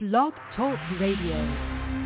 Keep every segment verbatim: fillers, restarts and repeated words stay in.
Blog Talk Radio.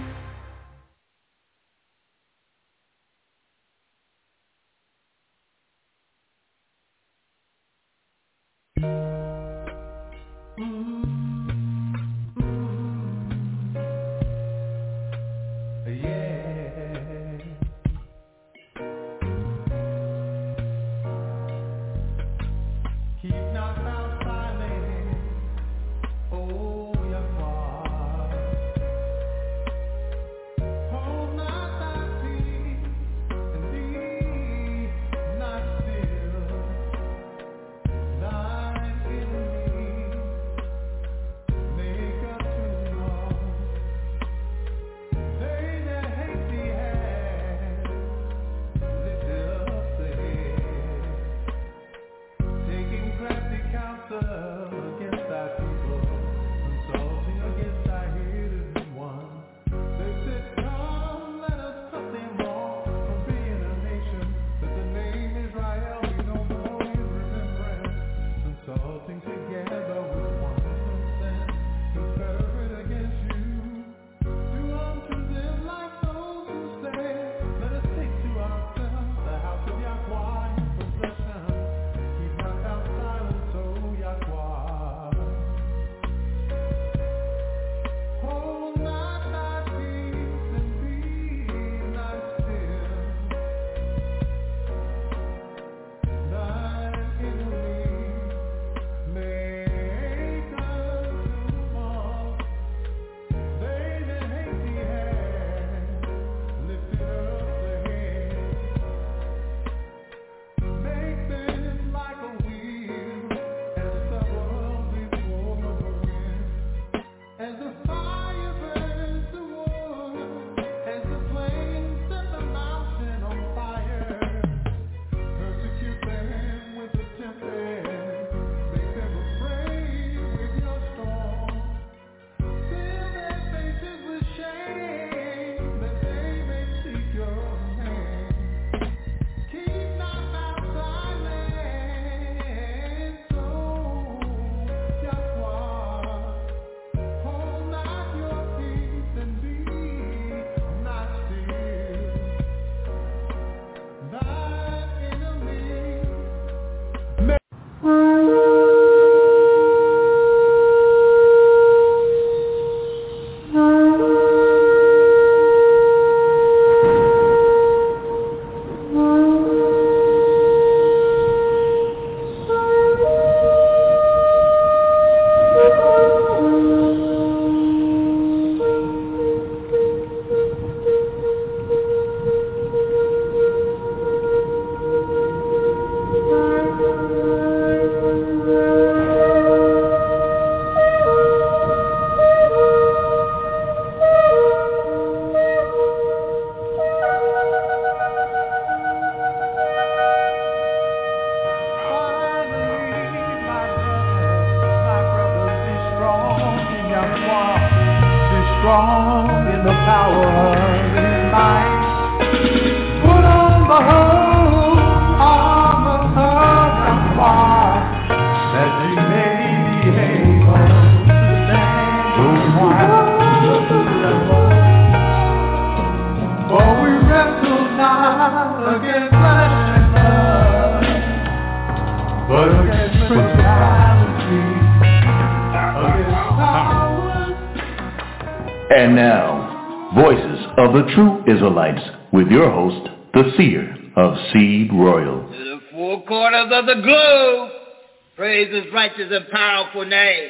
And now, Voices of the True Israelites, with your host, the Seer of Seed Royal. To the four corners of the globe, praise His righteous and powerful name.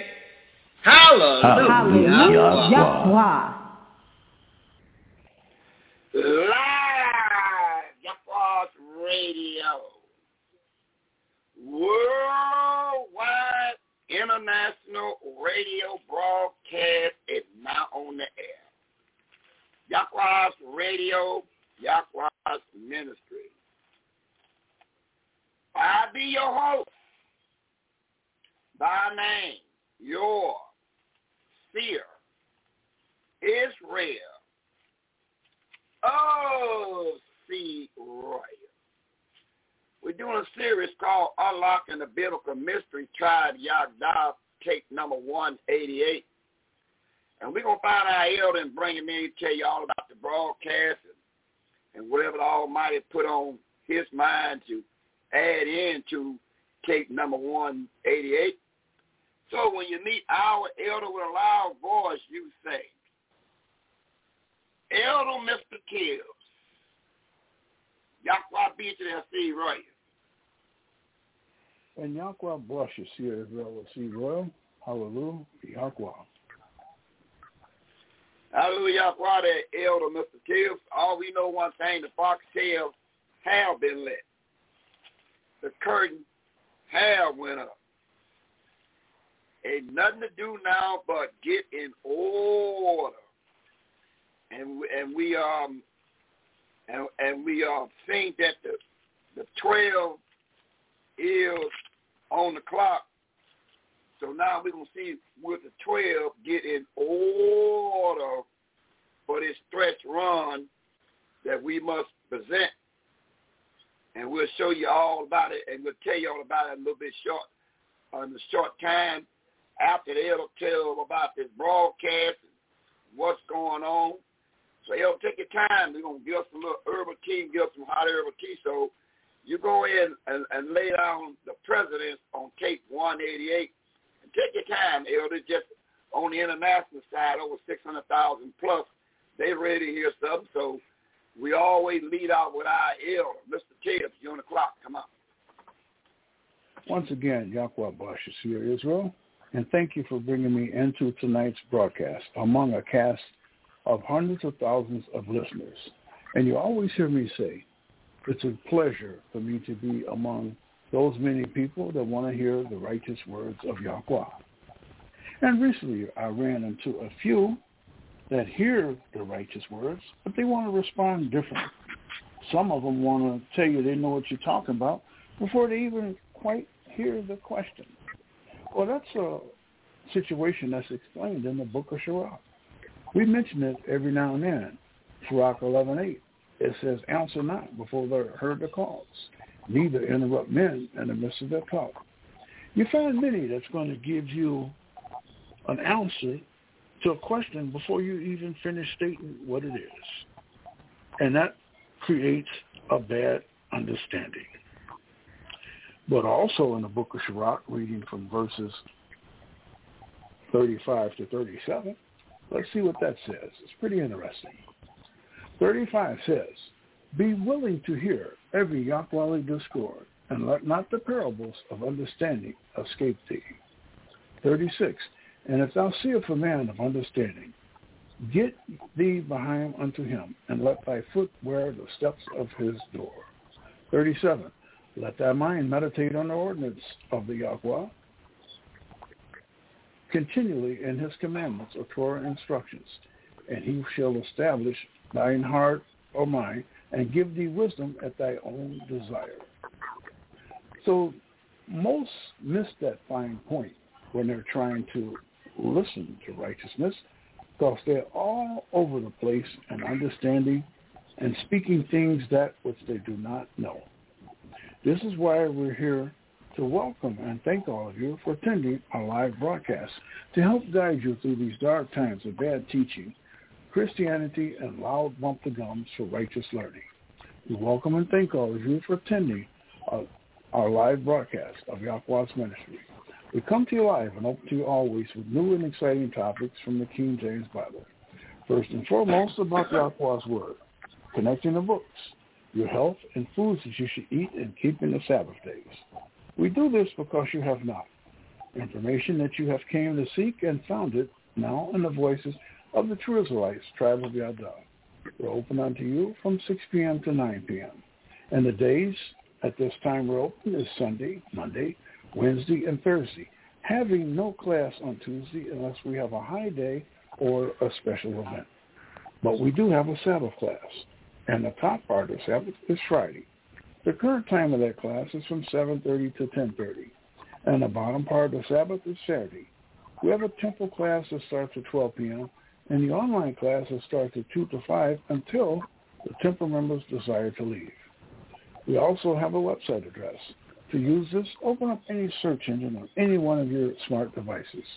Hallelujah. Hallelujah. Yahweh. Live, Yahweh's Radio. Worldwide international radio broadcast is now on the air. Yahweh's Radio, Yahweh's Ministry. I be your host. By name, your Seer, Israel, of Seed Royal. We're doing a series called Unlocking the Biblical Mystery, Tried Yagdah, tape number one eighty-eight. And we're going to find our elder and bring him in to tell you all about the broadcast and, and whatever the Almighty put on his mind to add into tape number one eighty-eight. So when you meet our elder with a loud voice, you say, Elder Mister Kills, Yahweh be to their seed royal. And Yahweh bless you, Seer Israel, seed royal. Hallelujah, Yahweh. Hallelujah, Yahweh, the elder Mister Kills. All we know one thing, the foxtails have been lit. The curtain have went up. Ain't nothing to do now but get in order. And we, and we um and and we um think that the the twelve is on the clock. So now we're gonna see with the twelve get in order for this stretch run that we must present. And we'll show you all about it, and we'll tell you all about it a little bit short, uh, in a short time. After they'll tell about this broadcast and what's going on. So it'll take your time. We're going to give us some little herbal tea, give us some hot herbal tea. So you go in and, and lay down the presidents on tape one eighty-eight. And take your time, Elder. Just on the international side, over six hundred thousand plus, they ready to hear something. So we always lead out with our elder, Mister Tibbs. You're on the clock. Come on. Once again, Yahweh bless you, Seer Israel. And thank you for bringing me into tonight's broadcast among a cast of hundreds of thousands of listeners. And you always hear me say, it's a pleasure for me to be among those many people that want to hear the righteous words of Yahweh. And recently I ran into a few that hear the righteous words, but they want to respond differently. Some of them want to tell you they know what you're talking about before they even quite hear the question. Well, that's a situation that's explained in the book of Sirach. We mention it every now and then. Sirach eleven eight. It says, answer not before they heard the calls, neither interrupt men in the midst of their talk. You find many that's going to give you an answer to a question before you even finish stating what it is. And that creates a bad understanding. But also in the book of Sirach, reading from verses thirty-five to thirty-seven, let's see what that says. It's pretty interesting. thirty-five says, be willing to hear every Yahweh discord, and let not the parables of understanding escape thee. thirty-six, and if thou seest a man of understanding, get thee behind unto him, and let thy foot wear the steps of his door. thirty-seven, let thy mind meditate on the ordinance of the Yahweh continually in his commandments or Torah instructions, and he shall establish thine heart or mind, and give thee wisdom at thy own desire. So most miss that fine point when they're trying to listen to righteousness, because they're all over the place in understanding and speaking things that which they do not know. This is why we're here to welcome and thank all of you for attending our live broadcast to help guide you through these dark times of bad teaching, Christianity, and loud bump the gums for righteous learning. We welcome and thank all of you for attending our, our live broadcast of Yahweh's ministry. We come to you live and open to you always with new and exciting topics from the King James Bible. First and foremost, about Yahweh's Word, connecting the books, your health, and foods that you should eat and keep in the Sabbath days. We do this because you have not. Information that you have came to seek and found it now in the voices of the true Israelites, tribe of Yada. We're open unto you from six p.m. to nine p.m. And the days at this time we're open is Sunday, Monday, Wednesday, and Thursday, having no class on Tuesday unless we have a high day or a special event. But we do have a Sabbath class, and the top part of Sabbath is Friday. The current time of that class is from seven thirty to ten thirty, and the bottom part of Sabbath is Saturday. We have a temple class that starts at twelve p.m., and the online class that starts at two to five until the temple members desire to leave. We also have a website address. To use this, open up any search engine on any one of your smart devices.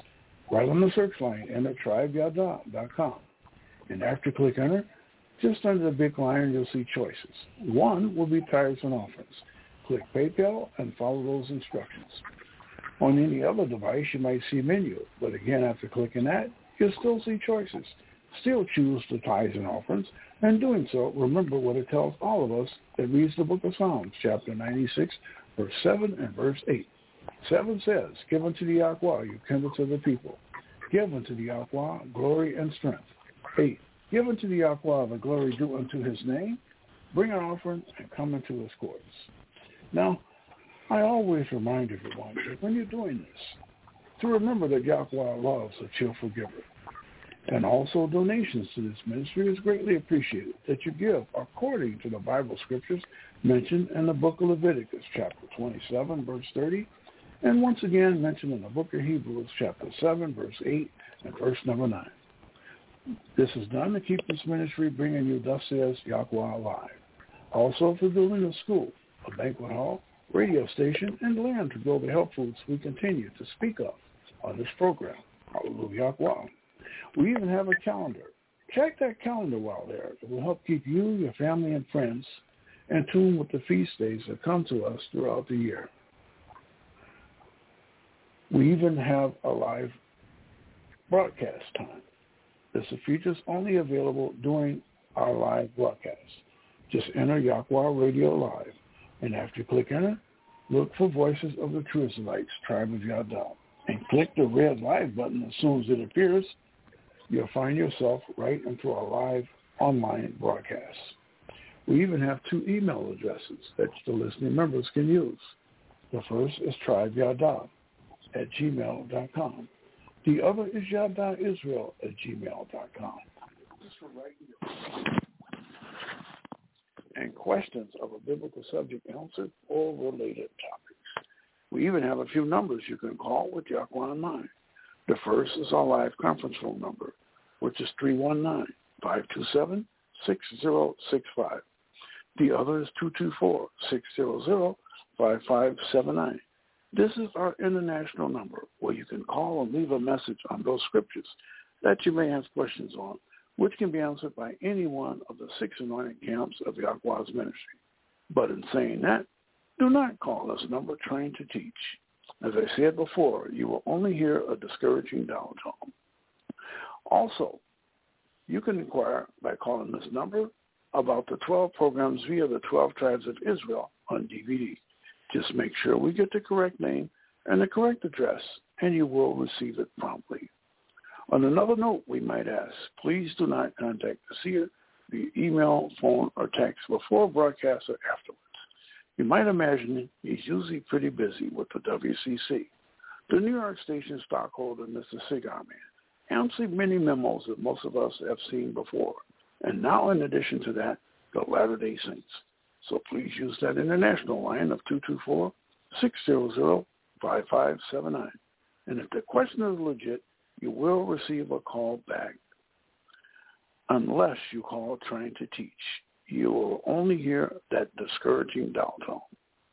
Right on the search line, enter tribe yada dot com. And after click enter, just under the big line, you'll see choices. One will be tithes and offerings. Click PayPal and follow those instructions. On any other device, you might see a menu, but again, after clicking that, you'll still see choices. Still choose the tithes and offerings, and doing so, remember what it tells all of us that reads the book of Psalms, chapter ninety-six, verse seven and verse eight. seven says, give unto the Yahweh, you kindle to the people. Give unto the Yahweh glory and strength. eight. Give unto the Yahweh the glory due unto his name. Bring an offering and come into his courts. Now, I always remind everyone that when you're doing this, to remember that Yahweh loves a cheerful giver. And also donations to this ministry is greatly appreciated, that you give according to the Bible scriptures mentioned in the book of Leviticus, chapter twenty-seven, verse thirty, and once again mentioned in the book of Hebrews, chapter seven, verse eight, and verse number nine. This is done to keep this ministry bringing you Thus Says Yahweh alive. Also for building a school, a banquet hall, radio station, and land to grow the health foods we continue to speak of on this program. Hallelujah. Yahweh. We even have a calendar. Check that calendar while there. It will help keep you, your family, and friends in tune with the feast days that come to us throughout the year. We even have a live broadcast time. This feature is only available during our live broadcast. Just enter Yahweh Radio Live, and after you click enter, look for Voices of the True Israelites, Tribe of Yada, and click the red live button as soon as it appears. You'll find yourself right into our live online broadcast. We even have two email addresses that the listening members can use. The first is tribeyada at gmail dot com. The other is yadaisrael at gmail dot com. And questions of a biblical subject answered or related topics. We even have a few numbers you can call with Yahweh in mind. The first is our live conference phone number, which is three one nine, five two seven, six zero six five. The other is two two four, six zero zero, five five seven nine. This is our international number where you can call and leave a message on those scriptures that you may have questions on, which can be answered by any one of the six anointed camps of Yahweh's ministry. But in saying that, do not call this number trying to teach. As I said before, you will only hear a discouraging dial tone. Also, you can inquire by calling this number about the twelve programs via the twelve Tribes of Israel on D V D. Just make sure we get the correct name and the correct address, and you will receive it promptly. On another note, we might ask, please do not contact the seer via email, phone, or text before broadcast or afterwards. You might imagine he's usually pretty busy with the W C C. The New York station stockholder, Mister Cigar Man, answered many memos that most of us have seen before, and now in addition to that, the Latter-day Saints. So please use that international line of two two four, six zero zero, five five seven nine. And if the question is legit, you will receive a call back. Unless you call trying to teach, you will only hear that discouraging dial tone.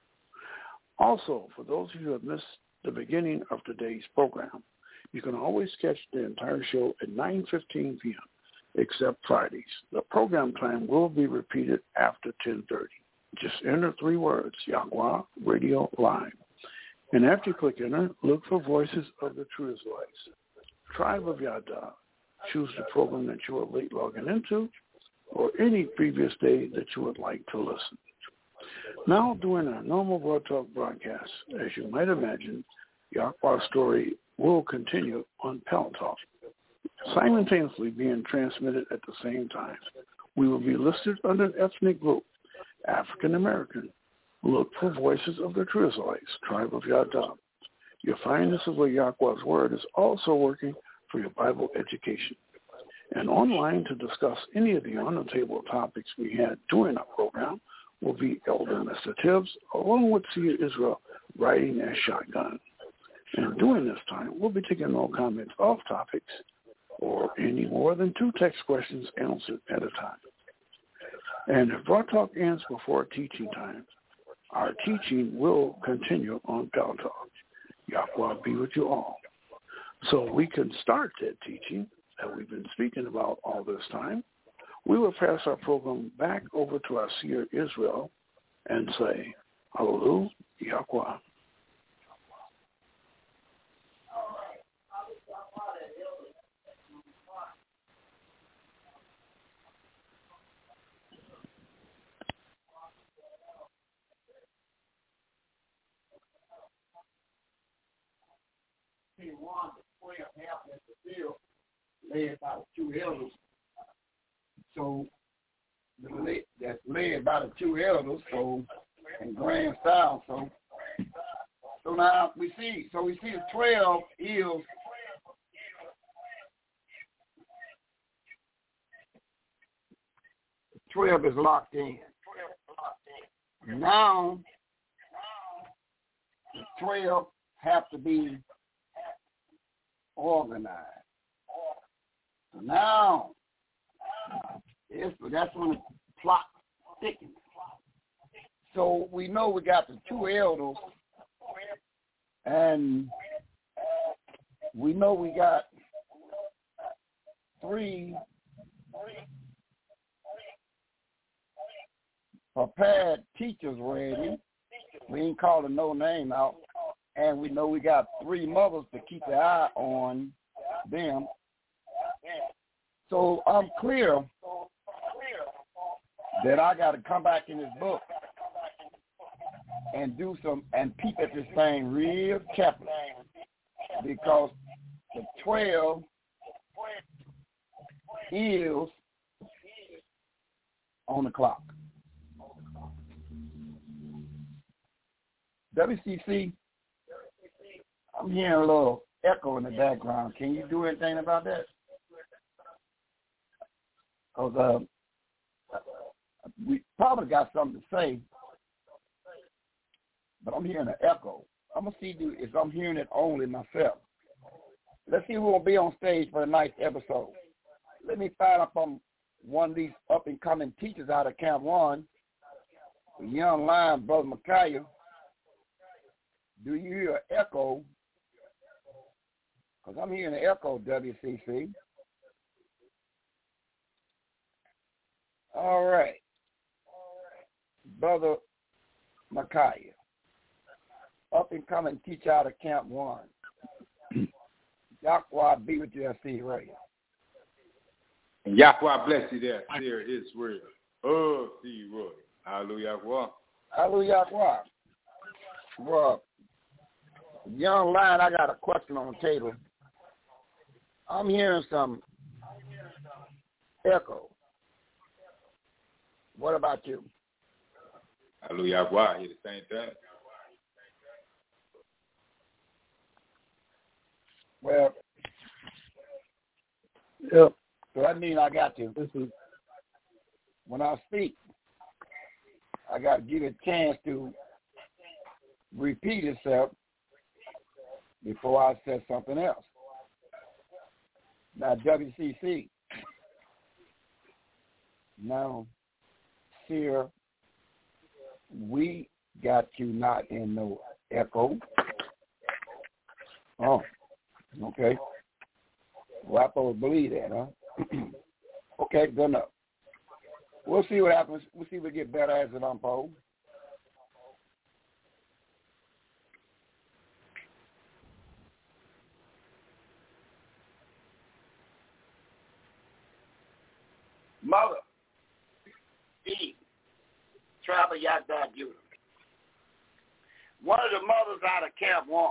Also, for those of you who have missed the beginning of today's program, you can always catch the entire show at nine fifteen p.m., except Fridays. The program time will be repeated after ten thirty. Just enter three words, Yahweh Radio Live. And after you click enter, look for Voices of the True Israelites, Tribe of Yada. Choose the program that you were late logging into or any previous day that you would like to listen. Now, during our normal Broad Talk broadcast, as you might imagine, Yahweh's story will continue on Pal Talk, simultaneously being transmitted at the same time. We will be listed under an ethnic group, African American. Look for Voices of the True Israelites, Tribe of Yada. You'll find this is where Yahweh's Word is also working for your Bible education. And online to discuss any of the on-the-table topics we had during our program will be Elder Mister Tibbs, along with Seer Israel, riding as shotgun. And during this time, we'll be taking no comments off topics or any more than two text questions answered at a time. And if Broad Talk ends before teaching time, our teaching will continue on Pal Talk. Yahweh be with you all. So we can start that teaching that we've been speaking about all this time. We will pass our program back over to our seer Israel and say, Hallelujah, Yahweh. One, the twelve half in the field, led by the two elders. So the that's led by the two elders, so in grand style. So so now we see so we see the twelve is twelve is locked in. Now the twelve have to be organized. So now, it's, that's when the plot thickens. So we know we got the two elders, and we know we got three prepared teachers ready. We ain't calling no name out. And we know we got three mothers to keep the eye on them. So I'm clear that I got to come back in this book and do some and peep at this thing real carefully, because the twelve is on the clock. W C C, I'm hearing a little echo in the background. Can you do anything about that? Because uh, we probably got something to say, but I'm hearing an echo. I'm going to see if I'm hearing it only myself. Let's see who will be on stage for tonight's episode. Let me find up on one of these up-and-coming teachers out of Camp One, the young lion, Brother Micaiah. Do you hear an echo? Because I'm hearing an echo, W C C. All right. Brother Micaiah, up and coming teacher out of Camp One. Yahweh be with you, I see right. Yahweh bless you there, dear Israel. Oh, see you, Roy. Hallelujah, Yahweh. Hallelujah, Yahweh. Well, young lion, I got a question on the table. I'm hearing some echo. What about you? Hallelujah, Yahweh. I hear the same thing. Well, yep. So that means I got to. This is, when I speak, I got to give it a chance to repeat itself before I say something else. Now, W C C. Now, Seer, we got you not in no echo. Oh, okay. Well, I thought believe that, huh? Okay, good enough. We'll see what happens. We'll see if we get better as it unfolds. Mother, Eve, Travel Yada Judah. One of the mothers out of Camp One.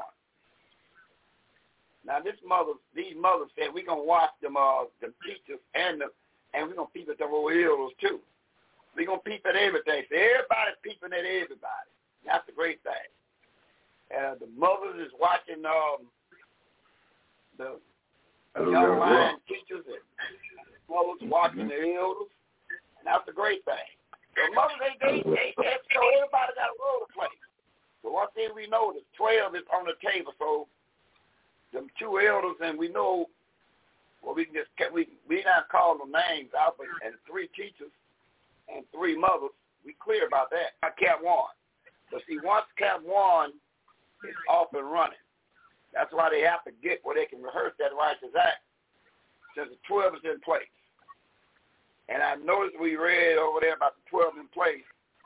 Now, this mother, these mothers said we're gonna watch them, uh, the teachers and the, and we're gonna peep at the old elders too. We're gonna peep at everything. So everybody's peeping at everybody. That's the great thing. Uh, the mothers is watching um, the oh, young lion teachers, and mothers watching the elders. And that's the great thing. The mothers, they, they, they, they, so everybody got a role to play. So one thing we know is twelve is on the table. So them two elders, and we know, well, we can just, we we not call them names out, but and three teachers and three mothers, we clear about that. Camp One. But see, once Camp One is off and running, that's why they have to get where they can rehearse that righteous act, since the twelve is in place. And I noticed we read over there about the twelve in place.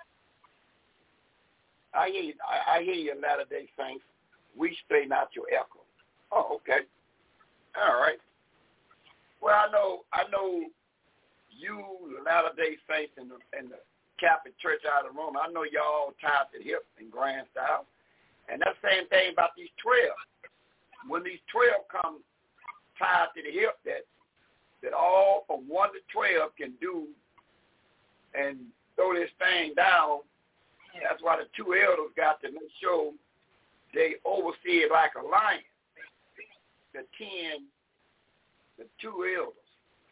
I hear you, I, I hear you, Latter-day Saints. We straighten out your echo. Oh, okay. All right. Well, I know, I know you, Latter-day Saints, and the, and the Catholic Church out of Rome. I know y'all tied to the hip in grand style. And that's the same thing about these twelve. When these twelve come tied to the hip, that that all from one to twelve can do and throw this thing down. That's why the two elders got to make sure they oversee it like a lion. The ten, the two elders,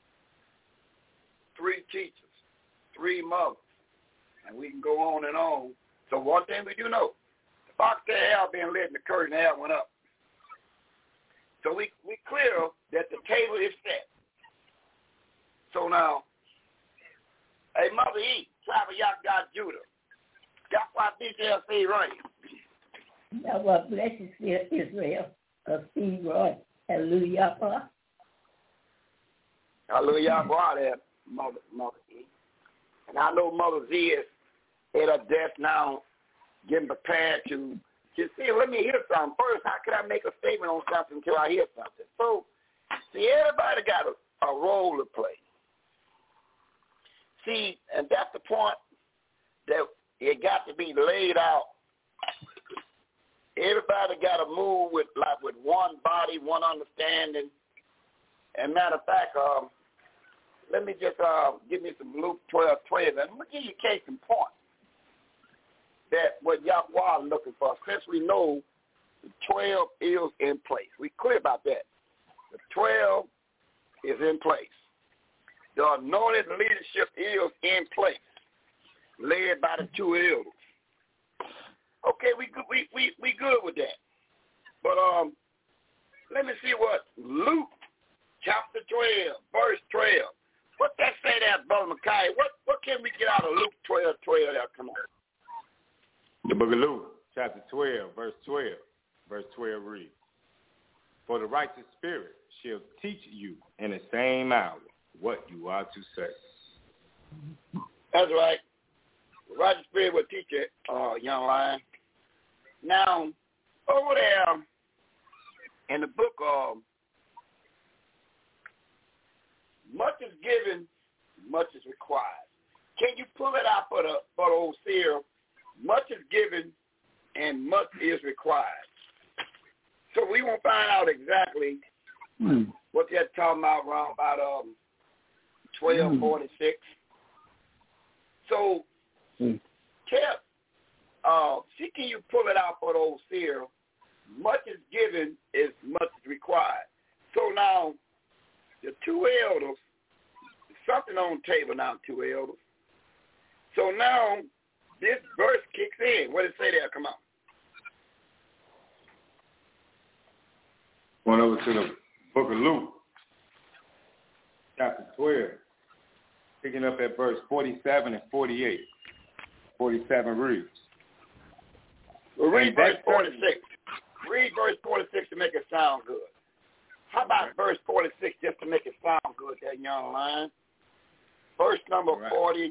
three teachers, three mothers, and we can go on and on. So one thing we do know, the box of air being lit and the curtain air went up. So we we clear that the table is set. So now, hey, Mother E, Tribe of Yah Judah, got what B T L C right? Now, what bless you, Israel, of Steve Roy. Hallelujah. Hallelujah. Go out there, Mother, Mother E. And I know Mother Z is at her desk now, getting prepared to, to see, let me hear something. First, how can I make a statement on something until I hear something? So, see, everybody got a, a role to play. See, and that's the point that it got to be laid out. Everybody got to move with like with one body, one understanding. And matter of fact, um, let me just uh, give me some Luke twelve twelve, and I'm going to give you a case in point that what Yahweh is looking for, since we know the twelve is in place. We clear about that. The twelve is in place. The anointed leadership is in place, led by the two elders. Okay, we we we we good with that. But um, let me see what Luke chapter twelve, verse twelve. What that say there, Brother Micaiah? What what can we get out of Luke twelve twelve there? Come on. The book of Luke, chapter twelve, verse twelve. Verse twelve reads, "For the righteous spirit shall teach you in the same hour what you are to say." That's right. The righteous spirit will teach you, uh, young lion. Now, over there in the book of much is given, much is required. Can you pull it out for the for the old seer? Much is given and much is required. So we won't find out exactly hmm. what they're talking about around about um twelve forty-six. So hmm. tell uh see, can you pull it out for the old seer? Much is given is much is required. So now the two elders, something on the table now, two elders. So now this verse kicks in. What does it say there? Come on. Going over to the book of Luke, chapter twelve, picking up at verse forty-seven and forty-eight. forty-seven reads. Well, read verse forty-six. Read verse forty-six to make it sound good. How about verse forty-six just to make it sound good, that young line? Verse number right. forty-six.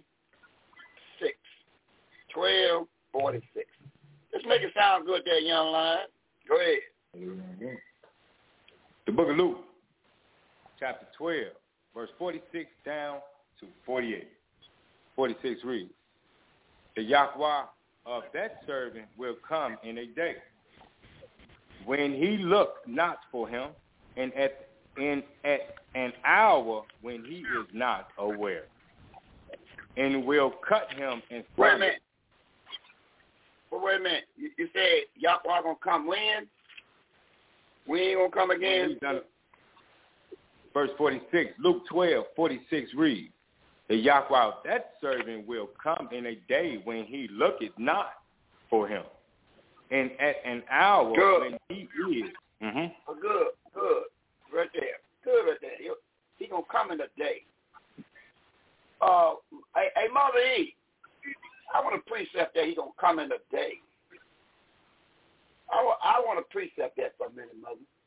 twelve forty-six. Just make it sound good, that young line. Go ahead. The book of Luke, chapter twelve, verse forty-six down to forty-eight. forty-six reads, "The Yahweh of that servant will come in a day when he look not for him, and at in at an hour when he is not aware, and will cut him in front." Wait a minute. Well, wait a minute. You, you said Yahweh gonna come when? We ain't gonna come again. Verse forty-six, Luke twelve forty-six reads, "The Yahweh of that servant will come in a day when he looketh not for him, and at an hour good. when he is." Mm-hmm. Oh, good, good, right there, good right there. He, he gonna come in a day. Uh, hey, hey, Mother E, I want to precept that he gonna come in a day. I want, I want to precept that for a minute, Mother.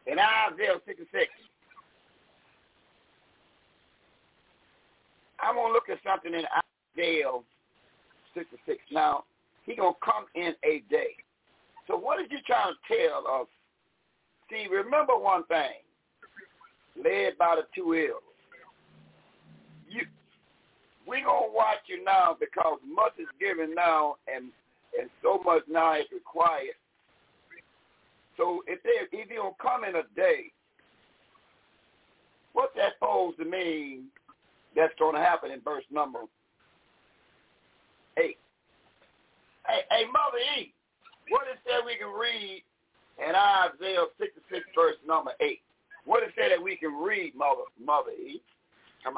in Isaiah sixty-six. I'm going to look at something in Isaiah sixty-six. Now, he's going to come in a day. So what is he trying to tell us? See, remember one thing, led by the two elders. You, we're going to watch you now because much is given now and and so much now is required. So if they if you don't come in a day, what's that supposed to mean that's going to happen in verse number eight? Hey, hey Mother E, what is that we can read in Isaiah sixty-six, verse number eight? What is that that we can read, Mother, Mother E? Come on.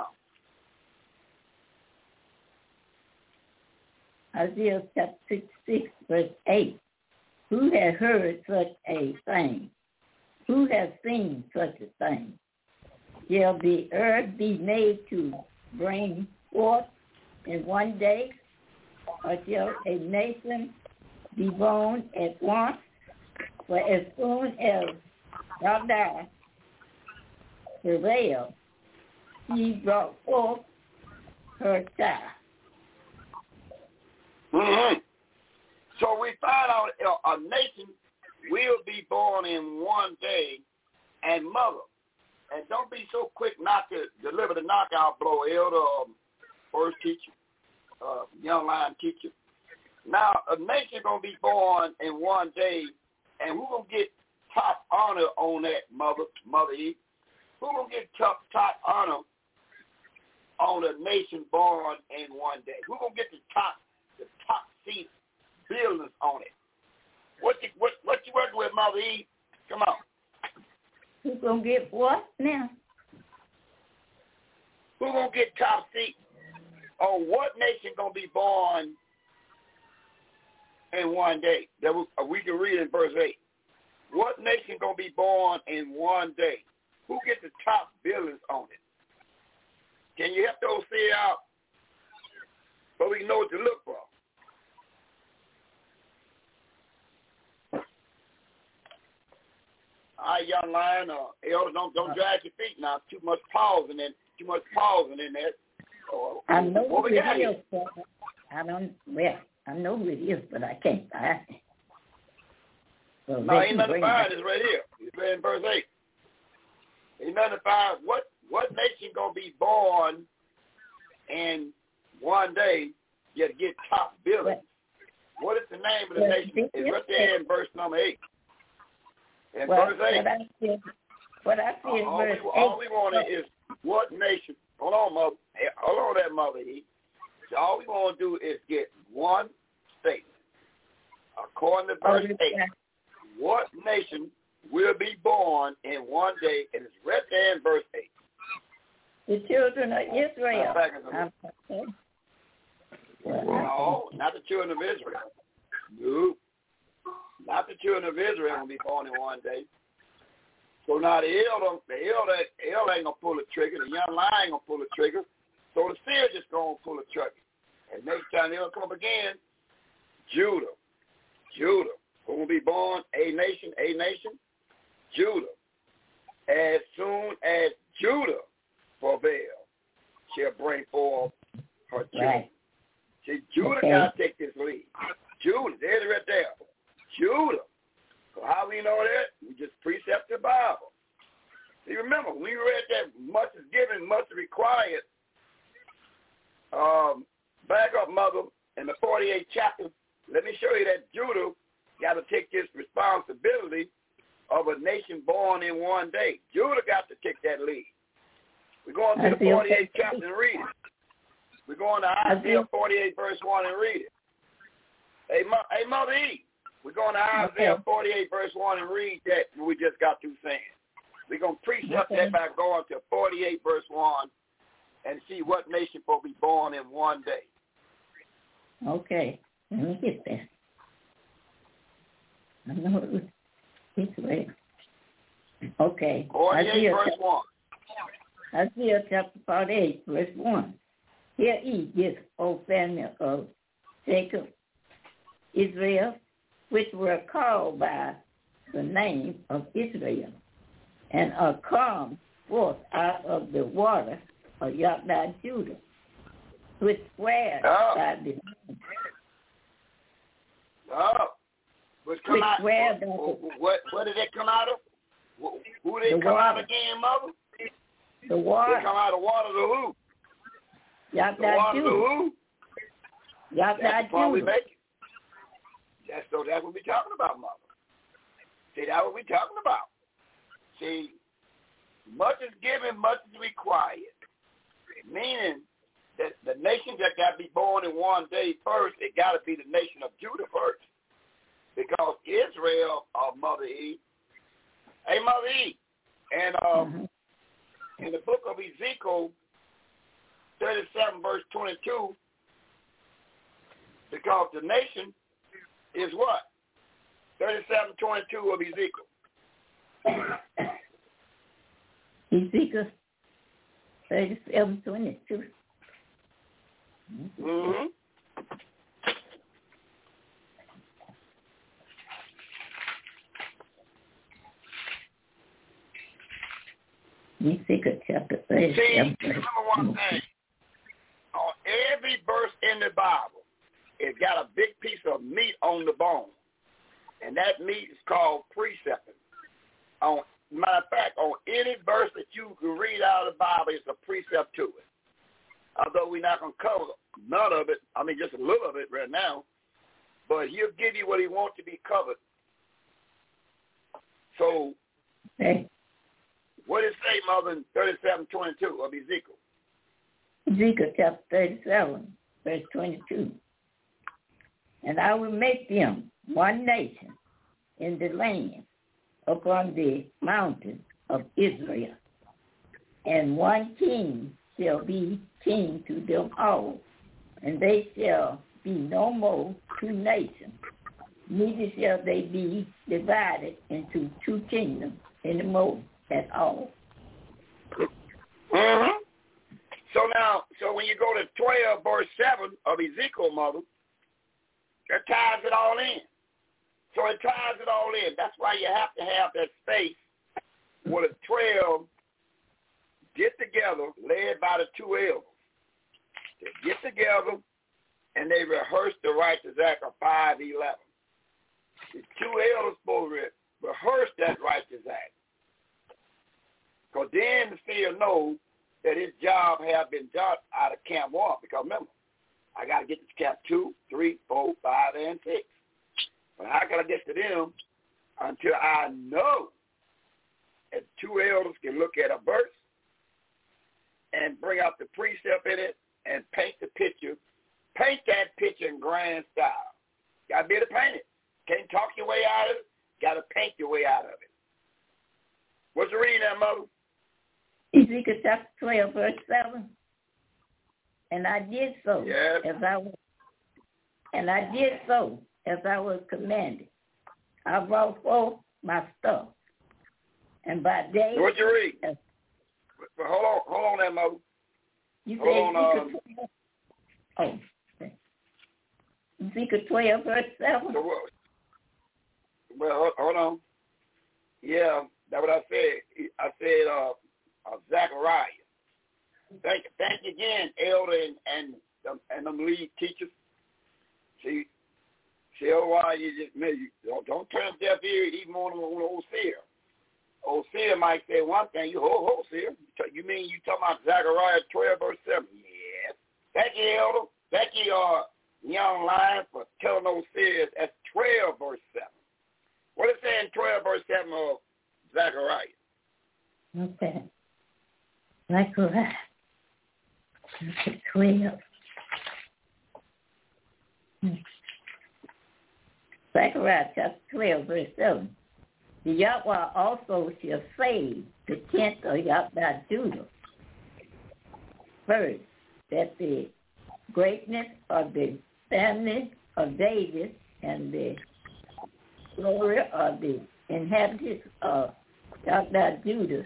Isaiah chapter sixty-six, verse eight. Who has heard such a thing? Who has seen such a thing? Shall the earth be made to bring forth in one day? Or shall a nation be born at once? For as soon as Yahweh prevailed, he brought forth her child. Mm-hmm. So we find out a, a nation will be born in one day and mother. And don't be so quick not to deliver the knockout blow, elder, um, first teacher, uh, young line teacher. Now, a nation going to be born in one day, and who's going to get top honor on that, Mother, Mother E? Who's going to get top, top honor on a nation born in one day? Who's going to get the top the top seat buildings on it? What you what what you working with, Mother E? Come on. Who's gonna get what now? Who's gonna get top seat? Or what nation gonna be born in one day? That we, we can read in verse eight. What nation gonna be born in one day? Who gets the top buildings on it? Can you help those see out? So we know what to look for. All right, young lion, uh, elders, don't don't drag your feet now. Too much pausing in, too much pausing in there. Uh, I know what who we it got is, but I don't. Well, I know who it is, but I can't find it. So no, ain't nothing to find. It's right here. It's right in verse eight. Ain't nothing to find. What what nation gonna be born and one day you get top billing? What is the name of the well, nation? It's right there in verse number eight. In well, verse eight. What I see, what I see uh, is all, verse we, eight. all we want is what nation? Hold on, mother. Hey, hold on, that mother. E. So all we want to do is get one statement. According to verse oh, eight, what nation will be born in one day? And it's right there in verse eight. The children of Israel. Uh, no, not the children of Israel. No. Not the children of Israel will be born in one day. So now the elder, the elder, the elder ain't gonna pull the trigger. The young lion ain't gonna pull the trigger. So the seer just gonna pull the trigger. And next time they'll come again, Judah, Judah, who will be born a nation, a nation, Judah. As soon as Judah prevail, shall bring forth her children. Right. See, Judah okay. gotta take this lead. Judah, there's it right there. Judah. So how we know that? We just precept the Bible. See, remember, we read that much is given, much is required. Um, back up, mother, in the forty-eighth chapter, let me show you that Judah got to take this responsibility of a nation born in one day. Judah got to take that lead. We're going to the forty-eighth chapter and read it. We're going to Isaiah forty-eight, verse one and read it. Hey, mo- hey Mother E, we're going to Isaiah okay. forty-eight, verse one and read that we just got through saying. We're going to precept okay. that by going to forty-eight, verse one and see what nation will be born in one day. Okay. Let me get there. I know it was this way. Okay. forty-eight, Isaiah, verse one. Isaiah chapter forty-eight, verse one. Hear ye this, O family of Jacob, Israel, which were called by the name of Israel. and are come forth out of the water of Yoknah Judah, which swear oh. by the oh. Which come which out, swear what, by the, what, what did they come out of? Who did they the come water. out again, mother? The water. They come out of water to who? The Yoknah water to Judah. who? That's Yoknah the point we Judah. make. That's so that's what we're talking about, mother. See, that's what we're talking about. See, much is given, much is required. Meaning that the nations that got to be born in one day first, it got to be the nation of Judah first. Because Israel, uh, Mother E, hey, Mother E, and um, mm-hmm. in the book of Ezekiel, thirty-seven, verse twenty-two, because the nation is what? thirty-seven, twenty-two of Ezekiel. Ezekiel thirty-seven, twenty-two. Mm-hmm. Ezekiel chapter thirty-seven. See, remember one thing. On every verse in the Bible, it's got a big piece of meat on the bone. And that meat is called precept. On matter of fact, on any verse that you can read out of the Bible, it's a precept to it. Although we're not going to cover none of it, I mean just a little of it right now, but he'll give you what he wants to be covered. So, okay. What does it say, Mother, in thirty-seven twenty-two of Ezekiel? Ezekiel chapter thirty-seven, verse twenty-two. And I will make them one nation in the land upon the mountain of Israel, and one king shall be king to them all, and they shall be no more two nations, neither shall they be divided into two kingdoms anymore at all. Mm-hmm. So now, so when you go to twelve, verse seven of Ezekiel, Mother, that ties it all in. So it ties it all in. That's why you have to have that space where the twelve get together, led by the two elders. They get together and they rehearse the righteous act of five eleven. The two elders supposed to rehearse that righteous act. Because then the seer knows that his job has been done out of camp one. Because remember, I got to get to camp two, three, four, five, and six. But how can I get to them until I know that two elders can look at a verse and bring out the precept in it and paint the picture, paint that picture in grand style. Got to be able to paint it. Can't talk your way out of it. Got to paint your way out of it. What's the reading there, Mother? Ezekiel chapter twelve, verse seven. And I did so yes. as I was, and I did so as I was commanded. I brought forth my stuff, and by day. What you read? As, well, hold on, hold on, there, Mother. You hold said on, Ezekiel um, twelve. Oh, okay. Ezekiel twelve, verse seven. So what? Well, hold on. Yeah, that's what I said. I said uh, uh, Zechariah. Thank you, thank you again, Elder and and um, and them lead teachers. See, see, otherwise you just you don't, don't turn a deaf ear even on on old seer. Old seer might say one thing. You ho ho seer. You mean you talking about Zechariah twelve verse seven? Yes. Thank you, Elder. Thank you, uh, young lion, for telling those seers that's twelve verse seven. What is saying twelve verse seven of Zechariah? Okay. Zechariah. Chapter twelve. Hmm. Zechariah chapter twelve, verse seven. The Yahweh also shall save the tenth of Yahweh Judah. First, that the greatness of the family of David and the glory of the inhabitants of Yahweh Judah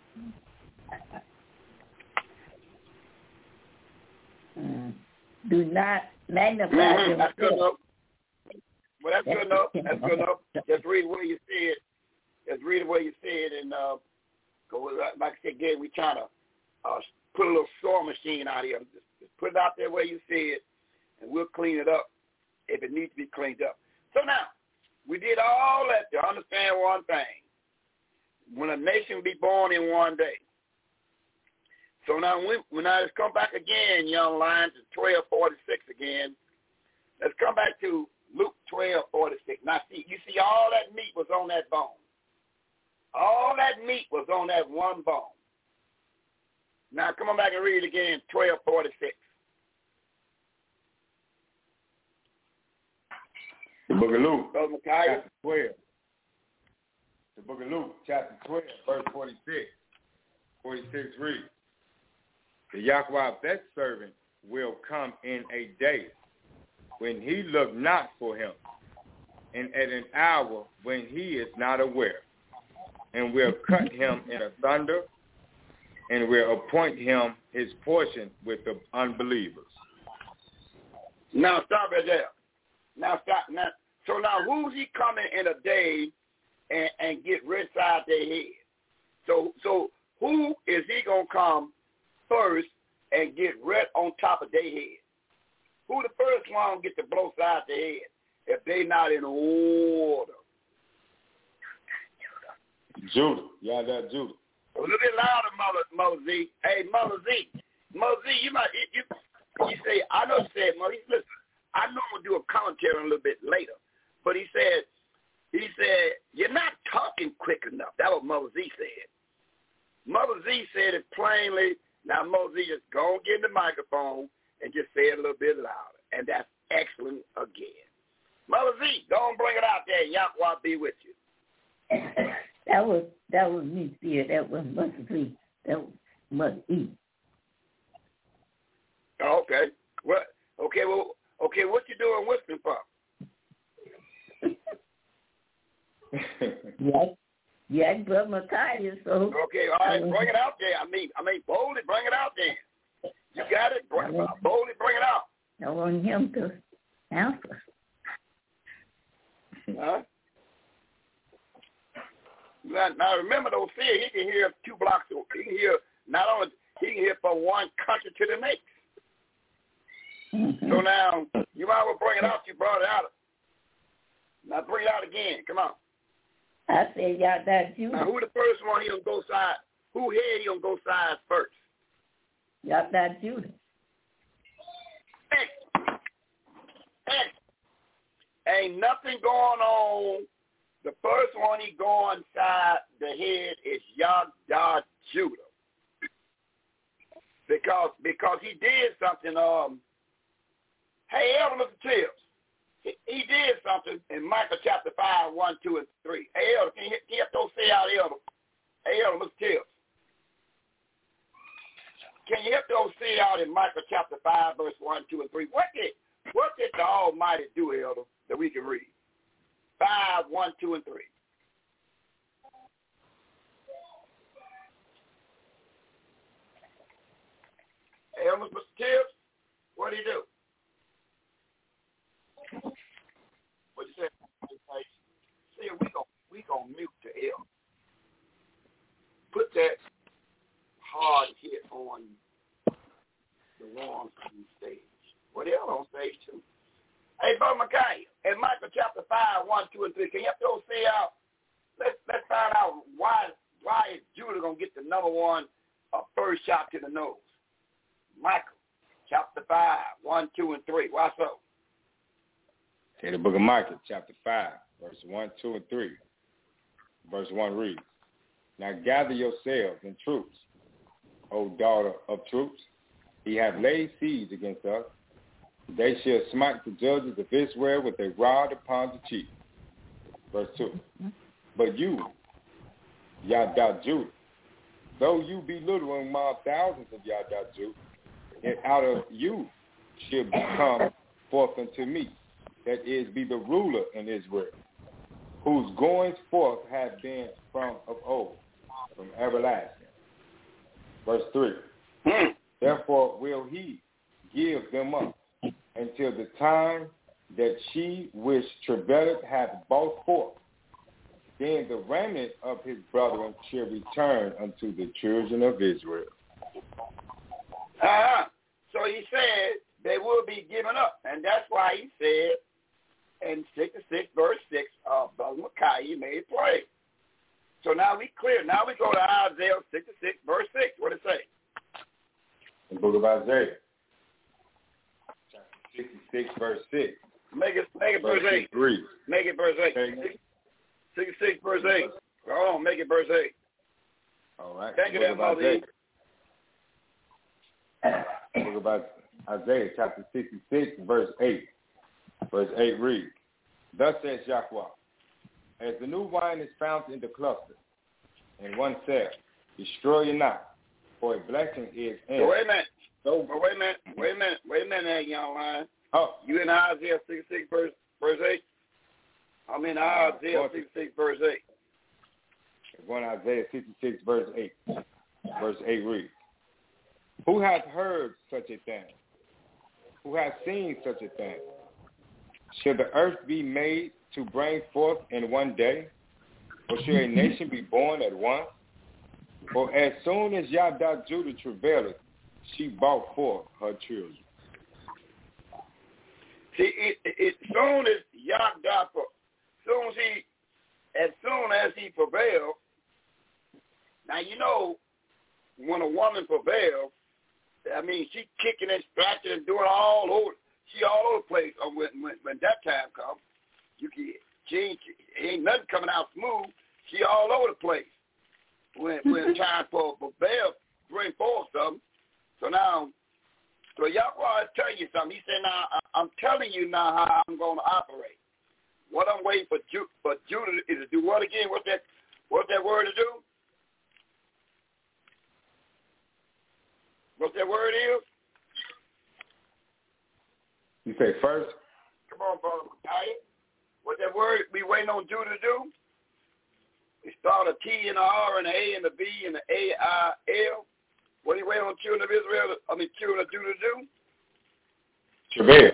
Uh, do not magnify mm-hmm. themselves. That's good enough. Well, that's good enough. That's good enough. Just read where you see it. Just read where you see it in uh, Because like I said, again, we trying to uh, put a little sewing machine out here. Just, just put it out there where you see it, and we'll clean it up if it needs to be cleaned up. So now, we did all that to understand one thing. When a nation be born in one day. So now when, when I just come back again, young lions, to twelve forty-six again. Let's come back to Luke twelve forty-six. Now see, you see all that meat was on that bone. All that meat was on that one bone. Now come on back and read it again, twelve forty-six. The book of Luke, Brother Micaiah. chapter twelve. The book of Luke, chapter twelve, verse forty-six. forty-six reads, the Yahweh of that servant will come in a day when he look not for him, and at an hour when he is not aware, and will cut him in asunder, and will appoint him his portion with the unbelievers. Now stop right there. Now stop. Now, so now who's he coming in a day and, and get rid side their head? So so who is he gonna come first and get red on top of their head? Who the first one get to blow side their head if they not in order? Judah. Yeah, that Judah. A little bit louder, Mother, Mother Z. Hey, Mother Z. Mother Z, you might, you, you say, I know you said, Mother, listen, I know I'm going to do a commentary a little bit later, but he said, he said, you're not talking quick enough. That's what Mother Z said. Mother Z said it plainly. Now, Mother Z, just go and get in the microphone and just say it a little bit louder, and that's excellent again. Mother Z, go and bring it out there, and Yahweh be with you. That was that was me, Spear. That was Mother Z. That was Mother E. Okay. What? Okay. Well. Okay. What you doing whispering for? Yes. Yes, Brother Micaiah. So. Okay. All right. Bring it out there. I mean, I mean, boldly bring it out there. You got it. Bring, boldly bring it out. I want him to answer. Huh? Now, now remember, though, see, he can hear two blocks. He can hear not only he can hear from one country to the next. Mm-hmm. So now you might as well bring it out. You brought it out. Now bring it out again. Come on. I said, y'all that Judah. Now who the first one he gonna go side? Who head he gonna go side first? Y'all that Judah. X. X. Ain't nothing going on. The first one he go inside the head is Yahweh Judah. Because because he did something, um, hey, Elder, Mister Tibbs, he, he did something in Micah chapter five, one, two, and three. Hey, Elder, can you, can you have those say out, Elder? Hey, Elder, Mister Tibbs. Can you have those say out in Micah chapter five, verse one, two, and three? What did, what did the Almighty do, Elder, that we can read? Five, one, two, and three. Hey, Mister Tibbs, what do you do? What you say? See, we gon' we gon' mute the L. Put that hard hit on the wrong stage. Well, the L on stage too. Hey, Brother Micaiah, in Micah chapter five, one, two, and three, can you have to say out? Let's let's find out why why is Judah gonna get the number one uh, first shot to the nose. Micah chapter five, one, two, and three. Why so? Okay, the book of Micah, chapter five, verse one, two, and three. Verse one reads, now gather yourselves in troops, O daughter of troops. He hath laid siege against us. They shall smite the judges of Israel with a rod upon the cheek. Verse two. But you, Yahweh Judah, though you be little among thousands of Yahweh Judah, and out of you shall become forth unto me, that is, be the ruler in Israel, whose goings forth have been from of old, from everlasting. Verse three. Therefore will he give them up until the time that she which travaileth hath brought forth, then the remnant of his brethren shall return unto the children of Israel. Uh-huh. So he said they will be given up. And that's why he said in sixty-six verse six, uh, Brother Micaiah made plain. So now we clear. Now we go to Isaiah sixty-six verse six. What does it say? The book of Isaiah, chapter sixty-six verse six. Make it, make it verse, verse eight. Three. Make it verse eight. Okay. sixty-six verse eight. Hold on, make it verse eight. All right. Thank you, that Mother. The book of Isaiah, chapter sixty-six, verse eight. Verse eight reads, Thus says Yahweh, as the new wine is found in the cluster, and one says, Destroy it not, for a blessing is in. So wait a minute. So, wait a minute. Wait a minute. Wait a minute, young line. Oh. You in Isaiah sixty-six, verse, verse eight? I'm in Isaiah sixty-six, verse eight. One Isaiah sixty-six, verse eight. Verse eight reads, Who hath heard such a thing? Who hath seen such a thing? Shall the earth be made to bring forth in one day? Or shall a nation be born at once? For as soon as Yada Judah travaileth, she brought forth her children. See, it, it, it soon as Yada, soon as he, as soon as he prevailed. Now you know, when a woman prevails, I mean, she kicking and scratching and doing all over. She all over the place. Or when, when when that time comes, you can she ain't, ain't nothing coming out smooth. She all over the place. When when time for prevail, bring forth something. So now, so Yahweh is telling you something. He said, now I'm telling you now how I'm going to operate. What I'm waiting for, Ju- for Judah is to do what again? What's that? What's that word to do? What's that word is? You say first? Come on, Brother Micaiah. What's that word we waiting on Judah to do? We start a T and an R and an A and a B and an A I L. What are you waiting on children of Israel, to, I mean children of Judah to do? Travail.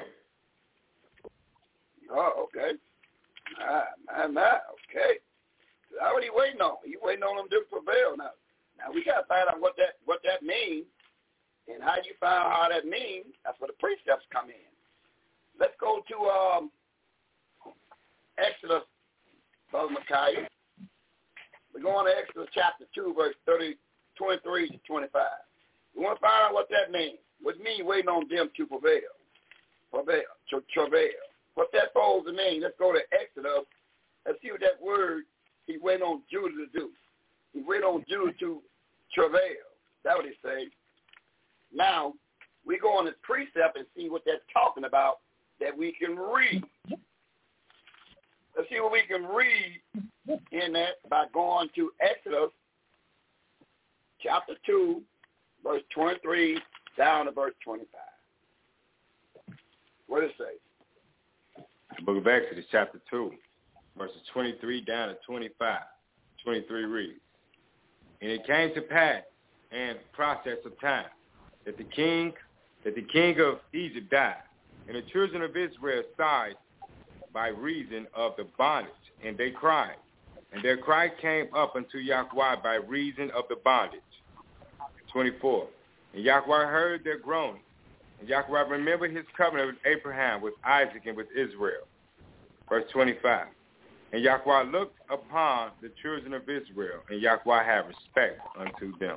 Oh, okay. My, my, my, okay. How are you waiting on? You waiting on them to prevail now. Now we gotta find out what that what that means. And how you find out how that means, that's where the precepts come in. Let's go to um, Exodus, Brother Micaiah. We're going to Exodus chapter two, verse thirty, twenty-three to twenty-five. We want to find out what that means. What does it mean waiting on them to prevail? Prevail, to travail. What that supposed to mean? Let's go to Exodus. Let's see what that word he waiting on Judah to do. He waiting on Judah to travail. That's what he says. Now, we go on this precept and see what that's talking about that we can read. Let's see what we can read in that by going to Exodus chapter two, verse twenty-three down to verse twenty-five. What does it say? The book of Exodus chapter two, verses twenty-three down to twenty-five. twenty-three reads, And it came to pass in process of time that the king, that the king of Egypt died, and the children of Israel sighed by reason of the bondage, and they cried, and their cry came up unto Yahweh by reason of the bondage. twenty-four. And Yahweh heard their groaning, and Yahweh remembered his covenant with Abraham, with Isaac, and with Israel. Verse twenty-five. And Yahweh looked upon the children of Israel, and Yahweh had respect unto them.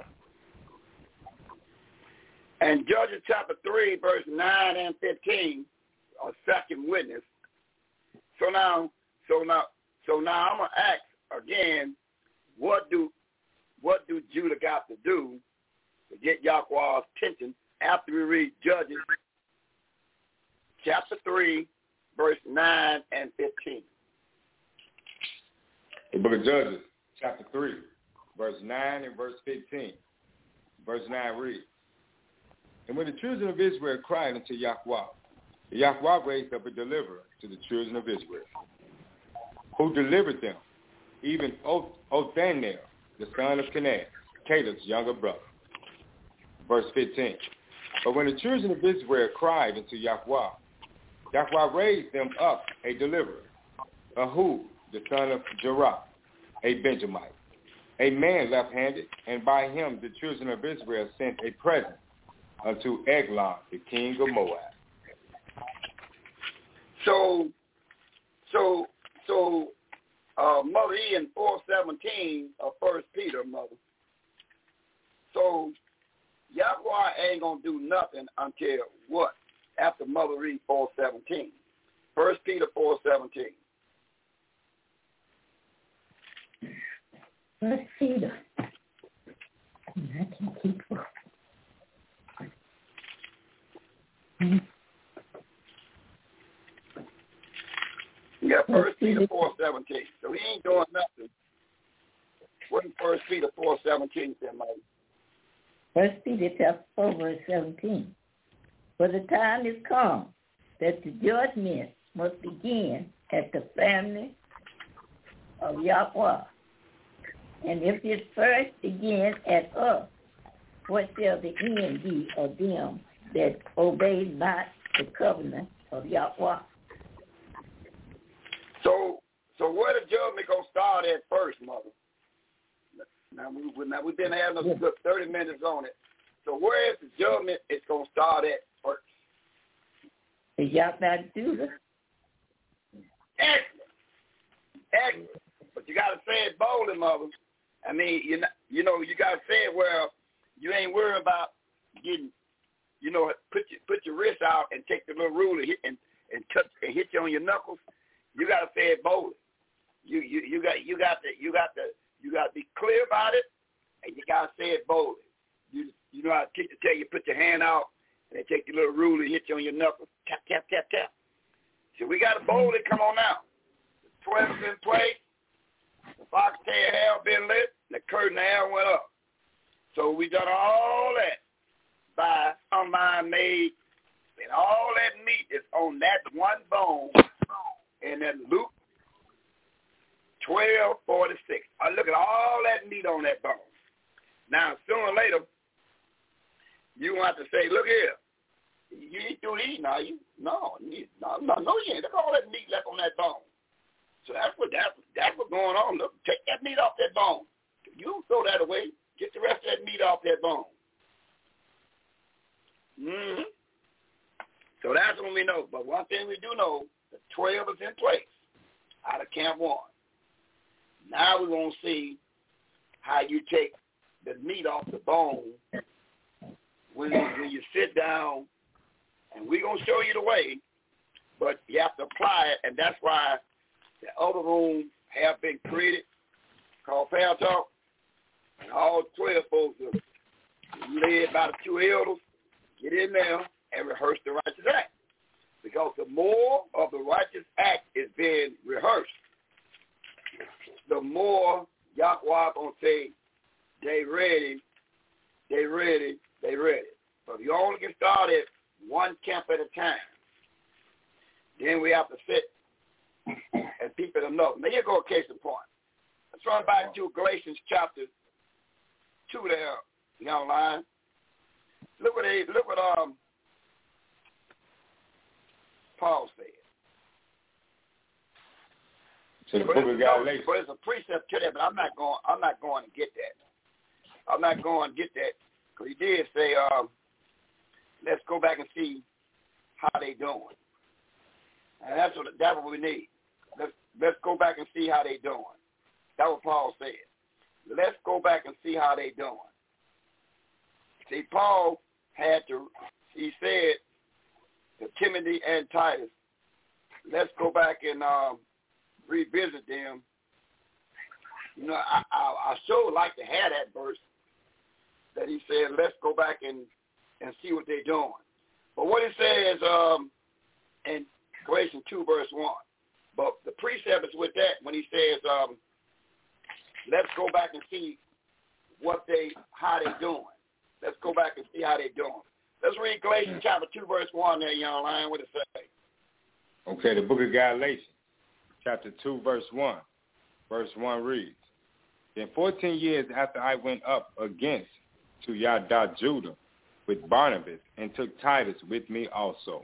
And Judges chapter three, verse nine and fifteen, a second witness. So now, so now, so now I'm gonna ask again, what do, what do Judah got to do to get Yahweh's attention after we read Judges chapter three, verse nine and fifteen? The book of Judges chapter three, verse nine and verse fifteen. Verse nine reads, And when the children of Israel cried unto Yahweh, Yahweh raised up a deliverer to the children of Israel, who delivered them, even Othniel, the son of Kenaz, Caleb's younger brother. Verse fifteen. But when the children of Israel cried unto Yahweh, Yahweh raised them up a deliverer, Ahud, the son of Jerah, a Benjamite, a man left-handed, and by him the children of Israel sent a present unto Eglon, the king of Moab. So, so, so, uh, Mother E in four seventeen of First Peter, Mother. So, Yahweh ain't gonna do nothing until what? After Mother E four seventeen. First Peter four seventeen. First Peter. I can keep up. Mm-hmm. Yeah, First Peter four seventeen. So he ain't doing nothing. What in First Peter four seventeen said, Mike? First Peter chapter four verse seventeen. For the time is come that the judgment must begin at the family of Yahweh. And if it first begin at us, what shall the end be of them that obey not the covenant of Yahweh? So, so where the judgment gonna start at first, Mother? Now, we, now we've been having a good thirty minutes on it. So where is the judgment it's gonna start at first? Is Yahweh Judah? Excellent, excellent. But you gotta say it boldly, Mother. I mean, you know, you know, you gotta say it where you ain't worried about getting, you know, put your put your wrist out and take the little ruler hit and and touch and hit you on your knuckles. You gotta say it boldly. You you you got you got to you got to you got to be clear about it, and you gotta say it boldly. You you know how to tell you put your hand out and they take the little ruler and hit you on your knuckles. Tap tap tap tap. So we gotta boldly come on out. The twelve's in place. The foxtail hair been lit. The curtain hair went up. So we done all that by some mind made, and all that meat is on that one bone. And then Luke twelve forty-six. I look at all that meat on that bone. Now, sooner or later, you want to say, look here, you ain't through eating, are you? No, no, no, no, you ain't. Look at all that meat left on that bone. So that's what that, that's what's going on. Look, take that meat off that bone. You don't throw that away. Get the rest of that meat off that bone. Mm-hmm. So that's when we know. But one thing we do know, the twelve is in place out of Camp One. Now we're going to see how you take the meat off the bone when, when you sit down, and we're going to show you the way, but you have to apply it, and that's why the other rooms have been created called Prayer Talk, and all twelve folks are led by the two elders. Get in there and rehearse the righteous act. Because the more of the righteous act is being rehearsed, the more Yahweh going to say, they ready, they ready, they ready. But you only can start at one camp at a time. Then we have to sit and people to know. Now, here go a case in point. Let's run back to Galatians chapter two there, young line. Look what they, look what um Paul said. So the book of Galatians. But it's a precept to that, but I'm not going. I'm not going to get that. I'm not going to get that because he did say, um, "Let's go back and see how they doing." And that's what that's what we need. Let's let's go back and see how they doing. That's what Paul said. Let's go back and see how they doing. See, Paul had to. He said to Timothy and Titus, "Let's go back and um, revisit them." You know, I, I I sure like to have that verse that he said, "Let's go back and and see what they're doing." But what he says um, in Galatians two verse one. But the precept is with that when he says, um, "Let's go back and see what they how they doing." Let's go back and see how they're doing. Let's read Galatians chapter two, verse one there, young lion. What it say? Okay, the book of Galatians, chapter two, verse one. Verse one reads, "Then fourteen years after I went up against to Yada Judah with Barnabas and took Titus with me also."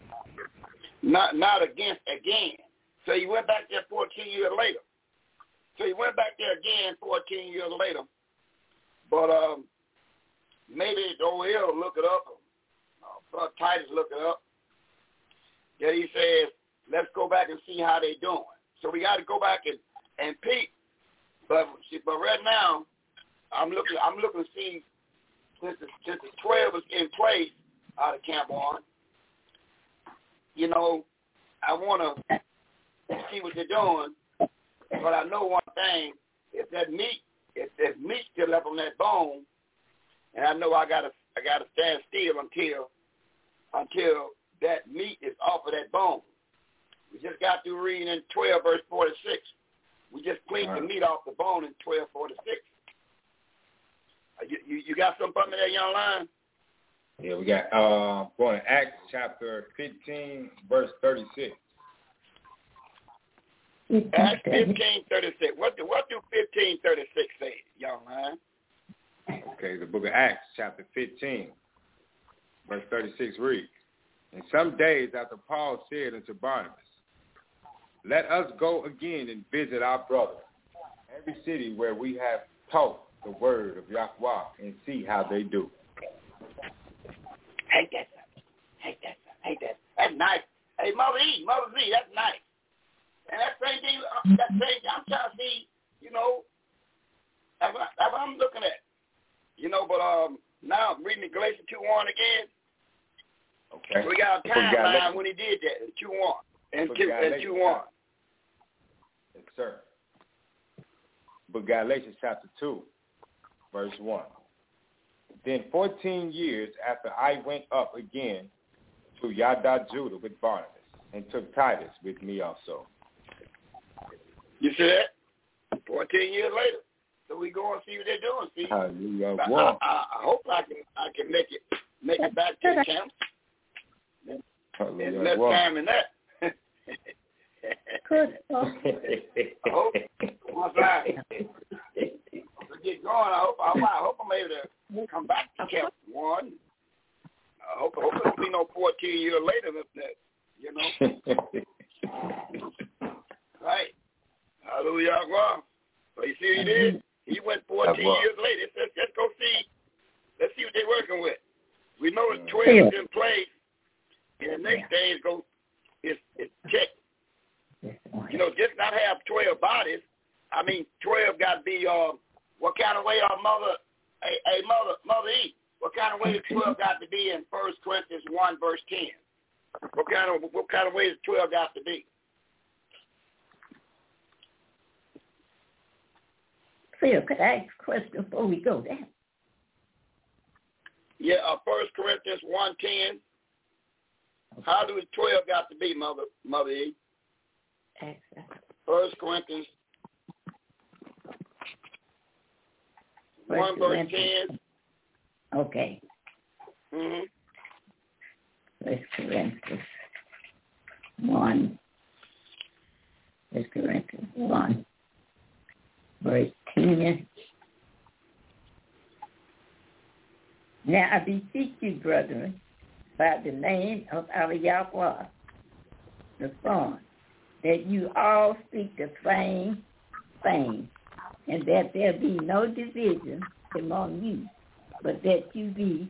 Not not against again. So you went back there fourteen years later. So he went back there again fourteen years later. But um, maybe the old L look it up. Uh, Brother Titus look it up. Then he says, let's go back and see how they doing. So we got to go back and, and peep. But but right now, I'm looking I'm looking to see since the, since the twelve is in place out of Camp One. You know, I want to see what they're doing. But I know one thing: if that meat, if there's meat still left on that bone, and I know I gotta, I gotta stand still until, until that meat is off of that bone. We just got through reading in twelve verse forty-six. We just cleaned right. the meat off the bone in twelve forty-six. You, you, you got something for me there, young lion? Yeah, we got uh, going to Acts chapter fifteen, verse thirty-six. Acts fifteen thirty-six. What do what do fifteen thirty-six say, young man? Okay, the book of Acts, chapter fifteen, verse thirty-six reads, "And some days after Paul said unto Barnabas, Let us go again and visit our brothers, every city where we have taught the word of Yahweh, and see how they do." Hate that. Hate that. Hate that. That's nice. Hey, Mother E, Mother Z, that's nice. And that same thing, that same, I'm trying to see, you know, that's what, that's what I'm looking at. You know, but um, now I'm reading Galatians two one again. Okay. We got a timeline when he did that, in two one. And two one. Yes, sir. But Galatians chapter two, verse one. "Then fourteen years after I went up again to Yada, Judah with Barnabas, and took Titus with me also." You see that? Fourteen years later. So we go and see what they're doing. See, Hallelujah. I, I, I hope I can I can make it make it back to the camp. And less time than that. Good. I hope once I get going, I hope I, I hope I'm able to come back to Camp One. I hope I hope it won't be no fourteen years later than that. You know. Right. Hallelujah. So you see what he did? He went fourteen years later. He said, let's go see. Let's see what they're working with. We know the twelve is in place, and the next day is go is is checked. You know, just not have twelve bodies. I mean, twelve got to be uh, what kind of way our mother, a, a mother, mother E. What kind of way does twelve got to be in First Corinthians one verse ten? What kind of what kind of way does twelve got to be? Phil, could I ask a question before we go there? Yeah, uh, First Corinthians one ten. Okay. How do twelve got to be, mother, mother E? Excellent. First Corinthians one verse ten. Okay. Mm-hmm. First Corinthians one. First Corinthians one. Verse ten. Now I beseech you, brethren, by the name of our Yahweh, the Son, that you all speak the same thing, and that there be no division among you, but that you be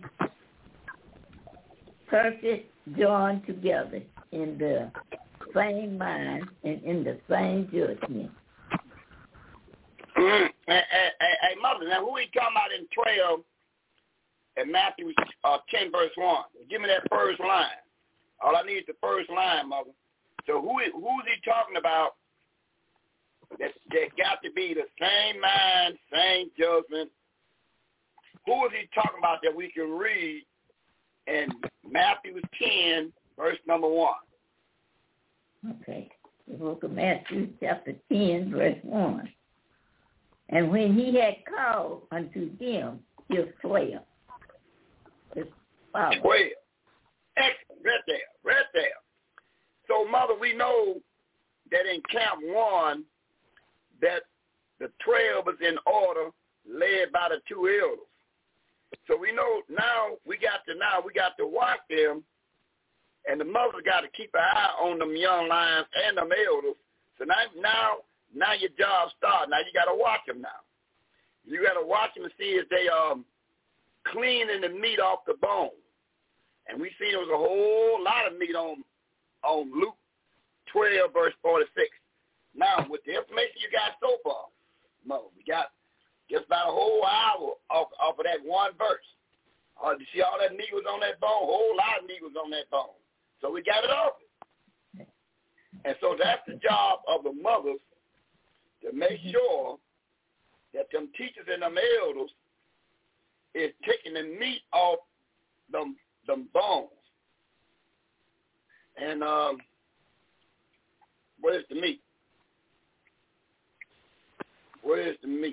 perfect, joined together in the same mind and in the same judgment. Mm-hmm. Hey, hey, hey, mother, now who we talking about in twelve in Matthew uh, ten verse one? Give me that first line. All I need is the first line, mother. So who is, who's he talking about that, that got to be the same mind, same judgment? Who is he talking about that we can read in Matthew ten, verse number one? Okay. The book of Matthew, chapter ten, verse one. "And when he had called unto them his twelve." His twelve. Excellent. Right there. Right there. So, Mother, we know that in Camp One, that the twelve is in order, led by the two elders. So we know now we got to now we got to watch them, and the mother got to keep an eye on them young lions and them elders. So now, now Now your job starts. Now you got to watch them now. You got to watch them and see if they um cleaning the meat off the bone. And we see there was a whole lot of meat on on Luke twelve, verse forty-six. Now, with the information you got so far, Mo, we got just about a whole hour off, off of that one verse. Uh, you see all that meat was on that bone? A whole lot of meat was on that bone. So we got it off. And so that's the job of the mothers to make sure that them teachers and them elders is taking the meat off them, them bones. And um, where's the meat? Where's the meat?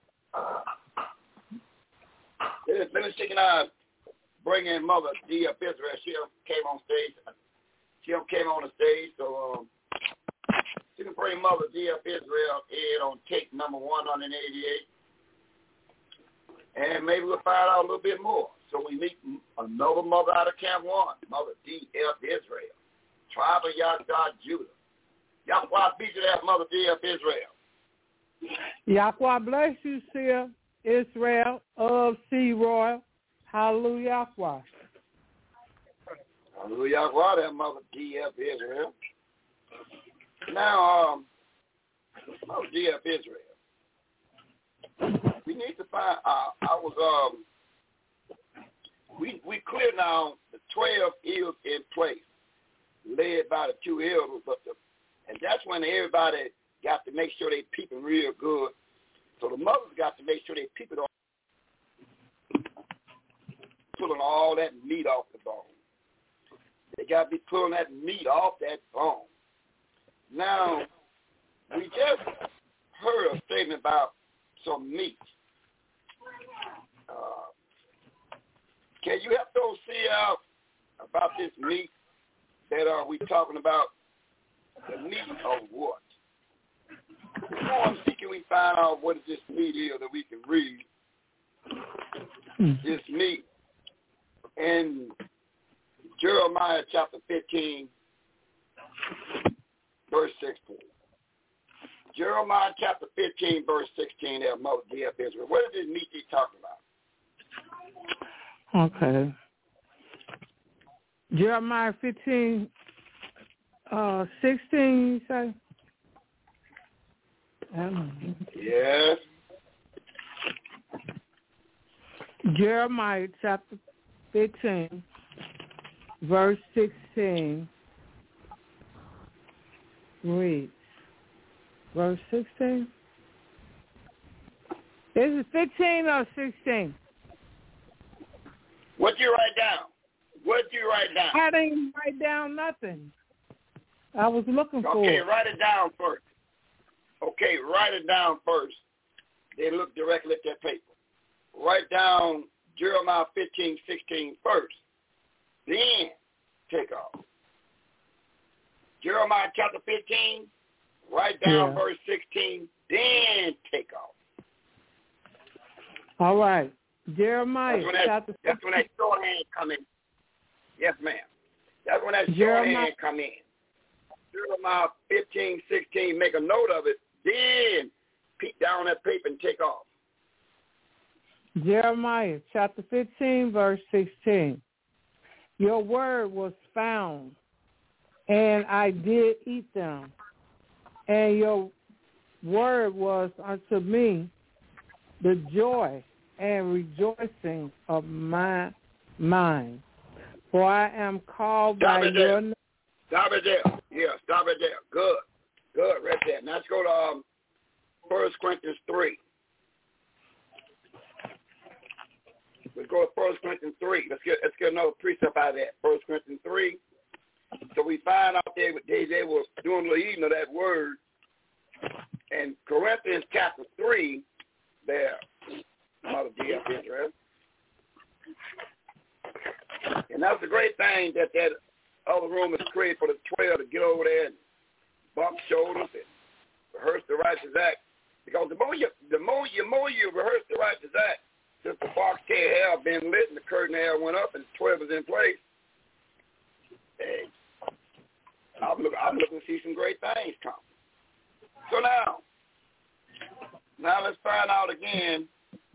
Let me see, can I bring in Mother D of Israel? She came on stage. She came on the stage, so um, she can bring Mother D of Israel in on tape number one eighty-eight. And maybe we'll find out a little bit more. So we meet another mother out of Camp One, Mother D of Israel, tribe of Yahweh, Judah. Yahweh be to that Mother D of Israel. Yahweh bless you, Seer Israel of Sea Royal. Hallelujah. Hallelujah. That Mother D of Israel. Now, um, Mother D of Israel. We need to find. Uh, I was um. We we clear now the twelve elders in place, led by the two elders, but the, and that's when everybody got to make sure they peeping real good. So the mothers got to make sure they peeping on, pulling all that meat off the bone. They got to be pulling that meat off that bone. Now, we just heard a statement about some meat. Uh, can you help those see out about this meat that uh, we talking about? The meat of what? See, can we find out what is this meat here that we can read? This meat in Jeremiah chapter fifteen, verse sixteen. Jeremiah chapter fifteen, verse sixteen, there, Mother D of Israel. What is this meat he's talking about? Okay. Jeremiah fifteen, uh, sixteen, you say? Yes. Jeremiah chapter fifteen, verse sixteen reads. Verse sixteen? Is it fifteen or sixteen? What did you write down? What did you write down? I didn't write down nothing. I was looking for Okay, it. write it down first. Okay, write it down first. Then look directly at that paper. Write down Jeremiah fifteen, sixteen first. Then take off. Jeremiah chapter fifteen, write down Yeah. verse sixteen, then take off. All right. Jeremiah That's when that, chapter that's when that shorthand come in. Yes, ma'am. That's when that Jeremiah, shorthand come in. Jeremiah fifteen, sixteen, make a note of it, then peek down that paper and take off. Jeremiah chapter fifteen, verse sixteen. Your word was found, and I did eat them, and your word was unto me the joy and rejoicing of my mind. For I am called Stop by it your there. name. Stop it there. Yeah, stop it there. Good. Good, right there. Now let's go to um, First Corinthians three. Let's go to First Corinthians three. Let's get let's get another precept out of that. First Corinthians three. So we find out there they, they were doing the eating of that word. And Corinthians chapter three, there, Mother D of Israel. And that's the great thing that that other room is created for the twelve to get over there and bump shoulders and rehearse the righteous act. Because the more you, the more you, more you rehearse the righteous act, since the box tail hair been lit and the curtain hair went up and twelve is in place, hey, I'm looking, I'm looking to see some great things come. So now, now let's find out again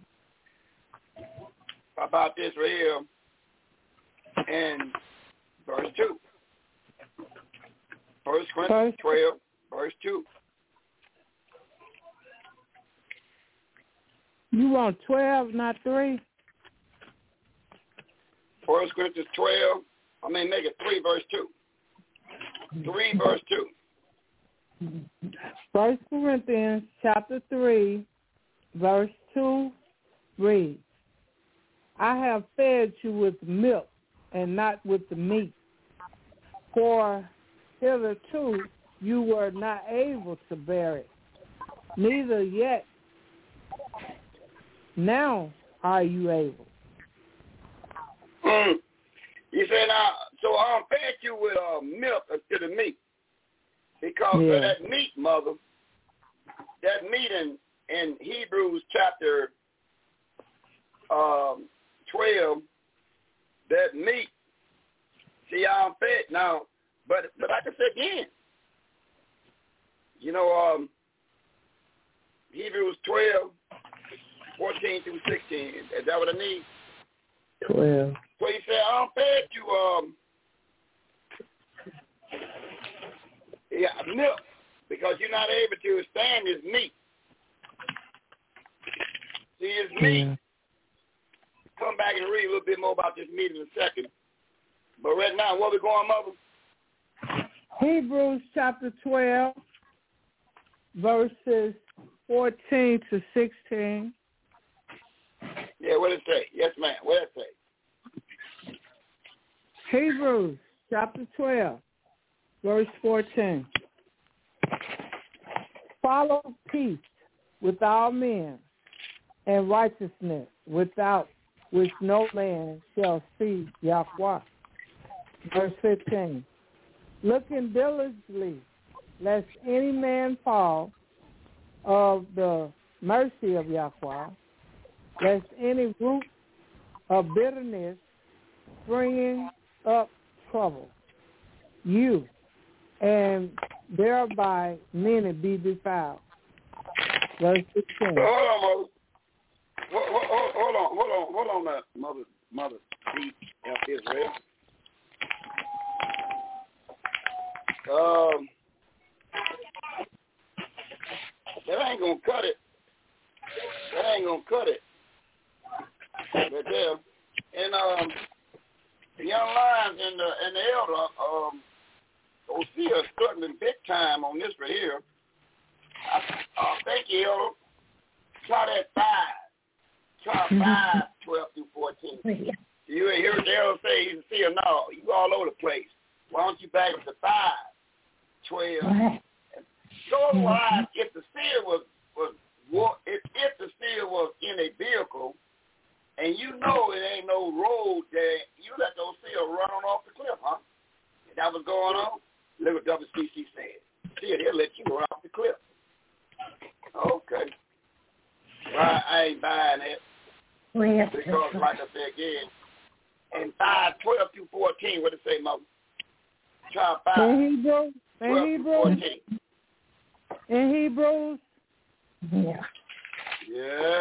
about this right here in verse two. First Corinthians twelve, verse two. You want twelve, not three? First Corinthians twelve, I mean, make it three, verse two. three, verse two. First Corinthians chapter three, verse two reads, I have fed you with milk and not with the meat, for hitherto you were not able to bear it, neither yet now are you able. Mm. You say now, so I'm fed you with uh, milk instead of meat. Because yeah. of that meat, mother, that meat in, in Hebrews chapter um, twelve, that meat, see how I'm fed now, but but like I said again, you know, um, Hebrews twelve, fourteen through sixteen, is that what I need? twelve. So he said, I'm fed you um, yeah, milk, because you're not able to stand this meat. See, it's meat. Yeah. Come back and read a little bit more about this meat in a second. But right now, where we going, Mother? Hebrews chapter twelve, verses fourteen to sixteen. Yeah, what did it say? Yes, ma'am. What did it say? Hebrews chapter twelve, verse fourteen. Follow peace with all men and righteousness, without which no man shall see Yahweh. Verse fifteen. Looking diligently, lest any man fall of the mercy of Yahweh, lest any root of bitterness springing up trouble you, and thereby many be defiled. Verse sixteen. Hold on, Mother. Hold, hold, hold on, hold on, hold on, that Mother, Mother C F Israel. Um, that ain't gonna cut it. That ain't gonna cut it. Right there. And um, the young lions and the and the elder, um, Osea struggling big time on this right here. I, uh, thank you, elder. Try that five. Try five, twelve through fourteen. You ain't heard the elder say he's a seer. No, you all over the place. Why don't you back up to five, twelve? Show why if the seer was was if if the seer was in a vehicle. And you know it ain't no road there. You let those seals run on off the cliff, huh? If that was going on, look what W C C said. See, they'll let you run off the cliff. Okay. Well, I ain't buying it. Because, like I said again, in five, twelve through fourteen, what did it say, Mother? Try five. In Hebrews. In Hebrews. In Hebrews. Yeah. Yeah.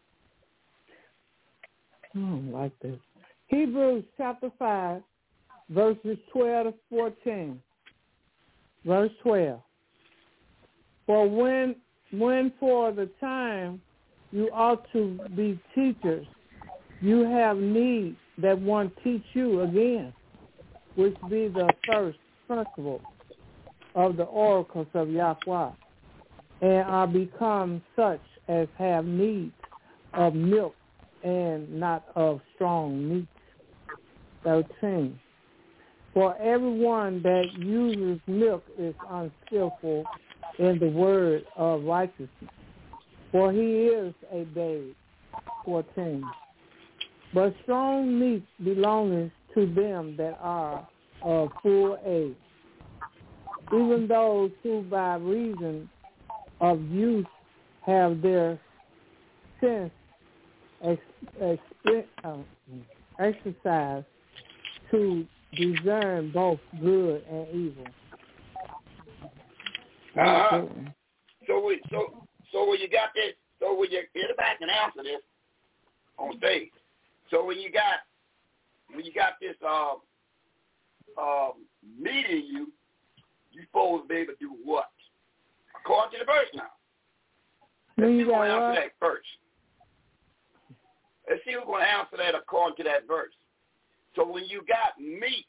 I don't like this. Hebrews chapter five, verses twelve to fourteen. Verse twelve. For when when for the time you ought to be teachers, you have need that one teach you again, which be the first principle of the oracles of Yahweh, and are become such as have need of milk and not of strong meat. thirteen. For everyone that uses milk is unskillful in the word of righteousness, for he is a babe. fourteen. But strong meat belongeth to them that are of full age, even those who by reason of use have their sense ex, ex, uh, exercise to discern both good and evil. Uh-huh. so we, so so when you got this, so when you everybody can answer this on stage. So when you got when you got this um um meat in you, you supposed to be able to do what? According to the verse now. Let's see who's going to answer that first. Let's see who's going to answer that according to that verse. So when you got meat,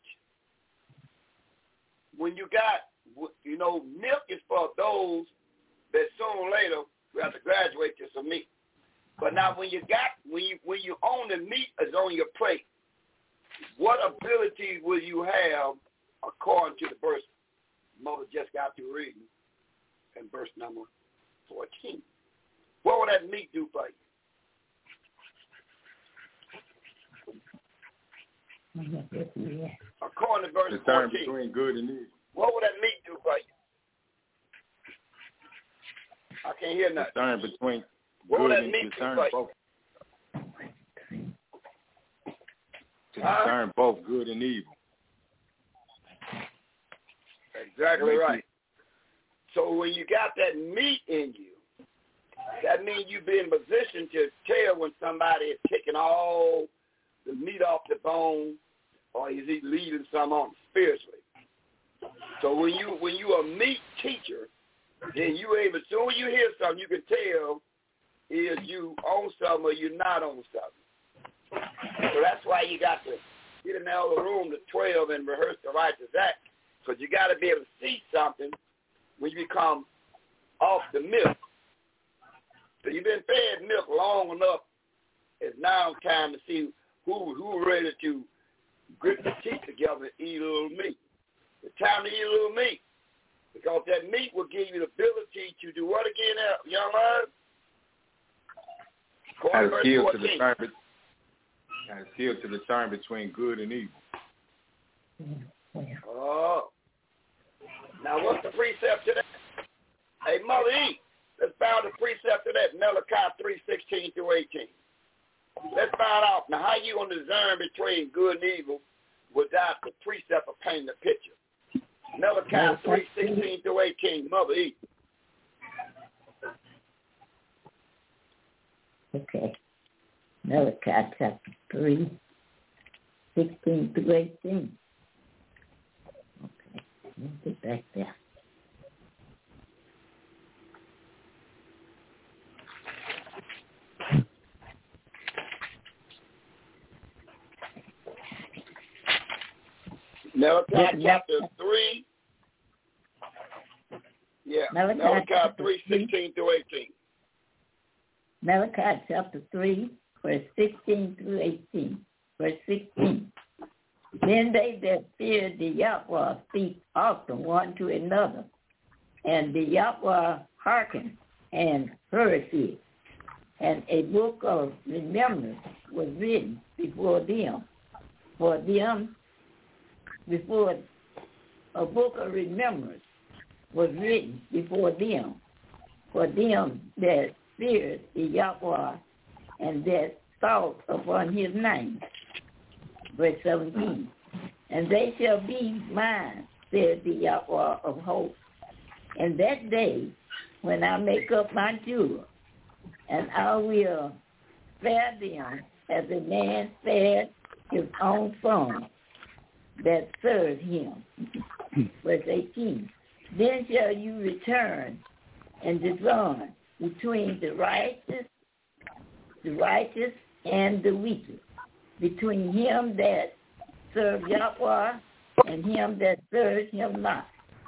when you got, you know, milk is for those that sooner or later we have to graduate to some meat. But now when you got, when you when you own the meat is on your plate, what ability will you have according to the verse Mother just got through reading in verse number fourteen? What will that meat do for you? According to verse discern fourteen. Between good and evil. What will that meat do for you? I can't hear nothing. Discern between what will good that and meat discern do for both. To Huh? discern both good and evil. Exactly right. So when you got that meat in you, that means you be in position to tell when somebody is taking all the meat off the bone, or is he leaving some on spiritually. So when you when you a meat teacher, then you able, soon you hear something, you can tell is you on something or you're not on something. So that's why you got to get in the other room to twelve and rehearse the righteous act, because you got to be able to see something when you become off the milk. So you've been fed milk long enough. It's now time to see who who ready to grip the teeth together and eat a little meat. It's time to eat a little meat, because that meat will give you the ability to do what again, young man? Got a skill to discern, got a skill to discern between good and evil. Oh. Now what's the precept to that? Hey, Mother E, let's find the precept to that, Malachi three sixteen through eighteen. Let's find out now how you going to discern between good and evil without the precept of painting the picture. Malachi three sixteen through eighteen, Mother E. Okay. Malachi chapter three, sixteen through eighteen. Okay, let's get back there. Malachi chapter three. Yeah, Malachi, Malachi three, sixteen through eighteen. Malachi chapter three, verse sixteen through eighteen. Verse sixteen. Then they that feared the Yahweh speak often one to another, and the Yahweh hearkened and heard it. And a book of remembrance was written before them, for them, before a book of remembrance was written before them, for them that feared the Yahweh and that thought upon his name. Verse seventeen. And they shall be mine, said the Yahweh of hosts, and that day when I make up my jewel, and I will spare them as a man spared his own son that served him. Verse eighteen. Then shall you return and discern between the righteous, the righteous and the wicked, between him that serves Yahweh and him that serves him not.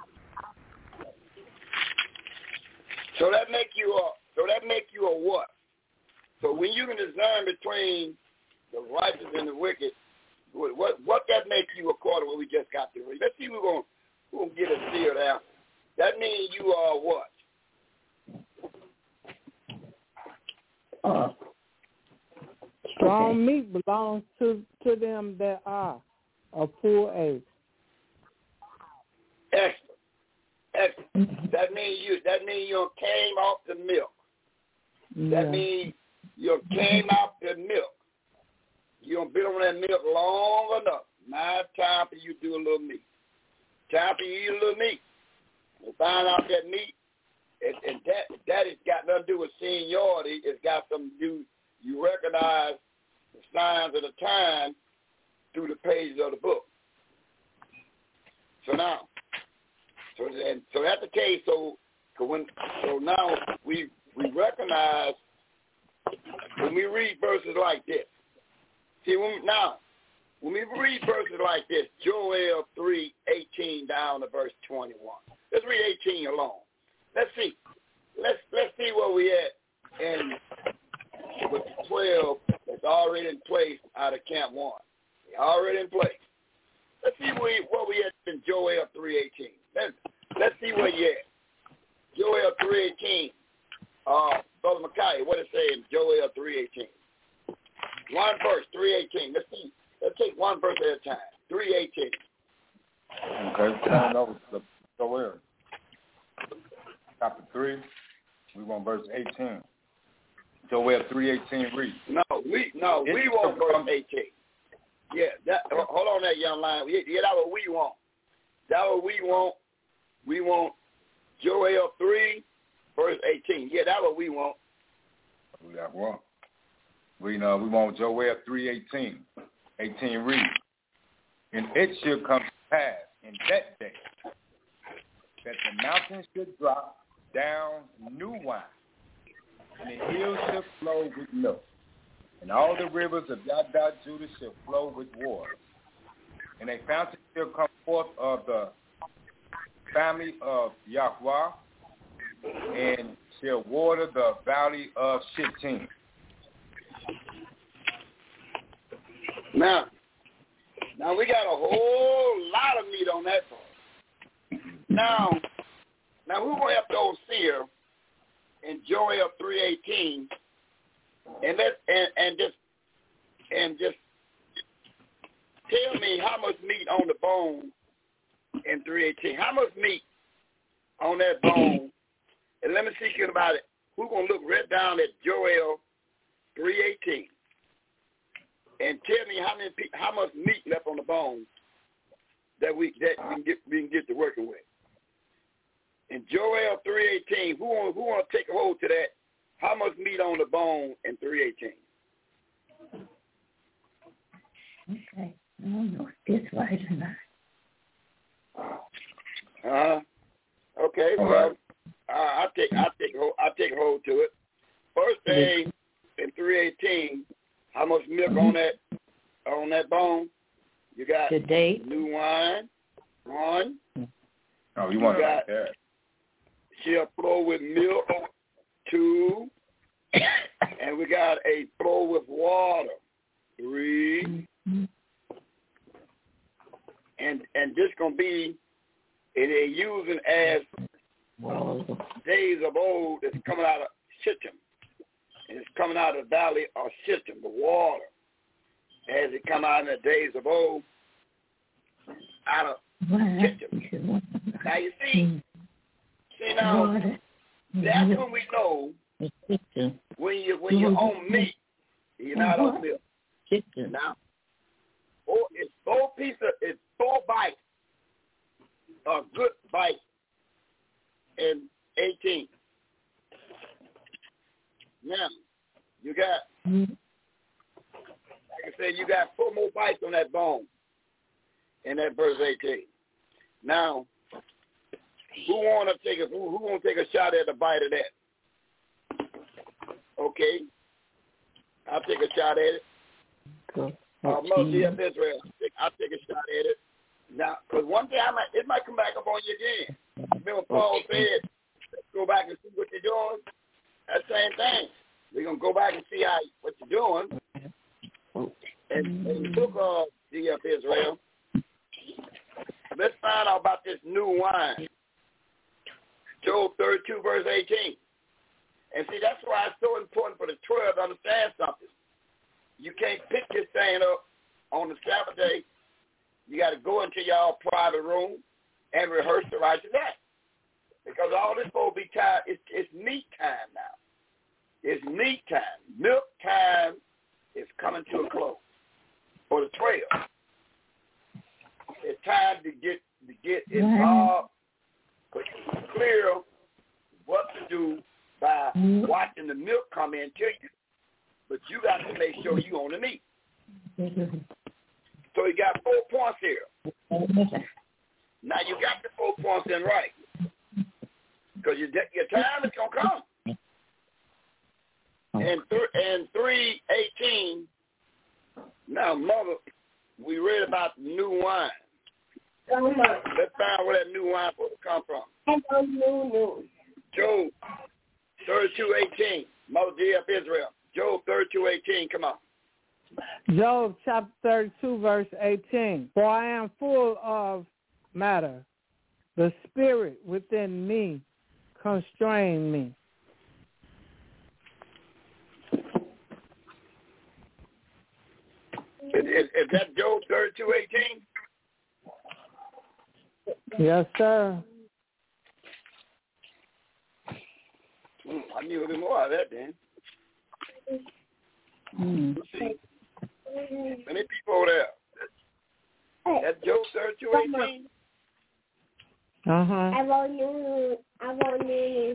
So that make you a so that make you a what? So when you can discern between the righteous and the wicked, what what, what that make you according to what we just got to read? Let's see who's gonna who gonna get a sealed answer. That means you are what? Uh, Strong okay. meat belongs to, to them that are of full age. Excellent. Excellent. That means you that means you came off the milk. Yeah. That means you came off the milk. You done been on that milk long enough. Now it's time for you to do a little meat. Time for you to eat a little meat. And find out that meat and, and that that has got nothing to do with seniority. It's got something to do. You recognize the signs of the time through the pages of the book. So now, so and so that's the case. So, so when so now we we recognize when we read verses like this. See, when, now when we read verses like this, Joel three eighteen down to verse twenty-one. Let's read eighteen alone. Let's see. Let's let's see where we at in with the twelve that's already in place out of Camp One. They're already in place. Let's see where we, where we at in Joel three eighteen. Let's let's see where you at. Joel three eighteen. Uh, Brother Micaiah, what it say in Joel three eighteen? One verse, three eighteen. Let's see. Let's take one verse at a time. three eighteen. Okay, turn over to Joel. Chapter three, we want verse eighteen. Joel three eighteen reads. No, we no, we want verse eighteen. Yeah, that, hold on that young line. Yeah, that's what we want. That's what we want. We want Joel three, verse eighteen. Yeah, that's what we want. We got one. We know we want Joel three eighteen. eighteen reads. And it shall come to pass in that day that the mountains should drop down new wine, and the hills shall flow with milk, and all the rivers of Yada Judah shall flow with water, and a fountain shall come forth of the family of Yahweh, and shall water the valley of Shittim. Now, now we got a whole lot of meat on that part. Now, now we're going to have to go see her in Joel three eighteen, and let and, and just and just tell me how much meat on the bone in three eighteen. How much meat on that bone? And let me see you about it. We're going to look right down at Joel three eighteen and tell me how many how much meat left on the bone that we that we can get we can get to working with. In Joel three eighteen, who want who want to take a hold to that? How much meat on the bone in three eighteen? Okay, I don't know if this right or not. Uh huh. Okay. All well, right. uh, I take I take hold I take hold to it. First thing in three eighteen, how much milk on that on that bone? You got the date, new wine, one. Oh, you want you it got, like that? She'll flow with milk, two, and we got a flow with water, three, mm-hmm. and and this gonna be, and they're using as Whoa. days of old. It's coming out of Shittim, and it's coming out of the valley of Shittim, the water, as it come out in the days of old, out of Shittim. Now you see. See now, that's when we know when you when you're on meat, you're not on milk. Now, oh, it's four pieces, it's four bites, a good bite, in eighteen. Now, you got, like I said, you got four more bites on that bone in that verse eighteen. Now. Who want to take a who, who want to take a shot at a bite of that? Okay, I'll take a shot at it. Cool. Uh, Mostly of Israel, I'll take, I'll take a shot at it. Now, because one day I might, it might come back up on you again. Remember Paul said, let's go back and see what you're doing? That same thing. We're going to go back and see how what you're doing. And, and the book of D F Israel, let's find out about this new wine. Job thirty-two, verse eighteen. And see, that's why it's so important for the twelve to understand something. You can't pick this thing up on the Sabbath day. You got to go into y'all private room and rehearse the righteous act. Because all this will be time, it's, it's meat time now. It's meat time. Milk time is coming to a close for the twelve. It's time to get to get involved, clear what the do by watching the milk come in to you. But you got to make sure you own the meat. So you got four points here. Now you got the four points in right. Because your, your time is going to come. And, th- and three eighteen, now, mother, we read about new wine. Let's find where that new wine supposed to come from. Job thirty-two eighteen, Mother G F Israel. Job thirty-two eighteen, come on. Job chapter thirty-two, verse eighteen. For I am full of matter. The spirit within me constrain me. Is, is, is that Job thirty-two eighteen? Yes, sir. Mm, I knew a little more of that then. Mm. See, many people over there. That's Job thirty-two eighteen? Uh-huh. I want you. I want you.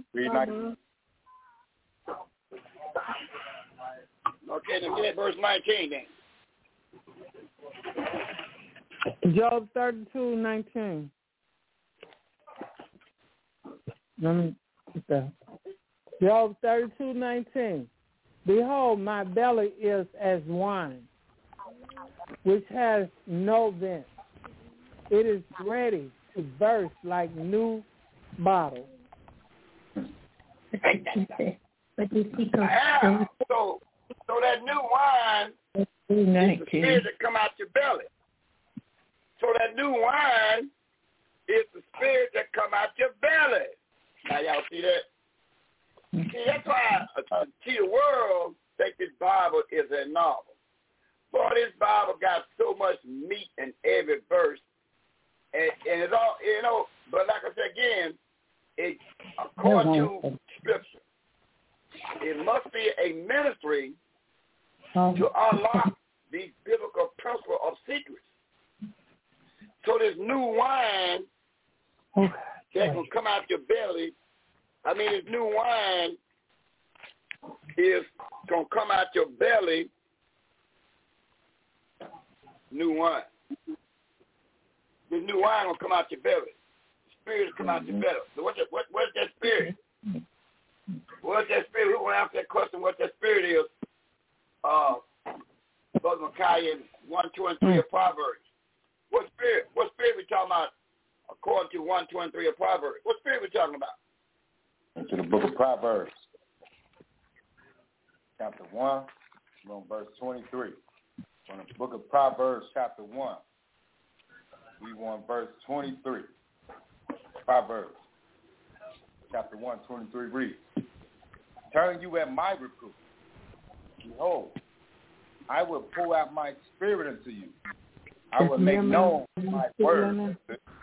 Okay, then get that verse nineteen then. Job thirty-two nineteen. Let me get that. Job thirty-two nineteen. Behold, my belly is as wine, which has no vent. It is ready to burst like new bottle. But you see, Ah, so, so that new wine is the spirit that come out your belly. So that new wine is the spirit that come out your belly. Now y'all see that? See, that's why uh, see the world think this Bible is a novel. Boy, this Bible got so much meat in every verse, and, and it's all, you know. But like I said again, it according to Scripture, it must be a ministry to unlock these biblical principles of secrets. So this new wine that will come out your belly, I mean, this new wine is going to come out your belly, new wine. This new wine will come out your belly. The spirit will come out your belly. So what's that, what, what's that spirit? What's that spirit? Who want to answer that question, what that spirit is? Uh, Brother Micaiah in one, two, and three of Proverbs. What spirit? What spirit we talking about according to one, two, and three of Proverbs? What spirit we talking about? Into the book of Proverbs, chapter one, on verse twenty-three. From the book of Proverbs, chapter one, we want verse twenty-three. Proverbs, chapter one, twenty-three reads, turn you at my reproof. Behold, I will pour out my spirit unto you. I will make known my words.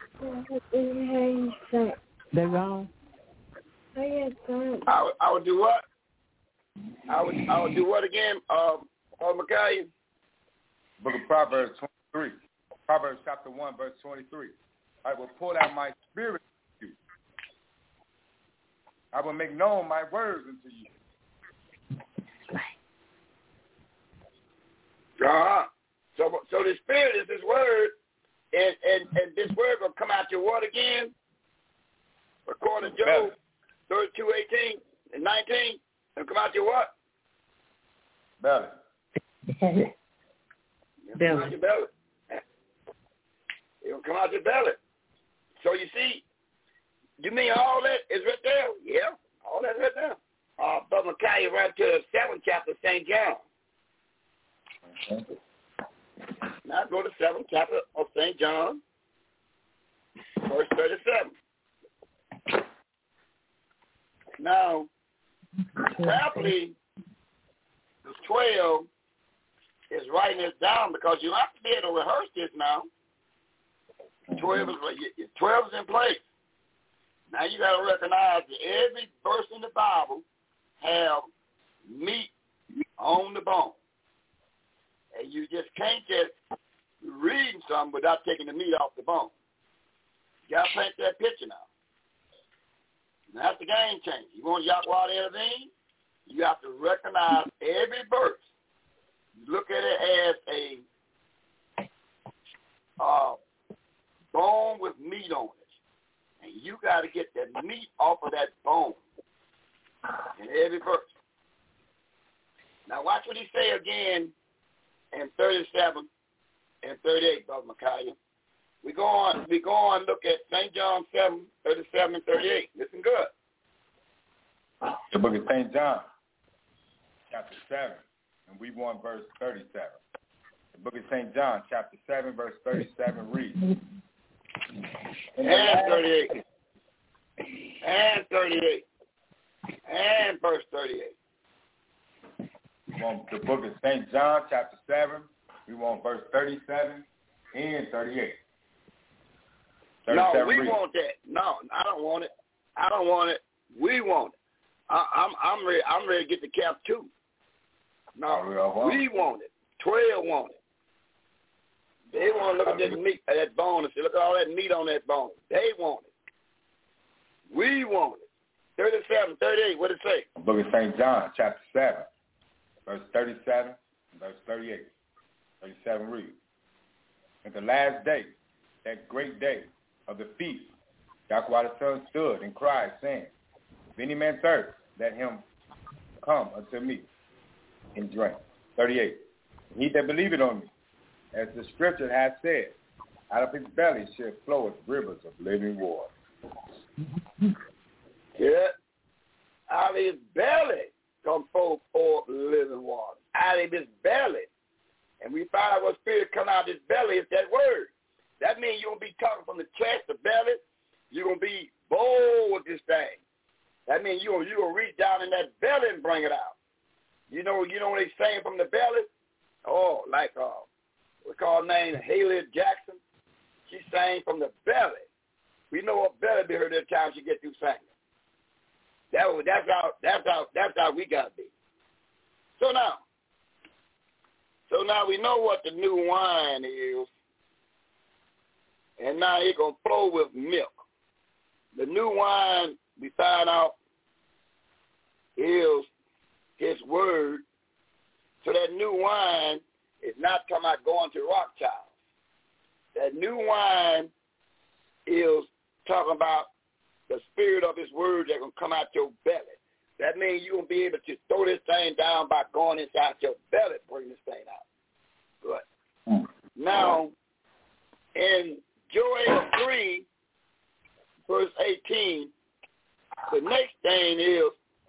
They're gone. I would, I would do what? I would I would do what again, um, uh, Micaiah? Book of Proverbs twenty-three. Proverbs chapter one, verse twenty-three. I will pour out my spirit into you. I will make known my words unto you. Uh-huh. So, so the spirit is this word, and, and, and this word will come out your what again? According to Job thirty-two eighteen and nineteen, it'll come out your what? Belly. Belly. It'll come out your belly. It'll come out your belly. So you see, you mean all that is right there? Yeah, all that's right there. Uh, Brother Micaiah right to the seventh chapter of Saint John. Okay. Now go to the seventh chapter of Saint John, verse thirty-seven. Now, apparently, the twelve is writing this down because you have to be able to rehearse this now. twelve is, twelve is in place. Now you got to recognize that every verse in the Bible have meat on the bone. And you just can't just read something without taking the meat off the bone. You got to paint that picture now. Now, that's the game changer. You want Yahweh to intervene? You have to recognize every verse. Look at it as a uh, bone with meat on it. And you got to get that meat off of that bone in every verse. Now, watch what he say again in thirty-seven and thirty-eight, Brother Micaiah. We go on, we go on and look at Saint John seven, thirty-seven and thirty-eight. Listen good. The book of Saint John, chapter seven, and we want verse thirty-seven. The book of Saint John, chapter seven, verse thirty-seven reads. And thirty-eight. And thirty-eight. And verse thirty-eight. We want the book of Saint John, chapter seven. We want verse thirty-seven and thirty-eight. No, we reads. want that. No, I don't want it. I don't want it. We want it. I, I'm I'm ready. I'm ready to get the cap too. No, oh, we want it. Twelve want it. They want to look at that meat, at that bone, and say, look at all that meat on that bone. They want it. We want it. thirty-seven, thirty-eight. What did it say? The book of Saint John, chapter seven, verse thirty-seven, and verse thirty-eight. thirty-seven reads. At the last day, that great day of the feast, Yahweh the Son stood and cried, saying, if any man thirst, let him come unto me and drink. thirty-eight. He that believeth on me, as the scripture hath said, out of his belly shall flow rivers of living water. Yeah. Out of his belly come forth forth living water. Out of his belly. And we find out what spirit come out of his belly is that word. That means you're going to be talking from the chest, the belly. You're going to be bold with this thing. That means you're, you're going to reach down in that belly and bring it out. You know, you know what they saying from the belly? Oh, like, uh, we call her name Haley Jackson. She sang from the belly. We know what belly be heard every time she get through singing. That was, that's how, that's how, that's how we got to be. So now, so now we know what the new wine is. And now it's going to flow with milk. The new wine, we find out, is his word. So that new wine is not talking about going to Rothschild. That new wine is talking about the spirit of his word that's going to come out your belly. That means you're going to be able to throw this thing down by going inside your belly, bring this thing out. Good. Now, in Joel three, verse eighteen, the next thing is,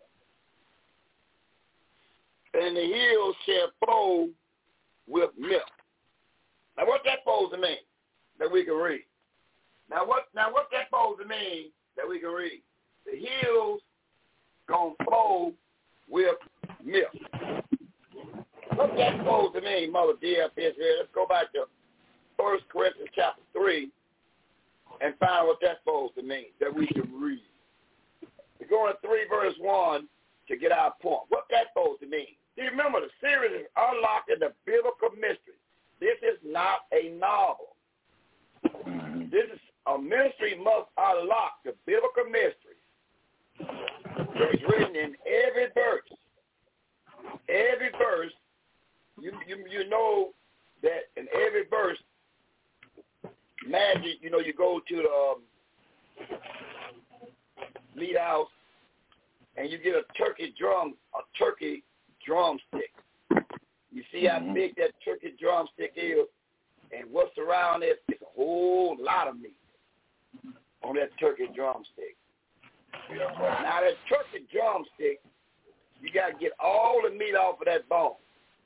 and the hills shall flow with milk. Now, what that supposed to mean that we can read? Now, what now what that supposed to mean that we can read? The hills gonna flow with milk. What that supposed to mean, Mother D F Israel? Let's go back to First Corinthians chapter three and find what that's supposed to mean that we can read. We're going to three verse one to get our point. What that's supposed to mean? See, remember, the series is Unlocking the Biblical Mystery. This is not a novel. This is a ministry must unlock the biblical mysteries. It's written in every verse. Every verse, you you you know that in every verse, magic, you know, you go to the um, meat house and you get a turkey drum, a turkey drumstick. You see how mm-hmm. big that turkey drumstick is, and what's around it is a whole lot of meat on that turkey drumstick. Yeah. Now that turkey drumstick, you got to get all the meat off of that bone.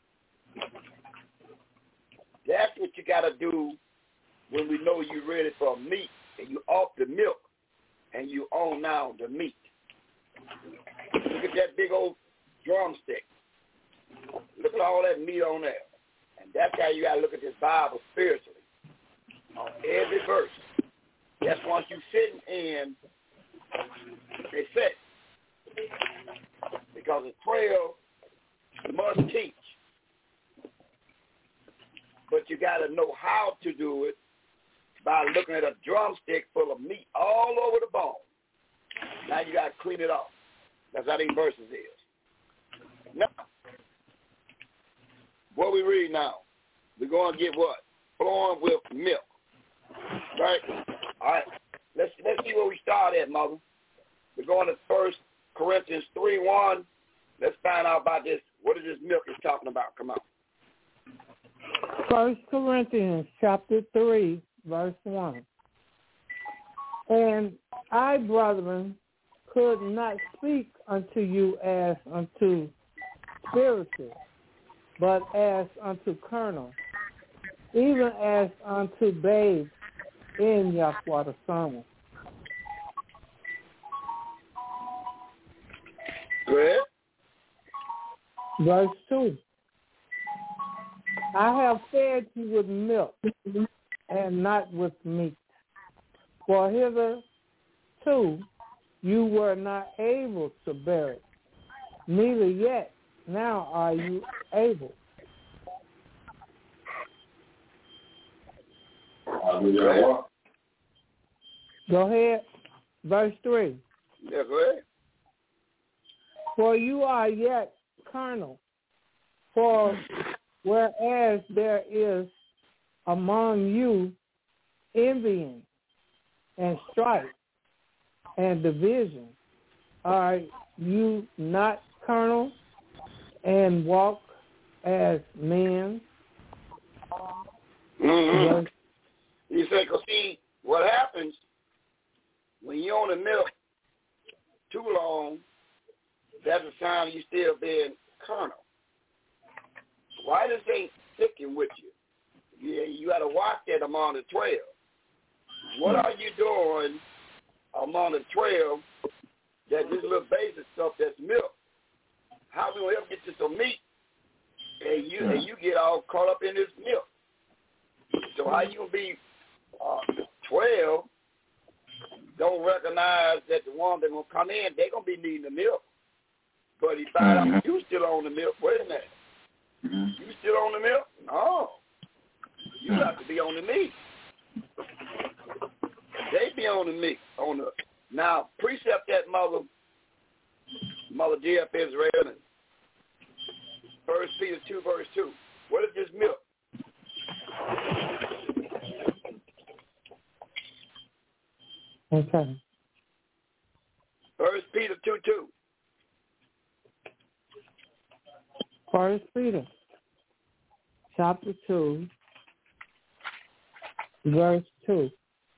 That's what you got to do when we know you're ready for meat and you off the milk and you on now the meat. Look at that big old drumstick. Look at all that meat on there. And that's how you got to look at this Bible spiritually. On every verse. That's once you sitting in, they sit. Because the twelve must teach. But you got to know how to do it by looking at a drumstick full of meat all over the bone. Now you got to clean it off. That's how these verses is. Now, what we read now, we're going to get what? Flowing with milk. Right? All right. Let's let's see where we start at, mother. We're going to First Corinthians three one. Let's find out about this. What is this milk is talking about? Come on. First Corinthians chapter three, verse one. And I, brethren, could not speak unto you as unto spiritual, but as unto carnal, even as unto babes in Yahweh the Son. Go ahead. Verse two. I have fed you with milk and not with meat. For hitherto you were not able to bear it, neither yet now are you able. Go ahead. Verse three. Yeah, go ahead. For you are yet carnal. For whereas there is among you envying and strife and division, are you not carnal and walk as men? Mm-hmm. You say, because see, what happens when you're on the milk too long, that's a sign you still being carnal. Why this ain't sticking with you? Yeah, you got to watch that among the twelve. What are you doing among the twelve that this little basic stuff that's milk? How we gonna ever get to some meat and you and you get all caught up in this milk? So how you gonna be uh, twelve? Don't recognize that the ones that gonna come in, they gonna be needing the milk. But if you find out you still on the milk, wait a minute. Mm-hmm. You still on the milk? No. You got to be on the meat. They be on the meat. On the now precept that mother, mother G F Israel, and First Peter two verse two. What is this milk? Okay. First Peter two two. First Peter, chapter two, verse two.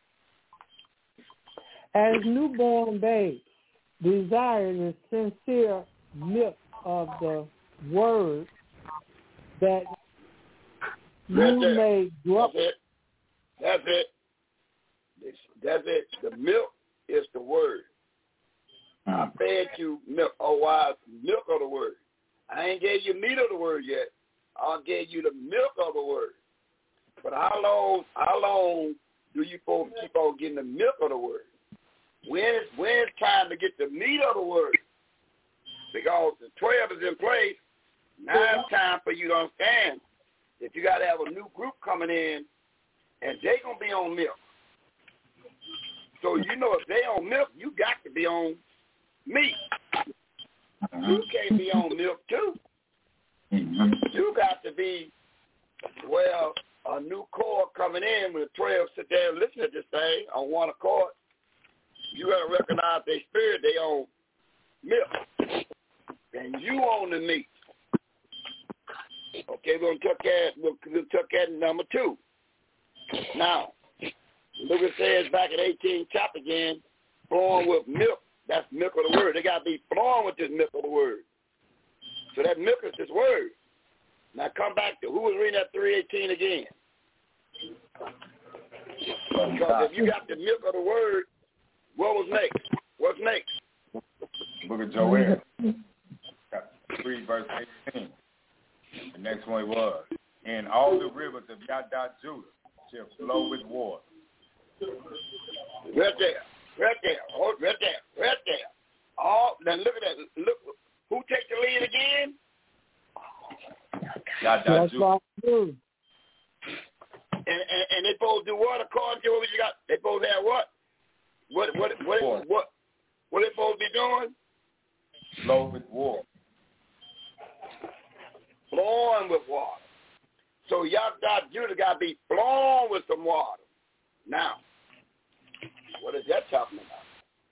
As newborn babes, desire the sincere milk of the word, that you That's may grow. That's it. That's it. That's it. The milk is the word. I fed you milk. Oh, wow, milk of the word. I ain't gave you meat of the word yet. I gave you the milk of the word. But how long how long do you folks keep on getting the milk of the word? When is when it's time to get the meat of the word? Because the twelve is in place, now it's time for you to understand that you got to have a new group coming in, and they going to be on milk. So you know if they on milk, you got to be on meat. You can't be on milk too. You got to be, well, a new core coming in when the twelve sit there and listen to this thing on one accord. You got to recognize their spirit, they on milk. And you on the meat. Okay, we're going to tuck that, we'll, we'll tuck that in number two. Now, look it says back in eighteen chapter again, flowing with milk. That's milk of the word. They got to be flowing with this milk of the word. So that milk is this word. Now come back to who was reading that three eighteen again. Because if you got the milk of the word, what was next? What's next? Book of Joel, three verse eighteen. The next one was, and all the rivers of Yada Judah shall flow with water. Right there. Right there, oh, right there, right there. All now look at that. Look, who take the lead again? Yada Judah. And, and and they both do what according to what you got? They both have what? What what what what What they supposed to be doing? Flow with water. Flowing with water. So y'all got Judah got to be flowing with some water. Now, what is that talking about?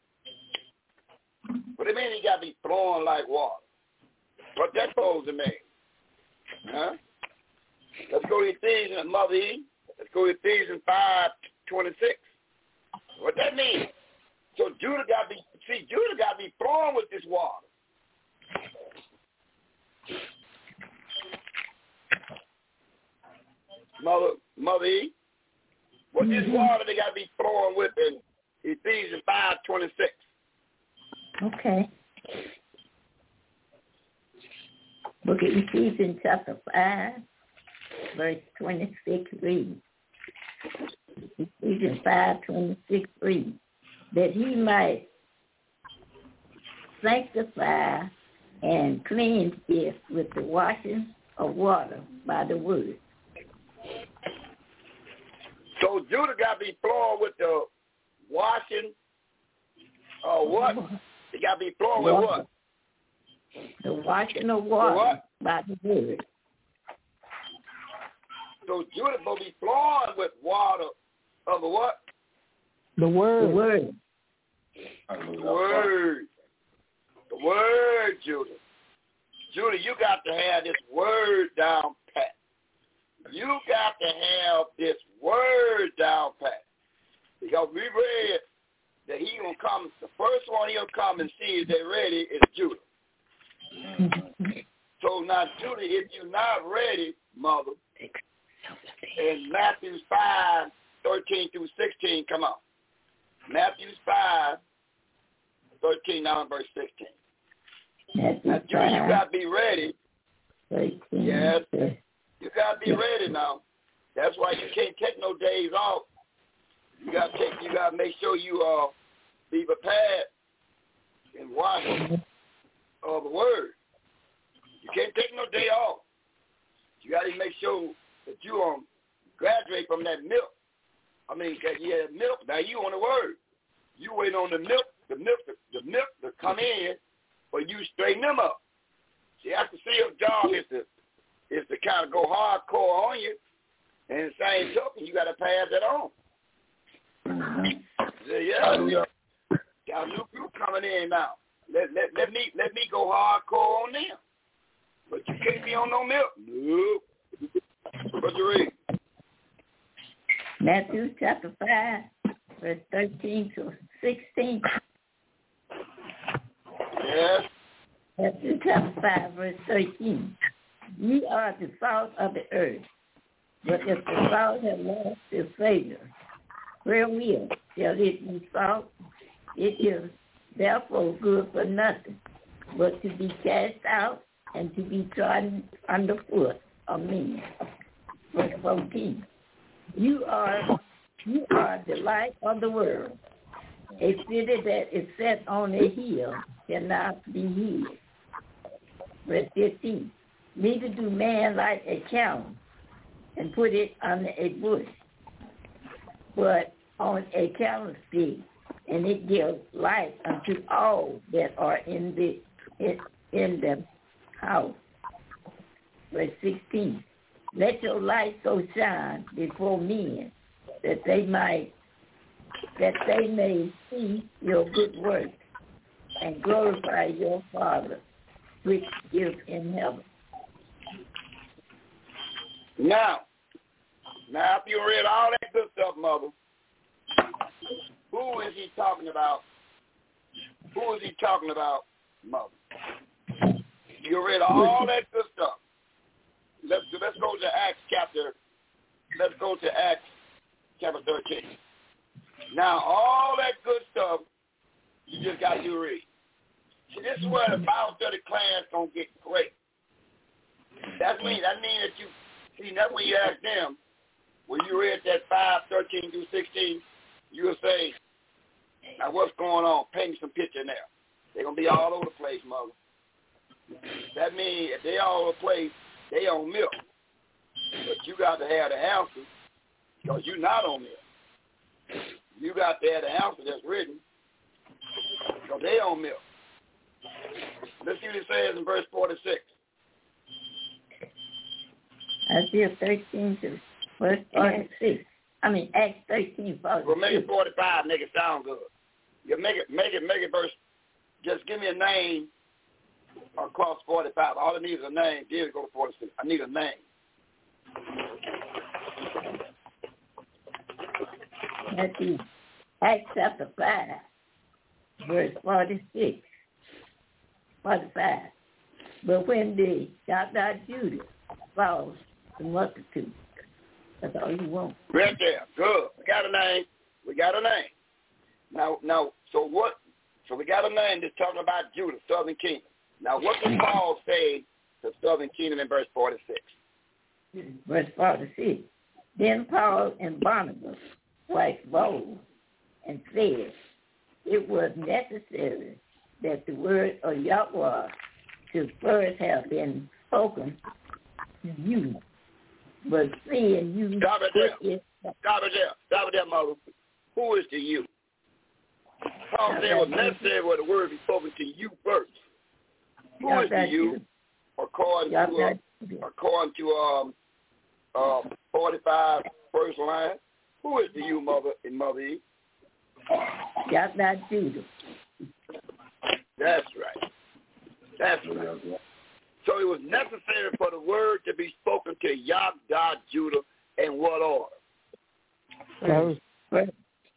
What do you mean he got to be flowing like water? What that supposed to mean? Huh? Let's go to Ephesians, Mother E. Let's go to Ephesians five twenty-six. What that mean? So Judah got to be, see, Judah got to be flowing with this water. Mother, Mother E, what this water they got to be flowing with in Ephesians five twenty-six. Okay. Look at Ephesians chapter five, verse twenty-six reads. Ephesians five twenty-six reads, that he might sanctify and cleanse it with the washing of water by the word. So Judah got to be flowing with the washing of what? They got to be flowing with what? The washing of water what? by the word. So Judah will be flowing with water of the what? The word. The word. The word. The word, Judah. Judah, you got to have this word down pat. You got to have this word down pat. Because we read that he gonna come, the first one he'll come and see if they're ready is Judah. So now, Judah, if you're not ready, mother, in Matthew five, thirteen through sixteen, come on. Matthew five, thirteen down in verse sixteen. Matthew now, Judah, you got to be ready. thirteen, yes. You got to be ready now. That's why you can't take no days off. You got to take. You got to make sure you uh be prepared and watch uh, the word. You can't take no day off. You got to make sure that you um graduate from that milk. I mean, you had milk. Now you on the word. You wait on the milk. The milk. The, the milk to come in, but you straighten them up. See, that's the seal job is to is to kind of go hardcore on you, and the same token, you got to pass it on. Yeah, yeah. Got a new group coming in now. Let let let me let me go hardcore on them. But you can't be on no milk. No. What you read? Matthew chapter five, verse thirteen to sixteen. Yes. Matthew chapter five, verse thirteen. Ye are the salt of the earth, but if the salt have lost its savor, wherewith shall it be salt? It is therefore good for nothing, but to be cast out and to be trodden underfoot of men. Verse fourteen. You are you are the light of the world. A city that is set on a hill cannot be hid. Verse fifteen. Neither do man light a candle and put it under a bush, but on a candlestick, and it gives light unto all that are in the in, in the house. Verse sixteen. Let your light so shine before men that they might that they may see your good works and glorify your Father which is in heaven. Now, now if you read all that good stuff, mother, who is he talking about? Who is he talking about, mother? You read all that good stuff. Let's let's go to Acts chapter. Let's go to Acts chapter thirteen. Now, all that good stuff, you just got to read. See, this is where the Bible study class gonna get great. That mean that mean that you see. That's when you ask them. When you read that five thirteen through sixteen, you'll say, "Now, what's going on? Paint me some picture in there." They're gonna be all over the place, mother. That means if they all over the place, they on milk. But you got to have the answers because you're not on milk. You got to have the answer that's written. So they on milk. Let's see what it says in verse forty-six. Isaiah thirteen to verse forty-six. I mean, Acts thirteen, forty-six. Well, make it forty-five, make it sound good. You make it, make it, make it verse. Just give me a name across forty-five. All I need is a name. Here, go to forty-six. I need a name. Matthew, Acts chapter five, verse forty-six, forty-five. But when they got that Judah, follows the multitude. That's all you want. Right there. Good. We got a name. We got a name. Now, now, so what? So we got a name that's talking about Judah, southern kingdom. Now, what does Paul say to southern kingdom in verse forty-six? Verse forty-six. Then Paul and Barnabas waxed bold and said, it was necessary that the word of Yahweh should first have been spoken to you. But seeing you... Stop it there. It, Stop it there. Stop it there, mother. Who is the you? Paul said it was necessary for the word be spoken to you first. Who is the you? According to, uh, according to um, uh, forty-five first line. Who is the you, mother and mother Eve? That's not Judah. That's right. That's right. So it was necessary for the word to be spoken to Yahdah Judah in what order? First. First.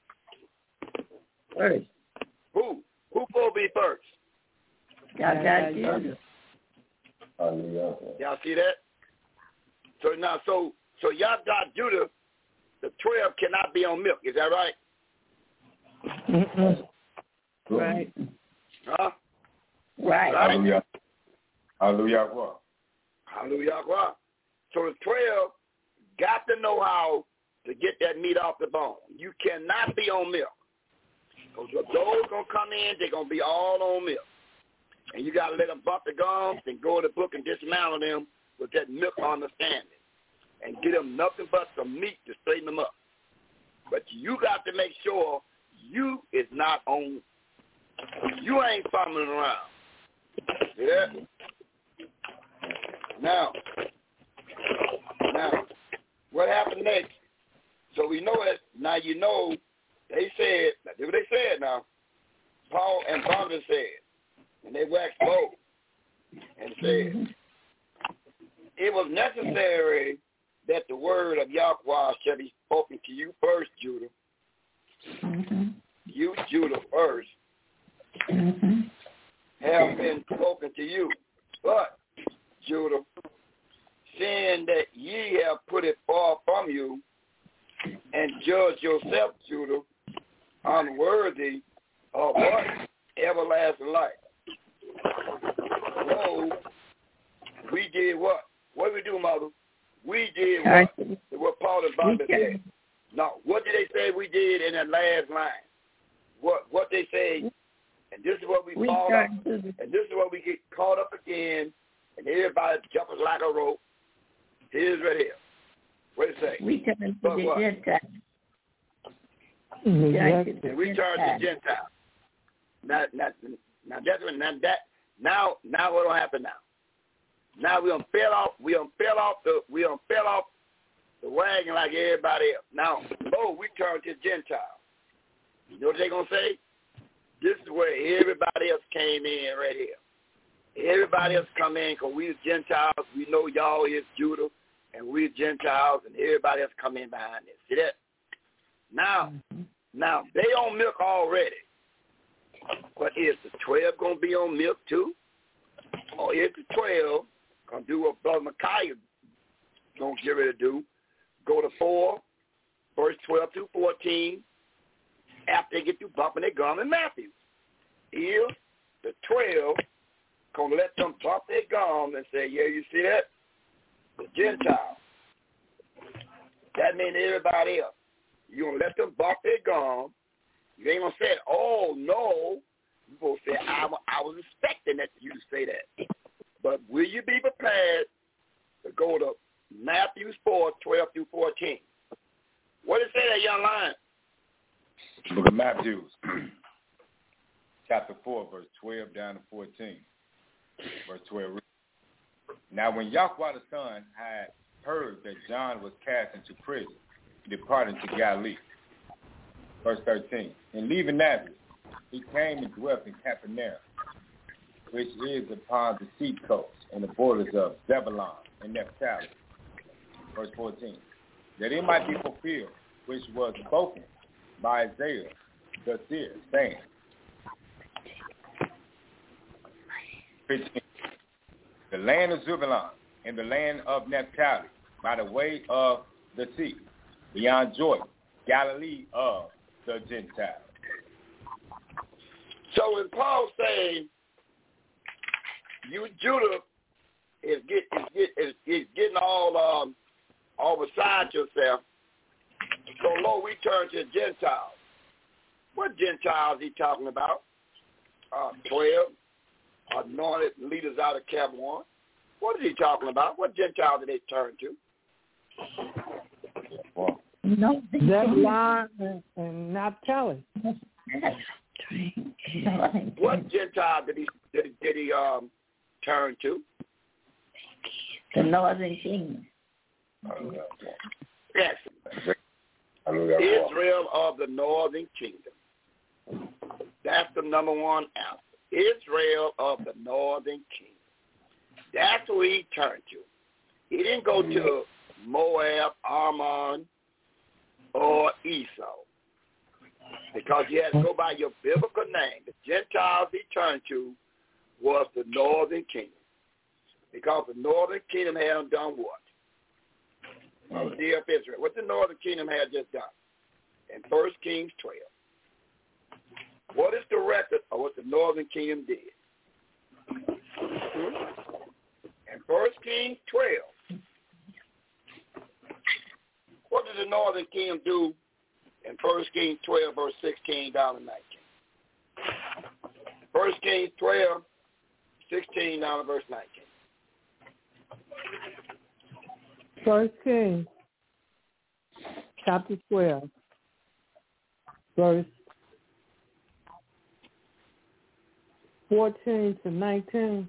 First. Who? Who will be first? Yahdah Judah. Y'all see that? So now, so so Yahdah Judah, the twelve cannot be on milk. Is that right? Mm-mm. Right. Huh? Right. Hallelujah. Hallelujah. Hallelujah. So the twelve got to know how to get that meat off the bone. You cannot be on milk. Because those going to come in, they're going to be all on milk. And you got to let them bump the gums and go to the book and dismantle them with that milk understanding. And get them nothing but some meat to straighten them up. But you got to make sure you is not on, you ain't fumbling around. Yeah? Now, now, what happened next? So we know it. Now you know, they said, now do what they said now. Paul and Barnabas said, and they waxed bold and said, it was necessary that the word of Yahweh shall be spoken to you first, Judah. Mm-hmm. You, Judah, first, mm-hmm. have been spoken to you. But, Judah, seeing that ye have put it far from you, and judge yourself, Judah, unworthy of what? Everlasting life. So, we did what? What did we do, Mother? We did what? What Paul and Barnabas said. No, what did they say we did in that last line? What what they say, and this is what we, we fall up, and this is what we get caught up again, and everybody jumping like a rope. Here's right here. What did it say? We turn to but the what? Gentiles. Mm-hmm. And we turn to Gentiles. Now, now, now, that's when, now that now now what will happen now? Now we done fell off. We done fell off the. We done fell off the wagon like everybody else. Now, oh, we turn to Gentiles. You know what they gonna say? This is where everybody else came in right here. Everybody else come in because we Gentiles. We know y'all is Judah, and we Gentiles, and everybody else come in behind this. See that? Now, now they on milk already. But is the twelve gonna be on milk too, or is the twelve gonna do what Brother Micaiah gonna get ready to do? Go to four, verse twelve through fourteen. After they get through bumping their gum in Matthew, is the twelve gonna let them bump their gum and say, "Yeah, you see that? The Gentiles." That means everybody else. You gonna let them bump their gum. You ain't gonna say, "Oh no." You gonna say, I, I was expecting that you to say that. But will you be prepared to go to Matthew four, twelve through fourteen? What did it say that, young lion? Book of Matthew, chapter four, verse twelve down to fourteen. Verse twelve. Now when Yahweh the Son had heard that John was cast into prison, he departed to Galilee. Verse thirteen. And leaving Nazareth, he came and dwelt in Capernaum, which is upon the sea coast and the borders of Zebulun and Naphtali. Verse fourteen. That it might be fulfilled, which was spoken by Isaiah the seer, saying, fifteen. The land of Zebulun and the land of Naphtali, by the way of the sea, beyond Jordan, Galilee of the Gentiles. So when Paul saying, you Judah is get is get is, is getting all um all beside yourself. So Lord, we turn to the Gentiles. What Gentiles he talking about? Uh, Twelve anointed leaders out of Capernaum. What is he talking about? What Gentiles did they turn to? No, Zebulun and, and Naphtali. What Gentile did he did, he- did he um turn to? The northern kingdom. Yes, Israel of the northern kingdom. That's the number one answer. Israel of the northern kingdom. That's who he turned to. He didn't go to Moab, Ammon, or Esau, because you had to go by your biblical name. The Gentiles he turned to was the northern kingdom, because the northern kingdom had done what? Of the of Israel. What the northern kingdom had just done in First Kings twelve. What is the record of what the northern kingdom did? Hmm? In First Kings twelve, what did the northern kingdom do in First Kings twelve, verse sixteen down to nineteen? First Kings twelve, sixteen down to verse nineteen. First Kings, chapter twelve, verse fourteen to nineteen.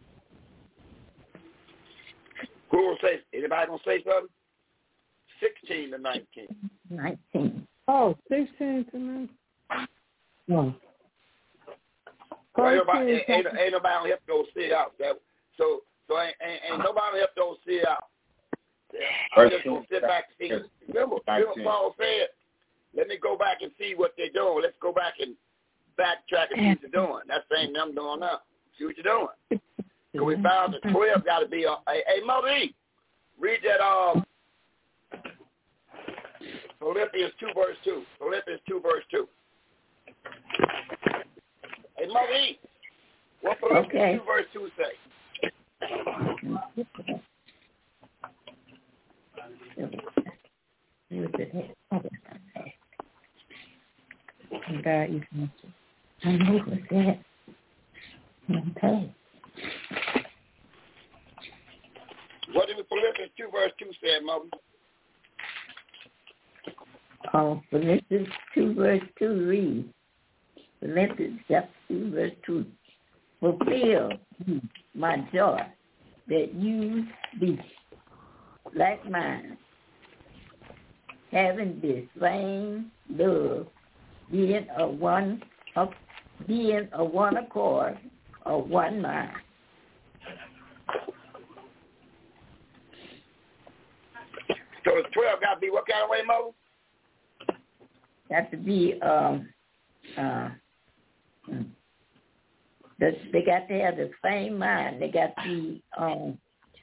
Who will say? Anybody gonna say something? Sixteen to nineteen. Nineteen. Oh, sixteen to nineteen. No. Well, everybody, ain't, ain't, ain't nobody help those see out. That, so, so ain't, ain't, ain't nobody help those see out. I'm just gonna sit back and see. Remember, remember Paul said, "Let me go back and see what they're doing. Let's go back and backtrack and see what they're doing." That's the same I'm doing now. See what you're doing. So we found the twelve got to be a. Hey, hey, Mother E, read that. Um, Philippians two verse two. Philippians two verse two. Hey, Mother E, what Philippians Okay. two verse two say? God, you can. I know what's that. Okay. What did Philippians two verse two say, Mother? Oh, Philippians two verse two reads. Philippians chapter two verse two. Fulfill my joy that you be like mine, having the same love, being a one of being a one accord, of one mind. So the twelve got to be what kind of way, Mother? Got to be um uh they, they got to have the same mind. They got to be um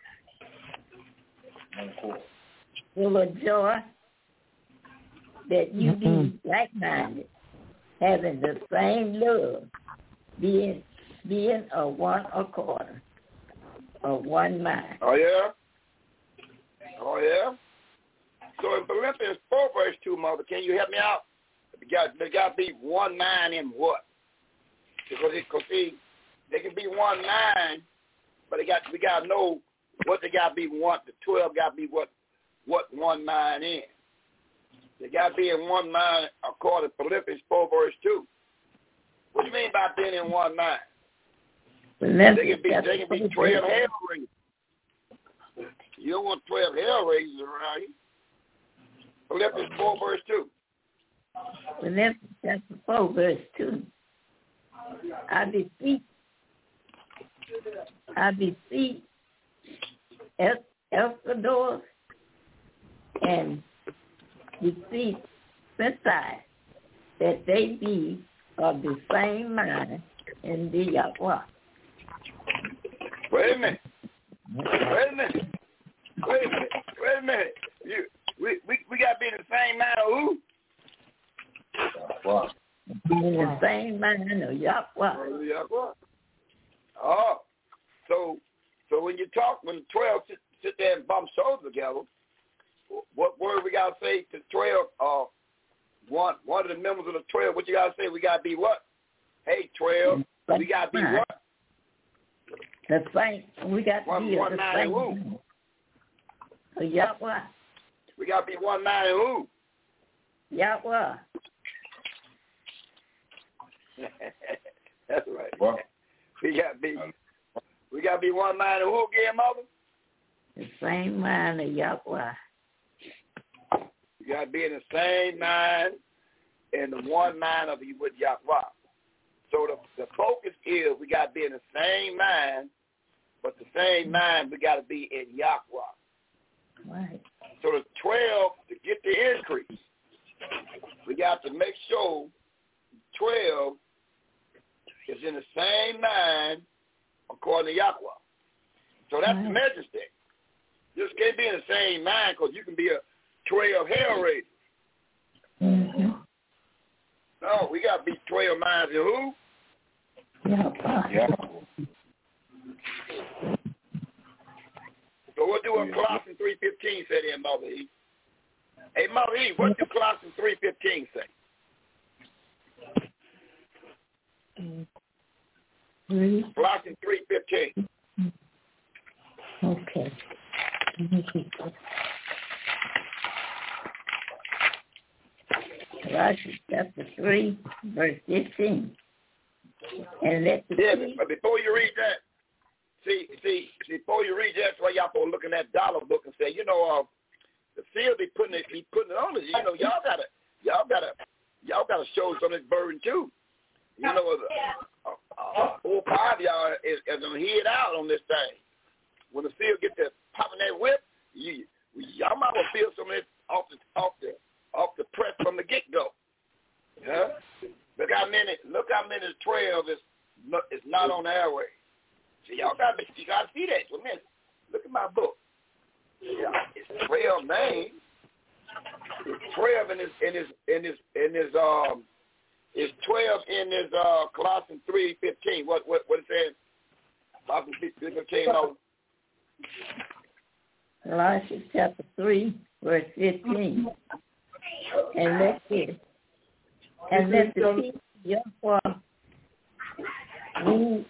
full of joy, that you be like-minded, having the same love, being being a one accord, a one mind. Oh yeah. Oh yeah. So in Philippians four verse two, Mother, can you help me out? They got they got to be one mind in what? Because it, cause see, they can be one mind, but they got we got to know what they got to be one. The twelve got to be what what one mind in. They got to be in one mind according to Philippians four verse two. What do you mean by being in one mind? Remember, they can be, they can be twelve hell raisers. You don't want twelve hell raisers around you. Philippians four, verse two. Remember, chapter four, verse two. I beseech, I beseech El- Elsador and beseech Sintai that they be of the same mind in the Yahweh. Wait a minute. Wait a minute. Wait a minute. Wait a minute. You, we, we, we got to be in the same mind of who? Yahweh. In the same mind of Yahweh. Yahweh. Oh, so so when you talk, when the twelve sit, sit there and bump shoulders together, what word we got to say to twelve? Uh, one one of the members of the twelve, what you got to say? We got to be what? Hey, twelve, we got to be what? The same. We got to one, be one the nine same. who? So Yahweh. We got to be one nine who? Yahweh. That's right. Well, we got to be. We got to be one mind of who again, mother? The same mind of Yahweh. You got to be in the same mind and the one mind of you with Yahweh. So the, the focus is we got to be in the same mind, but the same mind we got to be in Yahweh. Right. So the twelve, to get the increase, we got to make sure twelve is in the same mind according to Yahweh. So that's right. The measure stick. You just can't be in the same mind because you can be a twelve hell raiser. Mm-hmm. No, we got to be twelve minds in who? Yahweh. Yeah. So what do a Colossians three fifteen say there, Mother E? Hey, Mother E, what do Colossians three fifteen say? Three. Colossians three fifteen. Okay. Colossians chapter three, verse fifteen. And let the yeah, peace... but before you read that, see, see, before you read that, that's why y'all supposed to look in that dollar book and say, you know, uh, the field be putting it, be putting it on us. You know, y'all gotta, y'all gotta, y'all gotta show some of this burden too. You know, uh, uh, four or five of y'all is, is gonna head out on this thing. When the field get to popping that whip, you, y'all might well feel some of this off the, off the, off the press from the get go. Yeah. Look how many, look how many twelve is is not on the airway. See, y'all got to, you got to see that. Wait a minute. Look at my book. Yeah, it's twelve names. It's twelve in his in his in his in his um. It's twelve in his uh Colossians three fifteen. What what what it says? Colossians three fifteen. No. Colossians chapter three, verse fifteen. And let's hear. And let the peace Yahweh rule.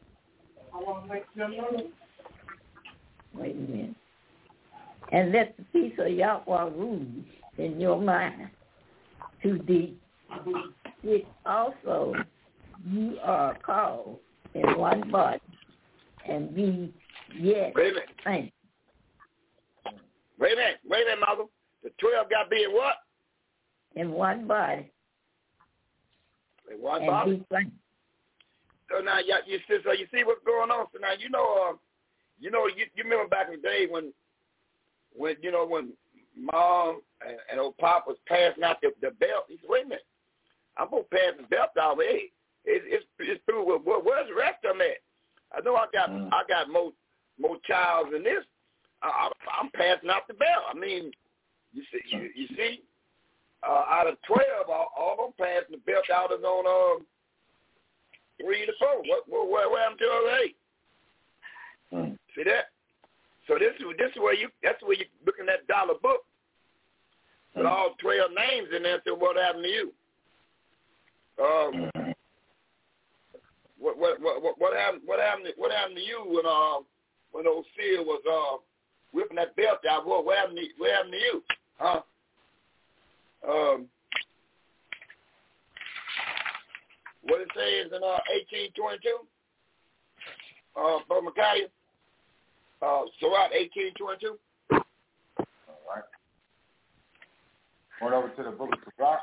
Wait a minute. And let the peace of Yahweh rule in your mind, to the which also you are called in one body, and be yet saints. Wait a minute, wait a minute, mother. The twelve got to be in what? In one body. In one and body. Be saints. So now, you, you see, so you see what's going on. So now, you know, uh, you know, you, you remember back in the day when, when you know, when Mom and, and old Pop was passing out the, the belt. He said, "Wait a minute, I'm gonna pass the belt out. Hey, it's it's, it's through. Well, where's the rest of them at? I know I got mm. I got more more child than this. I, I'm passing out the belt. I mean, you see, you, you see, uh, out of twelve, all, all of them passing the belt out is on uh, three to four. What what where, where I'm to eight? Mm. See that? So this is this is where you that's where you looking at dollar book with mm. all twelve names in there. So what happened to you? Um, mm. what, what what what happened? What happened? To, what happened to you when uh when old Seal was uh whipping that belt out? What what happened? To, what happened to you? Huh? Um, what it says in uh, eighteen twenty-two? Uh, Brother Micaiah? Uh, Sirach eighteen twenty-two? All right. Going over to the book of Sirach.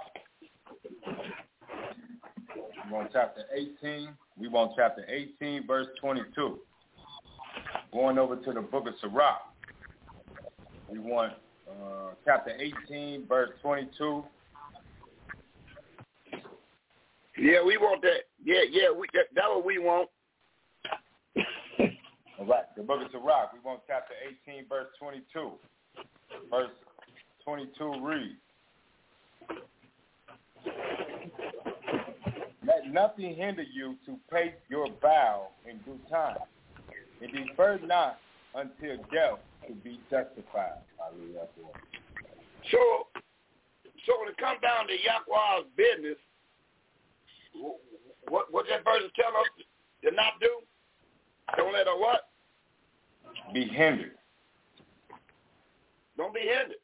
We want chapter eighteen. We want chapter eighteen, verse twenty-two. Going over to the book of Sirach. We want uh, chapter eighteen, verse twenty-two. Yeah, we want that. Yeah, yeah, we that, that's what we want. All right, the book of Sirach. We want chapter eighteen, verse twenty-two. Verse twenty-two reads, let nothing hinder you to pay your vow in due time, and defer not until death to be justified. So, so when it comes down to Yahweh's business, what what that verse tell us to not do? Don't let her what? Be hindered. Don't be hindered.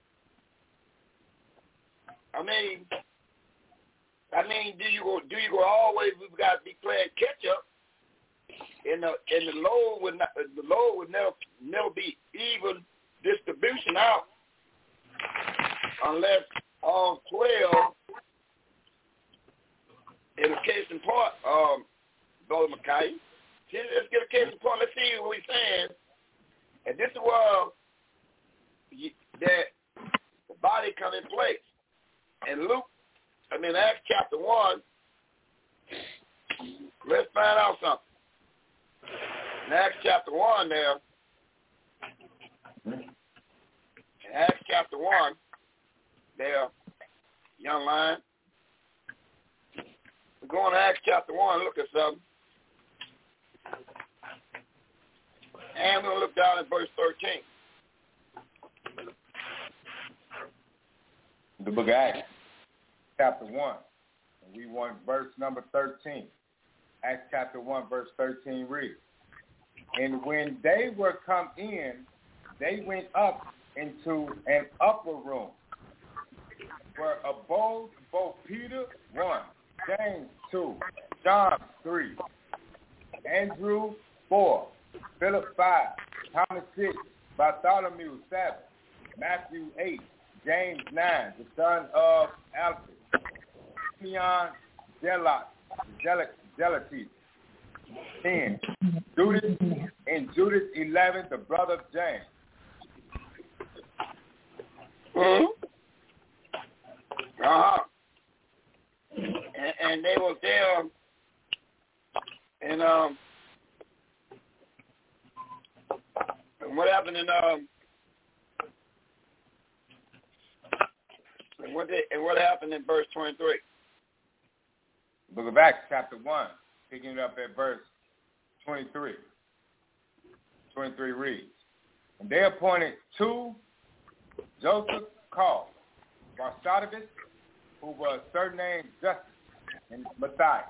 I mean, I mean, do you go? Do you go always? We've got to be playing catch up. And the and the load would not, the load would never never be even distribution out unless all twelve. In a case in point, um, Brother Micaiah, let's get a case in point. Let's see what he's saying. And this is where that the body come in place. And Luke, I mean Acts chapter one. Let's find out something. In Acts chapter one there, in Acts chapter one, there, young lion. We're going to Acts chapter one, look at something. And we're going to look down at verse thirteen. The book of Acts, chapter one. And we want verse number thirteen. Acts chapter one, verse thirteen reads, and when they were come in, they went up into an upper room, where abode both Peter, one, James, two, John, three, Andrew, four, Philip, five, Thomas, six, Bartholomew, seven, Matthew, eight, James, nine, the son of Alphaeus, Simeon, Zealot, Zealot, Zealotes, ten, Judas, and Judas, eleven, the brother of James. Mm-hmm. Uh-huh. And, and they were there, and um, and what happened in um, and what they, and what happened in verse twenty-three? Book of Acts, chapter one, picking it up at verse twenty-three. twenty-three reads, and they appointed two Joseph called Barsabbas, who was surnamed Justus, and Matthias.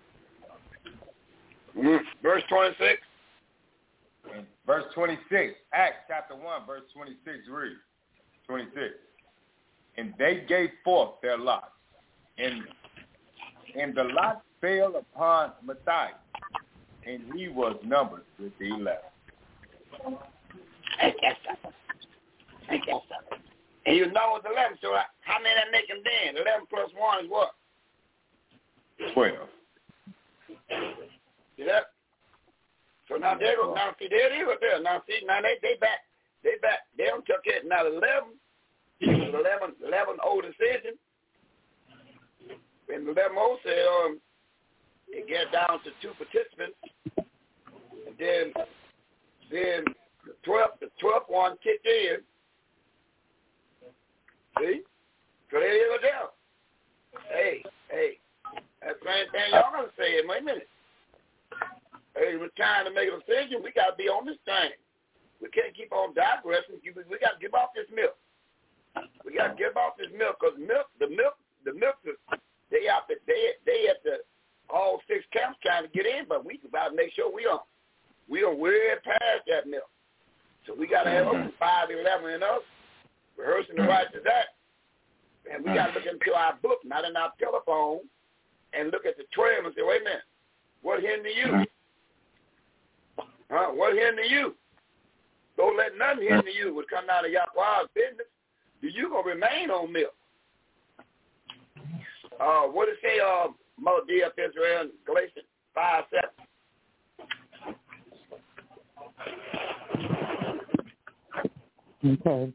Mm-hmm. Verse twenty-six. And verse twenty-six, Acts chapter one, verse twenty-six reads, twenty-six. And they gave forth their lots, and and the lot fell upon Matthias, and he was numbered with the eleven. I guess so. I guess so. And you know it's eleven, so how many that make him then? eleven plus one is what? twelve. See that? So now they go, now see, there it is right there. Now see, now they, they back, they back, they don't took it, now eleven, eleven, eleven old decision. And eleven old said, um, it get down to two participants. And then, then the twelfth, the twelfth one kicked in. See? So there you go down. Hey, hey, that's the same thing y'all gonna say. Wait a minute. Hey, it's time to make a decision. We gotta be on this thing. We can't keep on digressing. We gotta give off this milk. We gotta give off this milk because milk, the milk, the milk, they out the they they at the all six camps trying to get in, but we about to make sure we are we are way past that milk. So we gotta have up to five eleven and us. Rehearsing the rights of that. And we got to look into our book, not in our telephone, and look at the twelve and say, wait a minute, what hinder you? Huh? What hinder you? Don't let nothing hinder you would come out of Yahweh's business. You going to remain on milk. Uh, what did it say, uh, Mother D F Israel in Galatians five seven? Okay.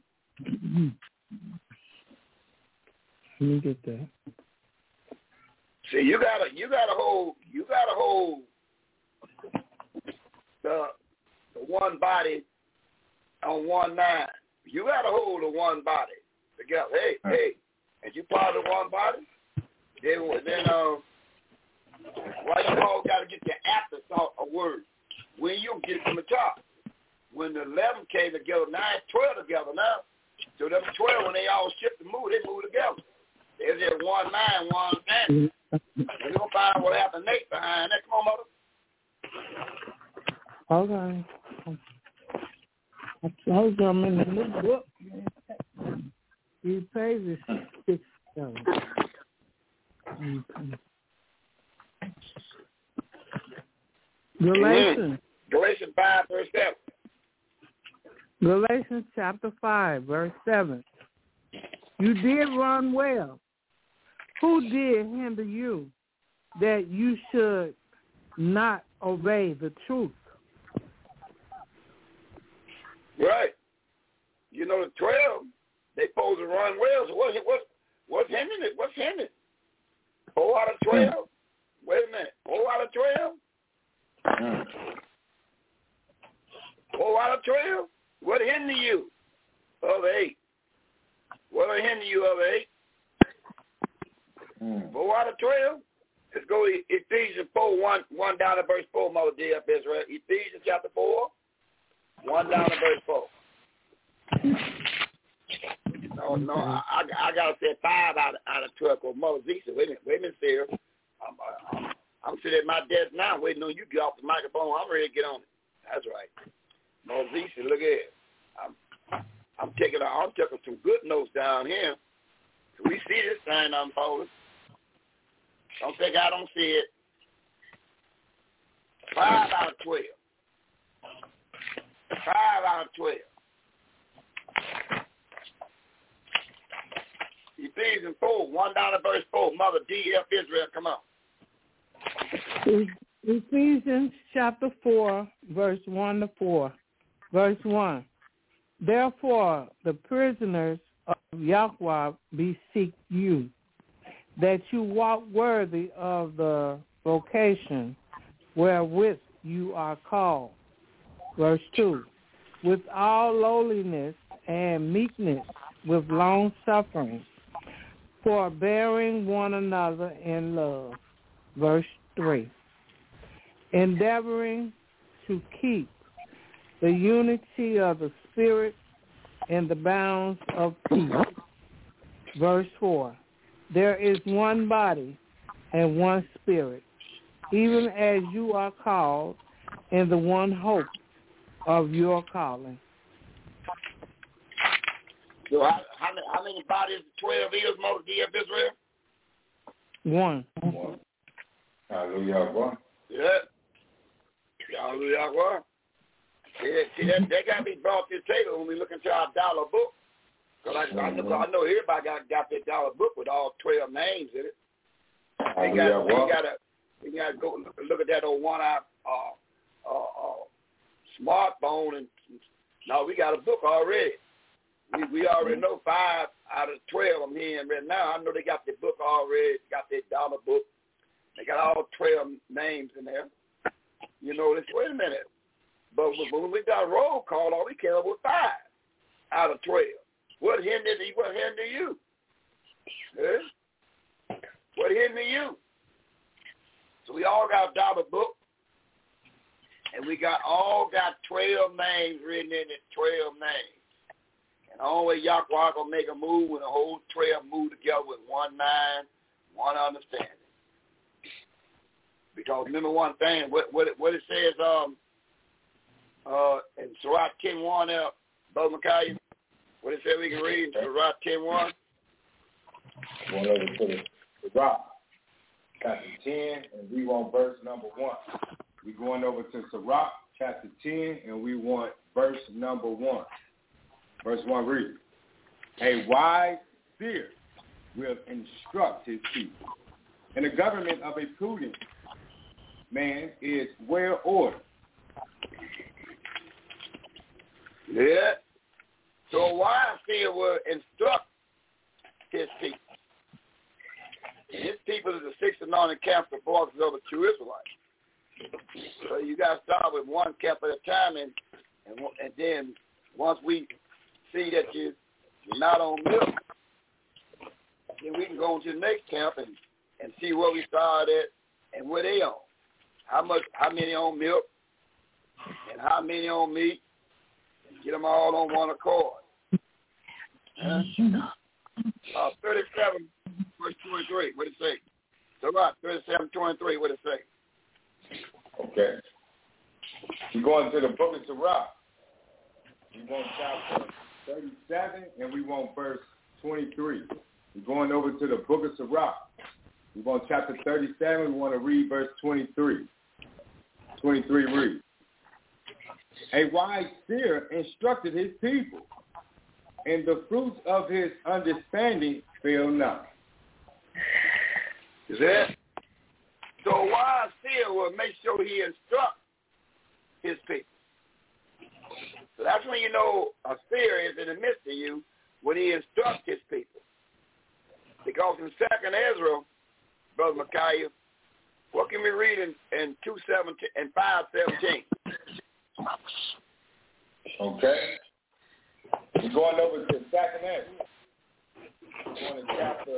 Let me get that. See, you gotta, you gotta hold, you gotta hold the the one body on one mind. You gotta hold the one body together. Hey, hey, and you part of the one body. Then, then, um, why you all gotta get the afterthought of words when you get it from the top. When the eleven came together, now it's twelve together now. So them twelve, when they all shift and move, they move together. There's just one mind, one understanding. We're going to find out what happened next behind that. Come on, Mother. Okay. I told you I'm in the new book. These pages six seven. Galatians. Galatians five, verse seven. Galatians chapter five, verse seven. You did run well. Who did hinder you that you should not obey the truth? Right. You know, the twelve, they supposed to run well. So what, what, what's hindering it? What's hindering it? Four out of twelve? Wait a minute. Four out of twelve? Four out of twelve? What hinder you of eight? What will hinder you of eight? Mm. Four out of twelve? Let's go Ephesians four, one, one down to verse four, Mother D F Israel. Ephesians chapter four, one down to verse four. No, no, I, I, I got to say five out of, out of twelve. Because Mother Z said, wait a minute, wait a minute, Sarah. I'm, I'm, I'm sitting at my desk now waiting on you to get off the microphone. I'm ready to get on it. That's right. Mother Z said, look at it. I'm, I'm taking I'm taking some good notes down here. We see this thing unfolding. Don't think I don't see it. Five out of twelve. Five out of twelve. Ephesians four, one down to verse four. Mother D F Israel, come on. Ephesians chapter four, verse one to four. Verse one. Therefore, the prisoners of Yahweh beseech you, that you walk worthy of the vocation wherewith you are called. Verse two. With all lowliness and meekness, with long suffering, forbearing one another in love. Verse three. Endeavoring to keep the unity of the Spirit in the bounds of peace. Verse four. There is one body and one Spirit, even as you are called in the one hope of your calling. So how, how, many, how many bodies twelve is, Mother D F Israel? One. One. Hallelujah. One. Yeah. Hallelujah. One. Yeah, see, that, that got to be brought to the table when we look into our dollar book. Because I, I, know, I know everybody got, got that dollar book with all twelve names in it. They got, they got to they got to go look, look at that old one-eye uh, uh, uh, smartphone. And no, we got a book already. We, we already know five out of twelve I'm hearing right now. I know they got the book already, got their dollar book. They got all twelve names in there. You know, this, wait a minute. But, but when we got a roll call, all we care about five out of twelve. What hindered you? What hindered you? Huh? What hindered you? So we all got a dollar book, and we got all got twelve names written in it, twelve names. And the only way Yahweh gonna make a move when the whole twelve move together with one mind, one understanding. Because remember one thing, what what it, what it says um uh in Sirach ten one there, Bo Micaiah, what it says we can read in Sirach ten one. One over to the rock. chapter ten, and we want verse number one. We're going over to Sirach, chapter ten, and we want verse number one. Verse one reads, a wise seer will instruct his people, and the government of a prudent man is well ordered. Yeah. So a wise seer will instruct his people. His people is the six anointed camp, the voices of the true Israelites. So you got to start with one camp at a time, and and, and then once we see that you, you're not on milk, then we can go into the next camp and, and see where we started at and where they on. How much, how many on milk, and how many on meat, and get them all on one accord. Huh? Uh, thirty-seven, verse twenty-three, what it say? So right, thirty-seven, twenty-three, what it say? Okay. We're going to the book of Sirach. We want chapter thirty-seven, and we want verse twenty-three. We're going over to the book of Sirach. We want chapter thirty-seven. We want to read verse twenty-three. twenty-three reads, a wise seer instructed his people, and the fruits of his understanding fail not. Is that? So a wise seer will make sure he instructs his people. So that's when you know a seer is in the midst of you, when he instructs his people. Because in Second Ezra, Brother Micaiah, what can we read in, in two seventeen and five seventeen? Okay. We're going over to Second Ezra. We're going to chapter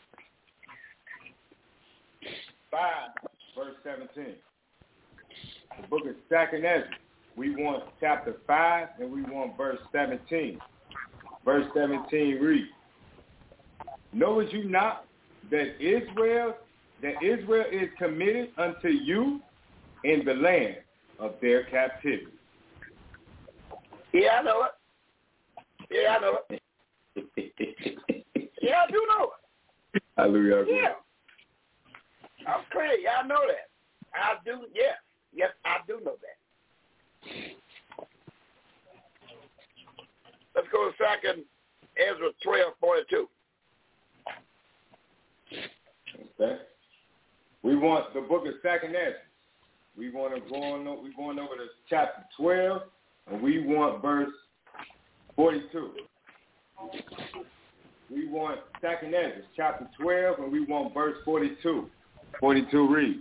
five, verse seventeen. The book of Second Ezra. We want chapter five, and we want verse seventeen. Verse seventeen reads, knowest you not that Israel, that Israel is committed unto you in the land of their captivity? Yeah, I know it. Yeah, I know it. Yeah, I do know it. Hallelujah. Yeah. I'm crazy. I know that. I do, yes. Yes, I do know that. Let's go to Second Ezra twelve forty-two. Okay. We want the book of Second Ezra. We want to go on. We're going over to chapter twelve, and we want verse forty-two. We want Second Ezra, chapter twelve, and we want verse forty-two. forty-two reads,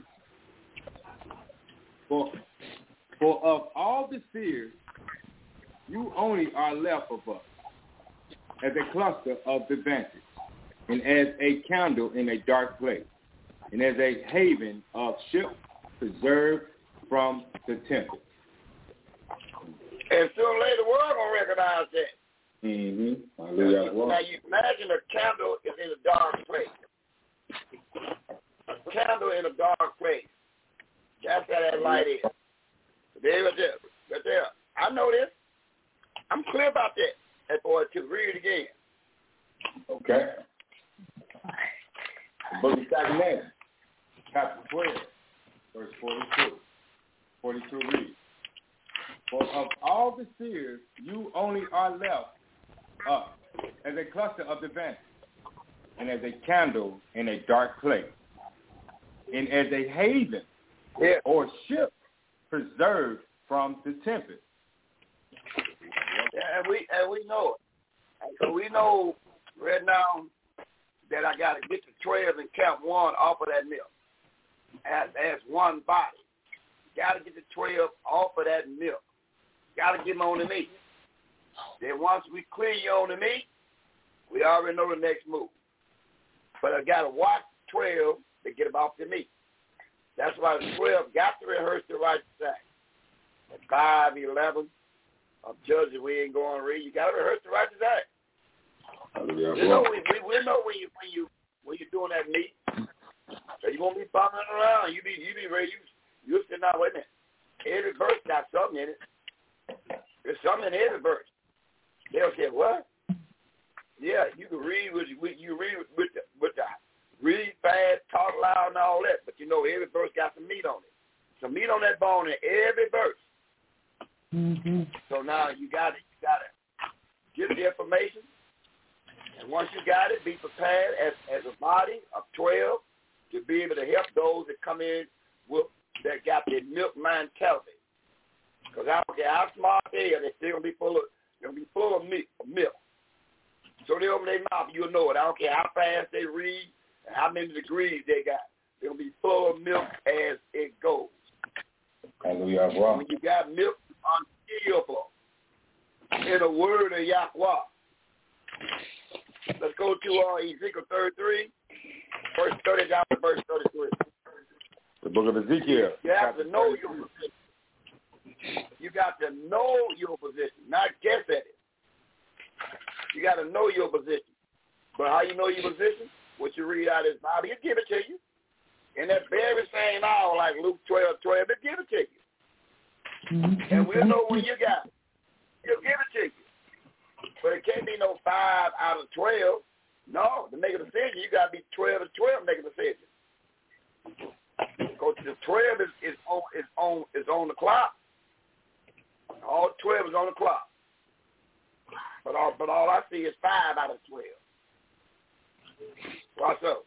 For, for of all the seers, you only are left of us, as a cluster of the vantage, and as a candle in a dark place, and as a haven of ships preserved from the tempest. And sooner or later, the world going to recognize that. Mm-hmm. Now, now, you imagine a candle is in a dark place. A candle in a dark place. That's how that light is. There, right there, right there. I know this. I'm clear about that. At forty-two. Read it again. Okay. The book of Second Ezra, chapter twelve, verse forty-two. forty-two reads, for of all the seers, you only are left up as a cluster of the vantage, and as a candle in a dark place, and as a haven yeah. or ship preserved from the tempest. Yeah, and we and we know it. And so we know right now that I got to get the twelve and count one off of that milk as, as one body. Got to get the twelve off of that milk. Got to get them on the meat. Then once we clear you on the meat, we already know the next move. But I got to watch twelve to get them off the meat. That's why the twelve got to rehearse the righteous act. At five, eleven, of Judges we ain't going to read. You got to rehearse the righteous act. You know, we, we, we know when you when you when you're doing that meat, so you won't be fumbling around. You be you be ready. You you sit down. Wait a minute. Every verse got something in it. There's something in every verse. They'll say, what? Yeah, you can read with you, you read with the with the read fast, talk loud, and all that. But you know, every verse got some meat on it. Some meat on that bone in every verse. Mm-hmm. So now you got it. You got to get the information. And once you got it, be prepared as, as a body of twelve to be able to help those that come in with that got their milk mentality. Because I don't care how smart they are, they're still gonna be full of they're gonna be full of milk. milk. So they open their mouth, you'll know it. I don't care how fast they read and how many degrees they got. They're gonna be full of milk as it goes. Hallelujah. When you got milk, unskillful in the word of Yahweh. Let's go to uh, Ezekiel thirty-three, verse thirty down to verse thirty-three. The book of Ezekiel. You have to know your position. You got to know your position, not guess at it. You got to know your position. But how you know your position? What you read out of his Bible, he'll give it to you. In that very same hour, like Luke twelve, twelve, he'll give it to you. Mm-hmm. And we'll know when you got it. He'll give it to you. But it can't be no five out of twelve. No, to make a decision, you got to be twelve to twelve to make a decision. Because the twelve is, is, on, is, on, is on the clock. All twelve is on the clock. But all, but all I see is five out of twelve. Why so?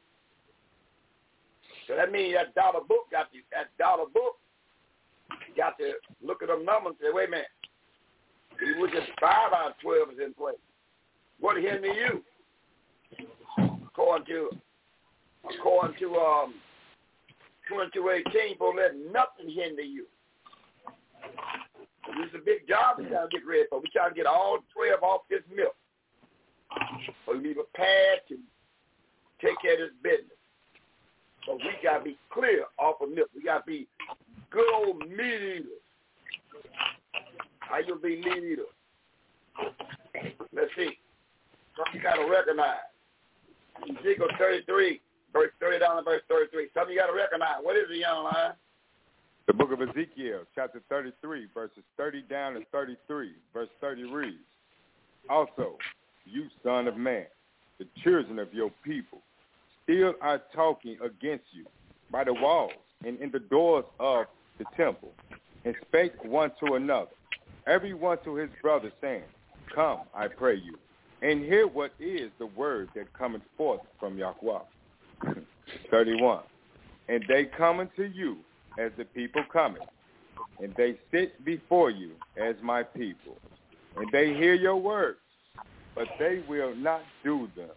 So that means that dollar book got to, that dollar book got to look at them numbers and say, wait a minute. It was just five out of twelve is in place. What hinder you? According to according to um twenty-two eighteen, for let nothing hinder you. This is a big job we trying to get ready for. We trying to get all twelve off this milk. So we be prepared to take care of this business. So we gotta be clear off of milk. We gotta be good old meat eaters. How you be meat eater? Let's see. Something you gotta recognize. Ezekiel thirty-three, verse thirty down to verse thirty-three. Something you gotta recognize. What is it, young lion? The book of Ezekiel, chapter thirty-three, verses thirty down to thirty-three. Verse thirty reads, also, you son of man, the children of your people, still are talking against you by the walls and in the doors of the temple, and spake one to another, every one to his brother, saying, come, I pray you, and hear what is the word that cometh forth from Yahweh. thirty-one, and they come unto you as the people cometh, and they sit before you as my people, and they hear your words, but they will not do them.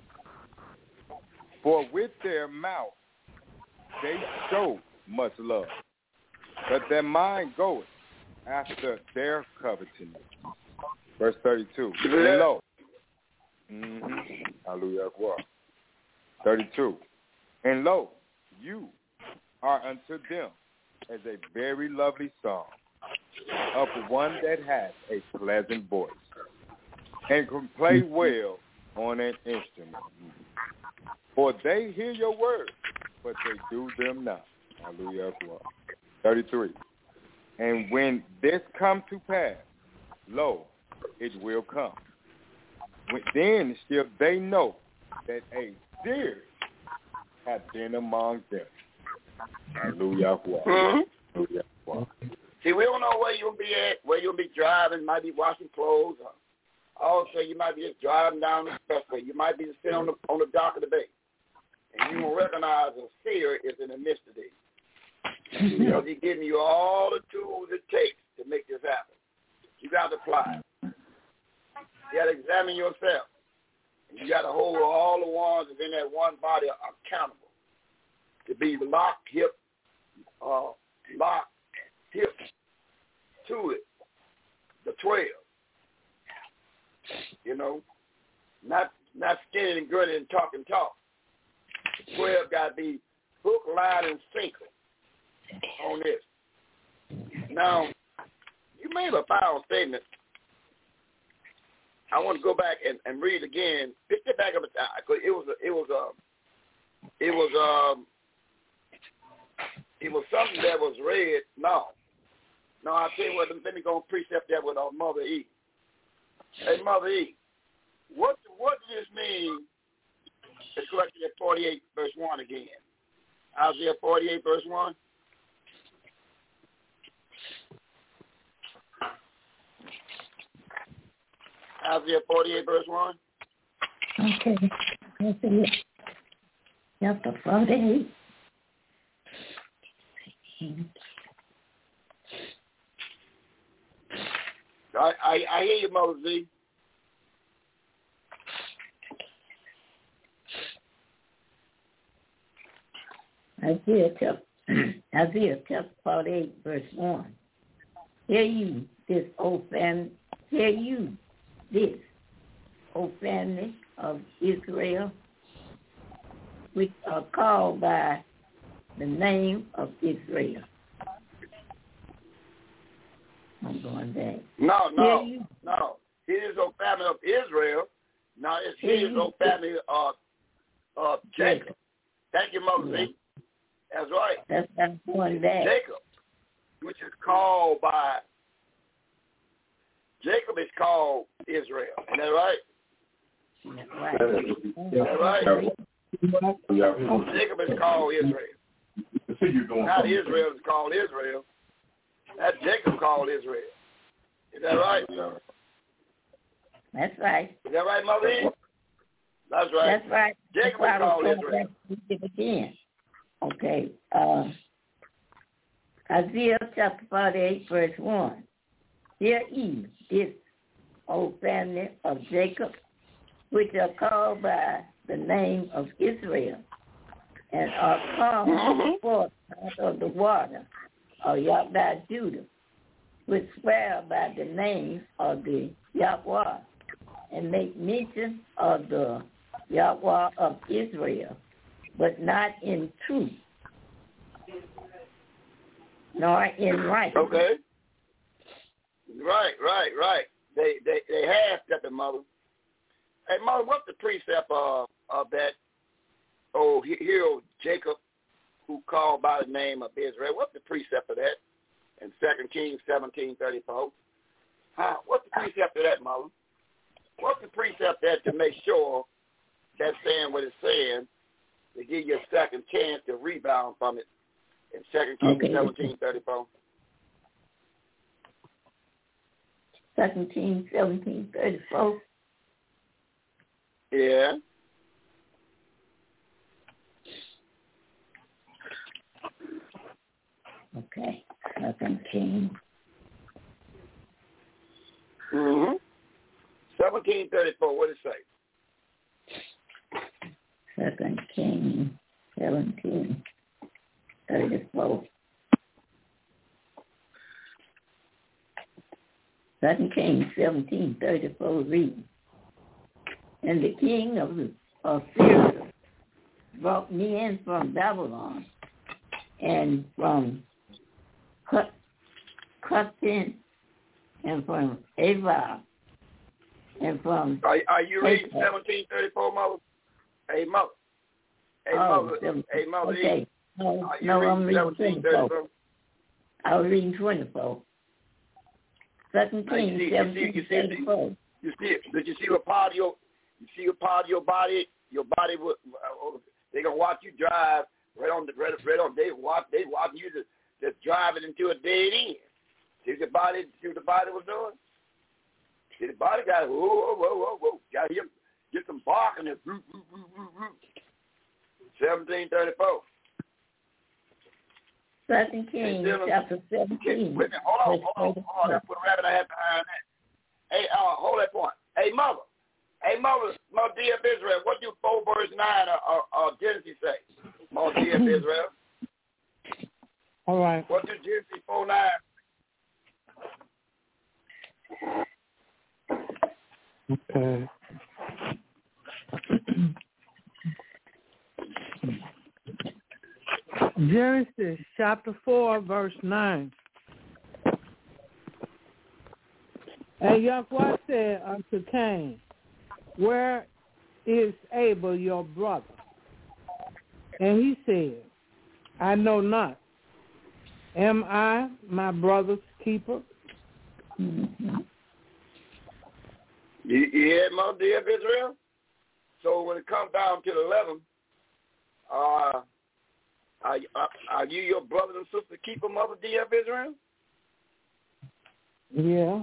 For with their mouth they show much love, but their mind goeth after their covetousness. Verse thirty-two. And lo, mm-hmm, hallelujah, thirty-two. And lo, you are unto them as a very lovely song of one that has a pleasant voice and can play well on an instrument. For they hear your words, but they do them not. Hallelujah. thirty-three. And when this come to pass, lo, it will come. When, then shall they know that a seer hath been among them. Hallelujah. Mm-hmm. Hallelujah. See, we don't know where you'll be at, where you'll be driving, might be washing clothes. Or also, you might be just driving down the expressway. You might be just sitting on the on the dock of the bay. And you will recognize a seer is in the midst of thee. Because he's giving you all the tools it takes to make this happen. You got to apply. You got to examine yourself. And you got to hold all the ones that's in that one body accountable. To be locked hip, uh, locked hip to it. The twelve. You know, not not skinny and gritty and talk and talk. The twelve got to be hook, line, and sinker on this. Now, you made a foul statement. I want to go back and, and read again. Pick it back up a time because it was a, it was a, it was um it was something that was read. No, no. I tell you what. Let me go and precept that with our Mother E. Hey, Mother E, what what does this mean Let's go back to that forty-eight, verse one again. Isaiah forty-eight, verse one. Isaiah forty-eight, verse one. Okay. Isaiah chapter forty-eight. I, I, I hear you, Mother Z. Isaiah chapter, Isaiah chapter forty-eight, verse one. Hear you, this, O family, hear you, this, O family of Israel, which are called by the name of Israel. I'm going back. No, no, no. He is O family of Israel. No, it's he is O family of, of Jacob. Thank you, Mother Z. That's right. That's I'm going back. Jacob, which is called by Jacob is called Israel. Isn't that right? That's right. That's right. Jacob is called Israel. Not Israel is called Israel. That's Jacob called Israel. Is that right? That's right. Is that right, Mother E? That's right. That's right. Jacob is called Israel. Again. Okay. Uh, Isaiah chapter forty-eight, verse one. Hear ye, this, O family of Jacob, which are called by the name of Israel, and are come forth out of the water of Yahweh Judah, which swear by the name of the Yahweh, and make mention of the Yahweh of Israel, but not in truth, nor in right. Okay. Right, right, right. They they they have got the mother. Hey, Mother, what's the precept of of that? Oh, hero Jacob, who called by the name of Israel. What's the precept of that? In Second Kings seventeen thirty four. Huh? What's the precept of that, Mother? What's the precept that to make sure that's saying what it's saying, to give you a second chance to rebound from it in Second Kings okay. seventeen thirty four? Second Kings seventeen thirty four. Yeah. Okay. Second Kings. Mm-hmm. Seventeen thirty four. What does it say? Second Kings seventeen thirty four. Second Kings seventeen thirty four reading. And the king of, of Syria brought me in from Babylon and from Cuttin and from Ava and from... Are, are you reading seventeen thirty four, Mother? Hey, Mother. Hey, oh, Mother. seven, hey, Mother. Okay. No, are you no reading I'm reading twenty-four. I was reading twenty-four. Second Kings seventeen thirty-four. You see it? Did you see what part of your... You see what part of your body? Your body will... They're going to watch you drive right on the... Right, right on... They watch, they watch you to, just drive it into a dead end. See what the body... See what the body was doing? See, the body got... Whoa, whoa, whoa, whoa, whoa. Got him... Get some barking and... seventeen thirty-four. Second Kings chapter seventeen. Wait a minute, hold on, hold on, hold on. That's what rabbit I have behind that. Hey, uh, hold that point. Hey, Mother. Hey, Mother, Mother dear of Israel, what do four verse nine or, or, or Genesis say? Mother dear of Israel. All right. What do Genesis four nine? Okay. Genesis chapter four, verse nine. And Yahweh said unto Cain, where is Abel your brother? And he said, I know not. Am I my brother's keeper? Mm-hmm. You, you hear, Mother dear of Israel? So when it comes down to the eleven, uh, are, are, are you your brothers and sisters keep them up with D F Israel? Yeah.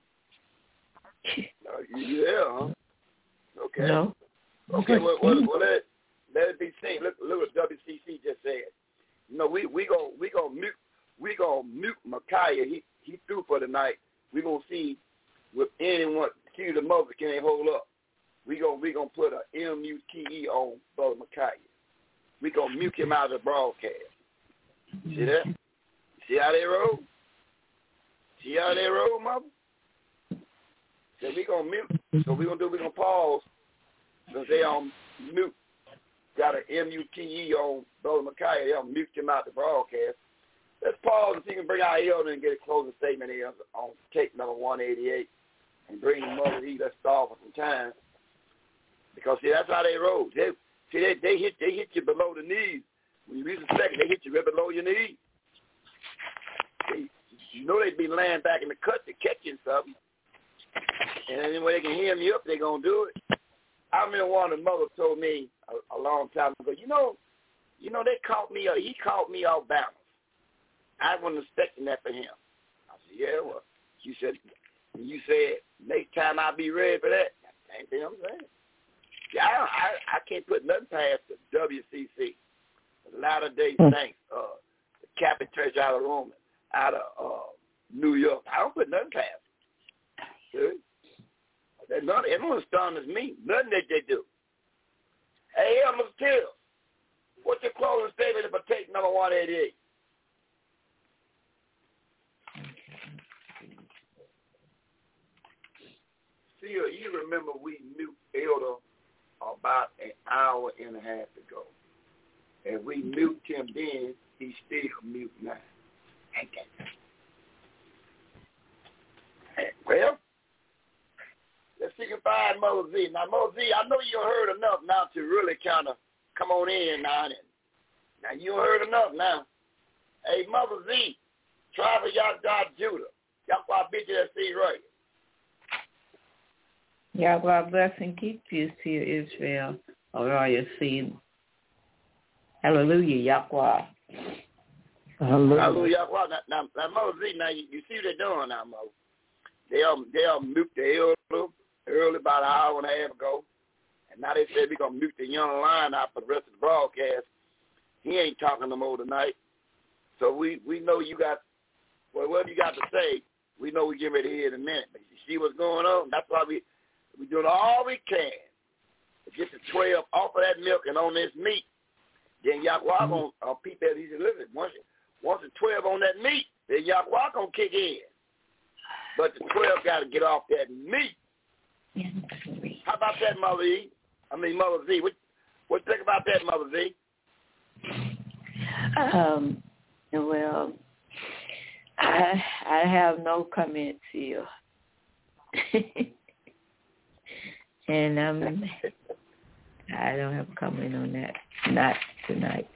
Uh, yeah, huh? Okay. No. Okay, well, well, well let, it, let it be seen. Look, look what W C C just said. You know, we we go we gonna mute we gonna mute Micaiah. He he through for the night. We gonna see with anyone. See the mother can't hold up. We gonna we gonna put a M U T E on Brother Micaiah. We gonna mute him out of the broadcast. See that? See how they roll? See how they roll, mother? So we gonna mute. So we gonna do. We gonna pause. Since they on mute, got an M U T E on Brother Micaiah. They on mute him out the broadcast. Let's pause and see if we can bring our elder and get a closing statement here on tape number one eighty-eight, and bring the Mother E. Let's start for some time. Because see, that's how they roll. They, see, they they hit they hit you below the knees. When you reach a second, they hit you right below your knees. They, you know they'd be laying back in the cut to catch you something. And any way they can hem you up, they're gonna do it. I remember one of the mothers told me a, a long time ago, you know, you know, they caught me, uh, he caught me off balance. I wasn't expecting that for him. I said, yeah, well, you said, you said, next time I'll be ready for that. Same thing I'm saying. Yeah, I, I, I can't put nothing past the W C C, the Latter-day Saints, uh, the Catholic Church out of Rome, out of uh, New York. I don't put nothing past it. They're not, they're not as strong as me. Nothing that they do. Hey, Elmer Till, what's your closing statement about tape number one eighty-eight? See, you remember we mute Elder about an hour and a half ago. And we mute him then, he's still mute now. Ain't that? Well, let's see if I find Mother Z. Now, Mother Z, I know you heard enough now to really kind of come on in now. And now, you heard enough now. Hey, Mother Z, tribe of Yahweh Judah. Yahweh bid you that seed right. Yahweh bless and keep you, seer Israel, of all your seed. Hallelujah, Yahweh. Hallelujah. Hallelujah, Yahweh. Now, now, now Mother Z, now you, you see what they're doing now, Mother. They'll, they'll mute the elder early about an hour and a half ago. And now they said we're going to mute the young lion out for the rest of the broadcast. He ain't talking no more tonight. So we, we know you got, well, whatever you got to say, we know we get ready to hear in a minute. But you see what's going on? That's why we, we're doing all we can to get the twelve off of that milk and on this meat. Then Yahweh going to uh, peep at these listen. Once, once the twelve on that meat, then Yahweh going to kick in. But the twelve got to get off that meat. How about that, Mother E? I mean, Mother Z. What, what you think about that, Mother Z? Um, well, I I have no comments here. And um, I don't have a comment on that. Not tonight.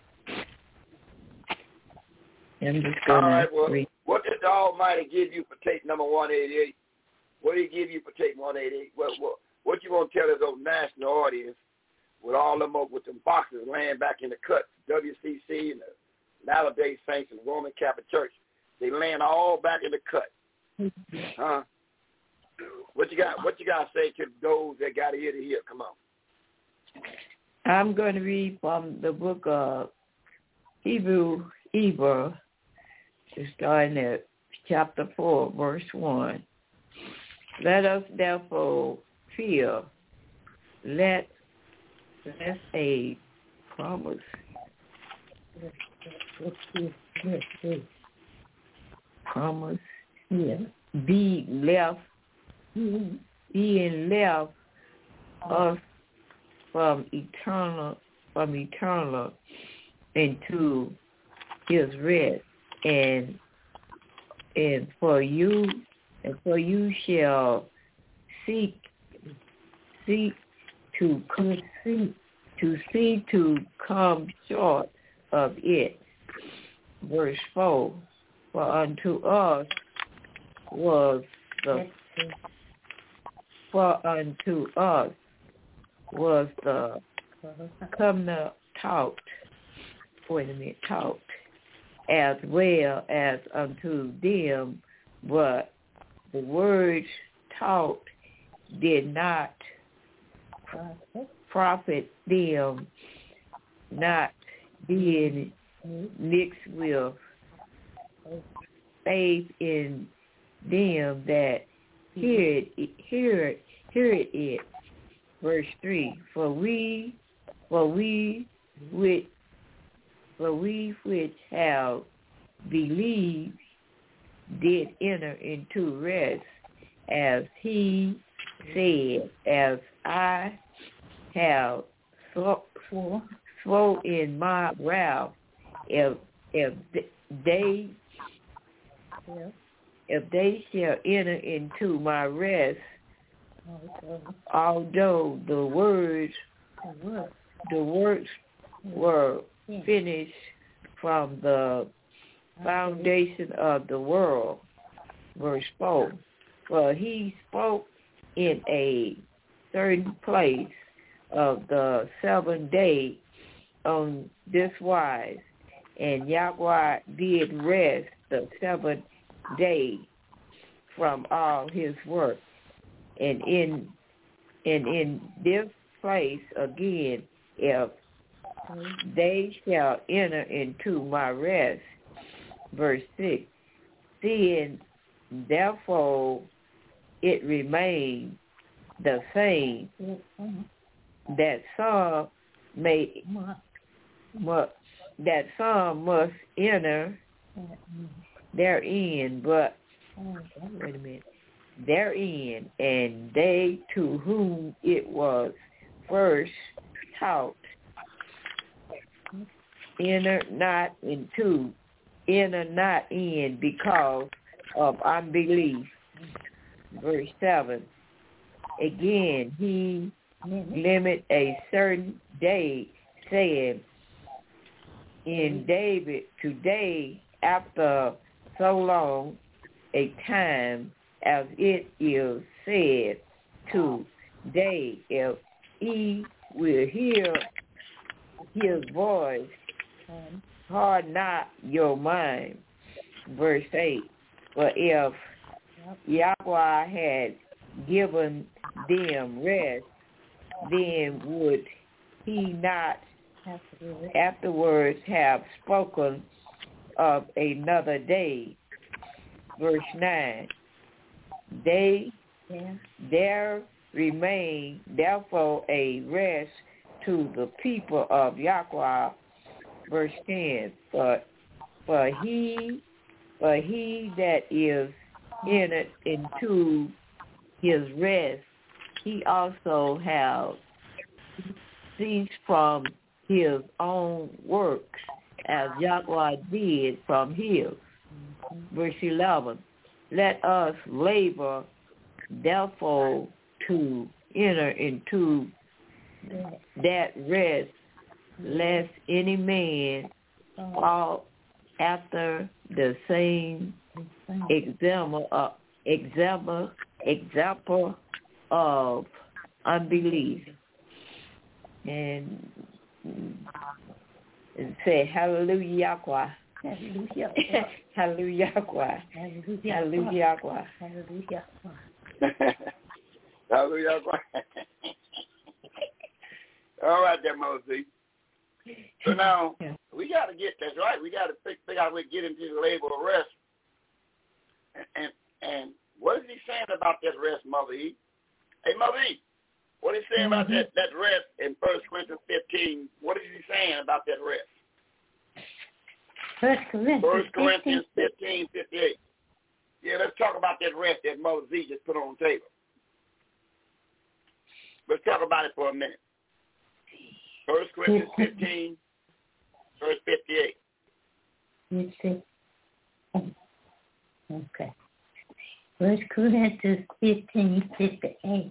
I'm just going All right, to well, read. What did the Almighty give you for tape number one eighty-eight? What did he give you for tape one eighty-eight? What, what, what you going to tell us, those national audience, with all them up with them boxes laying back in the cut, W C C and the Latter-day Saints and the Roman Catholic Church, they laying all back in the cut. Huh? What you got? What you got to say to those that got ear to hear? Come on. I'm going to read from the book of Hebrew, Hebrew, starting at chapter four, verse one. Let us therefore fear, let let a promise. Promise yeah. be left, being left us from eternal, from eternal into His rest, and and for you, and for you shall seek, seek to see, to see to come short of it. Verse four. For unto us was the for unto us was the covenant taught, wait a minute, taught as well as unto them, but the words taught did not profit them, not being mixed with faith in them that hear it, hear it, hear it. Verse three. For we, for we which, for we which have believed did enter into rest, as he said, as I have swore swo in my wrath, if if they if they shall enter into my rest, although the words the works were finished from the foundation of the world. Verse four. For he spoke in a certain place of the seventh day on this wise, and Yahweh did rest the seventh day from all his work. And in and in this place again, if they shall enter into my rest, verse six, seeing therefore it remains the same, that some may must, that some must enter therein, but wait a minute, therein, and they to whom it was first taught enter not into, enter not in because of unbelief. Verse seven. Again, he limit a certain day, saying, in David today, after so long a time, as it is said today, if he will hear his voice, harden not your mind. Verse eight. But if Yahweh had given them rest, then would he not afterwards have spoken of another day? Verse nine. They yeah. There remain therefore a rest to the people of Yahweh. Verse ten. But for he for he that is entered into his rest, he also have ceased from his own works, as Yahweh did from his. Verse eleven. Let us labor, therefore, to enter into that rest, lest any man fall after the same example, uh, example, example of unbelief. And and say hallelujah Yahweh. Hallelujah. Hallelujah Yahweh. Hallelujah Yahweh. Hallelujah Hallelujah. All right there, Moses. So now yeah. we got to get that's right. We got to figure out how we get into the labor of rest. And, and and what is he saying about that rest, Mother E? Hey, Mother E, what is he saying mm-hmm. about that, that rest in First Corinthians fifteen? What is he saying about that rest? First Corinthians, First Corinthians fifteen, fifty-eight. Yeah, let's talk about that rest that Mother Z just put on the table. Let's talk about it for a minute. First Corinthians fifteen, verse fifty-eight. You see? Okay. First Corinthians fifteen, fifty-eight.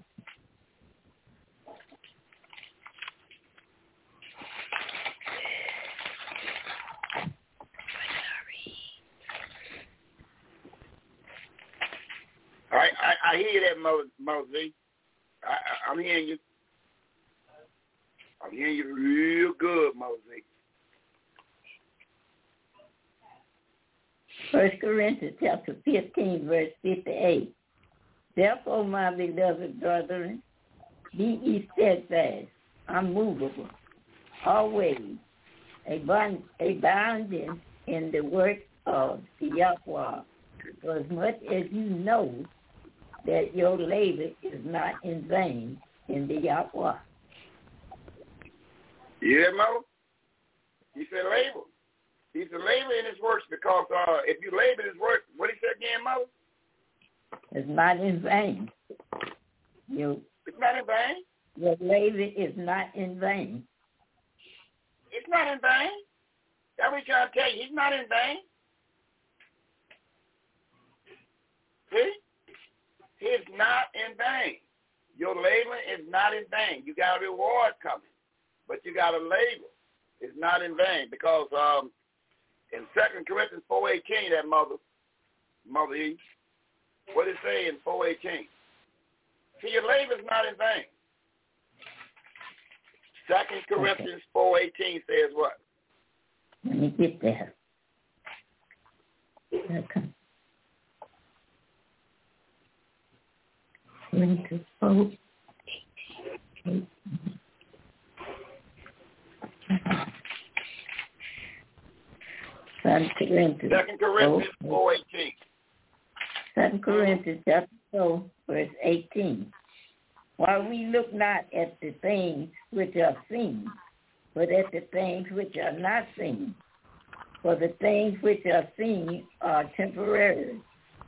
All right, I, I hear that, Mo, Mo Z. I, I, I'm hearing you. I'm hearing you real good, Moses. First Corinthians chapter fifteen, verse fifty-eight. Therefore, my beloved brethren, be ye steadfast, unmovable, always abound, abounding in the work of the Yahweh, for as much as you know that your labor is not in vain in the Yahweh. You hear, Mother? He said labor. He said labor in his works because uh, if you labor in his work, what he said again, Mother? It's not in vain. You, it's not in vain? Your labor is not in vain. It's not in vain. That's what he's trying to tell you. He's not in vain. See? It's not in vain. Your labor is not in vain. You got a reward coming, but you got to labor. It's not in vain because um, in Second Corinthians four eighteen, that mother, Mother Eve, what did it say in four eighteen? See, your labor is not in vain. Second Corinthians four eighteen says what? Let me get there. Okay. Second Corinthians. Second Corinthians four eighteen. Second Corinthians chapter four, verse eighteen. While we look not at the things which are seen, but at the things which are not seen. For the things which are seen are temporary,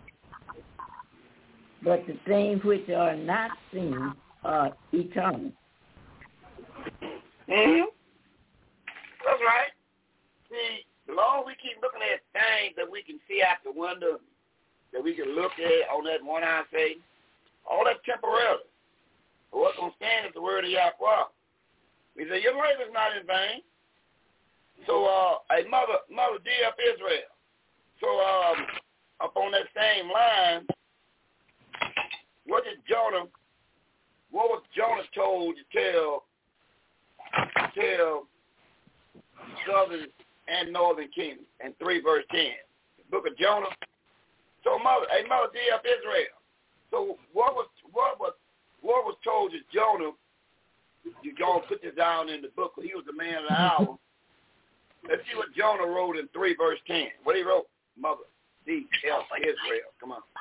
but the things which are not seen are eternal. Mm-hmm. That's right. See, the longer we keep looking at things that we can see out the window, that we can look at on that one eye say, all that temporary. But what's going to stand is the word of Yahweh. He said, your labor is not in vain. So, uh, a mother, mother D F Israel. So, um, up on that same line, what did Jonah, what was Jonah told to tell, tell southern and northern kingdom in three verse ten? The book of Jonah. So, mother, a mother D F Israel. So, what was, what was, what was told to Jonah? You don't put this down in the book, but he was the man of the hour. Let's see what Jonah wrote in three verse ten. What he wrote? Mother, D F Israel. Come on.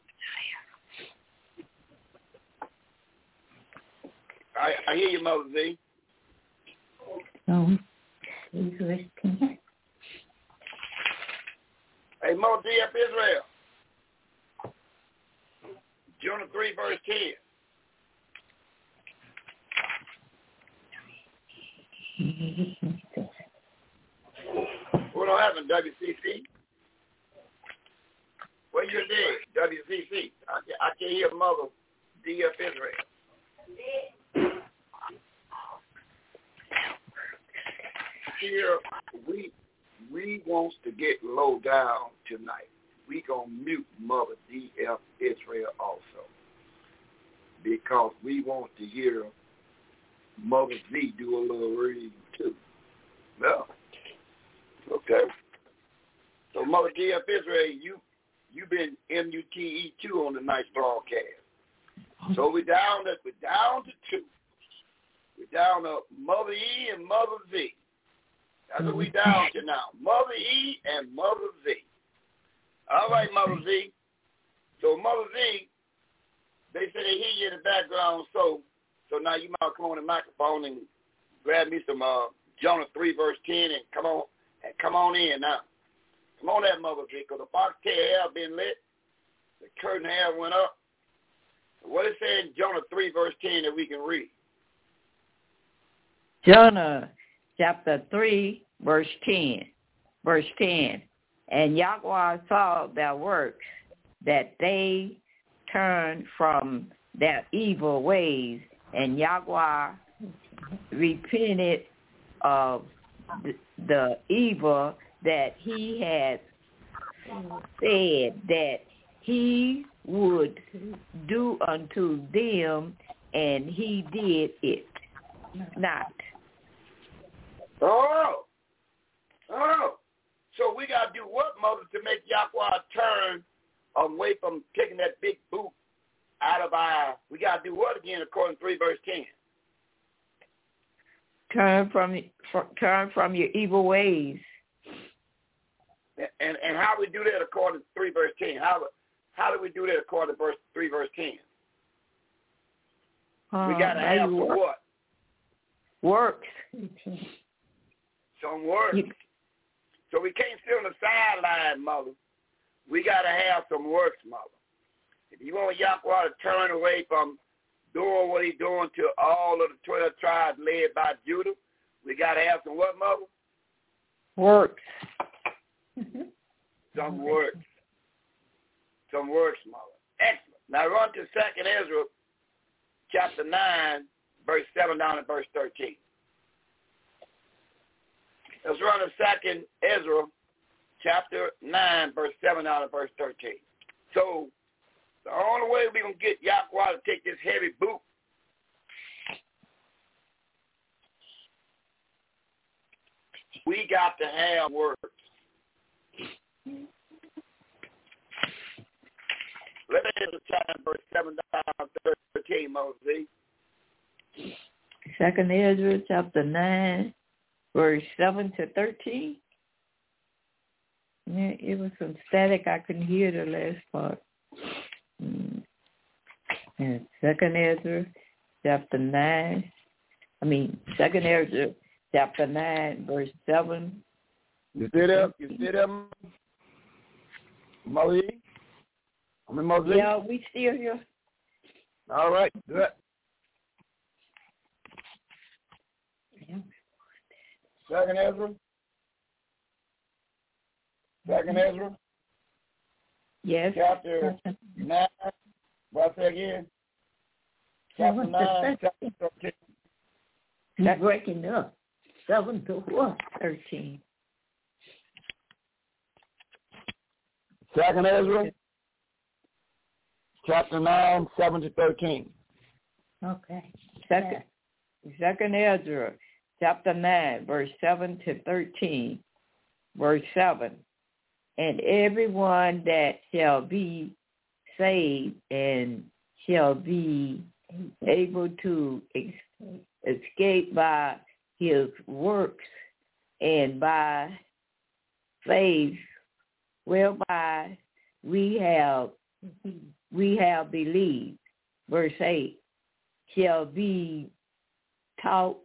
I, I hear you, Mother Z. Um, three verse ten. Hey, Mother D F Israel. Jonah three verse ten. What don't happen, W C C? Where you there, W C C? I, I can hear Mother D F Israel. Here, we we wants to get low down tonight. We gonna mute Mother D F Israel also because we want to hear Mother Z do a little reading too. Well, okay. So Mother D F Israel, you you've been M U T E two on the night's broadcast. So we down to we down to two. We down to Mother E and Mother Z. That's what we down to now. Mother E and Mother Z. All right, Mother Z. So Mother Z, they say they hear you in the background, so so now you might come on the microphone and grab me some uh, Jonah three verse ten and come on and come on in now. Come on that, Mother Z, because the foxtail hair been lit, the curtain hair went up. What it say in Jonah three verse ten that we can read? Jonah chapter three verse ten. Verse ten. And Yahweh saw their works, that they turned from their evil ways, and Yahweh repented of the, the evil that he had said that he would do unto them, and he did it not. Oh, oh. So we got to do what, Moses, to make Yahweh turn away from taking that big boot out of our, we got to do what again according to three verse ten? Turn from, turn from your evil ways. And and how we do that according to three verse ten? How how do we do that according to verse three verse ten? Uh, we got to have some work. what? Works. Some work. You, so we can't sit on the sideline, mother. We got to have some works, mother. If you want Yahweh to turn away from doing what he's doing to all of the twelve tribes led by Judah, we got to have some what, mother? Works. Some works. Some works, mother. Excellent. Now run to Second Ezra, chapter nine, verse seven down to verse thirteen. Let's run to Second Ezra, chapter nine, verse seven down to verse thirteen. So the only way we're going to get Yahweh to take this heavy boot we got to have works. Let's end the time, verse seven down to thirteen, Moses. Second Ezra, chapter nine, verse seven to thirteen. Yeah, it was some static. I couldn't hear the last part. Mm. And Second Ezra, chapter nine. I mean, Second Ezra, chapter nine, verse seven. You see that? You see that, Moses? I mean, Moses? Yeah, we still here. All right, good. Yeah. Second Ezra. Second Ezra. Yes. Chapter nine. What's that again? Chapter nine. Chapter thirteen. He's breaking up. Seven to what? Thirteen. Second Ezra. Chapter nine, seven to thirteen. Okay. Second, Second Ezra, chapter nine, verse seven to thirteen. Verse seven. And everyone that shall be saved and shall be able to ex- escape by his works and by faith, whereby we have we have believed. Verse eight, shall be taught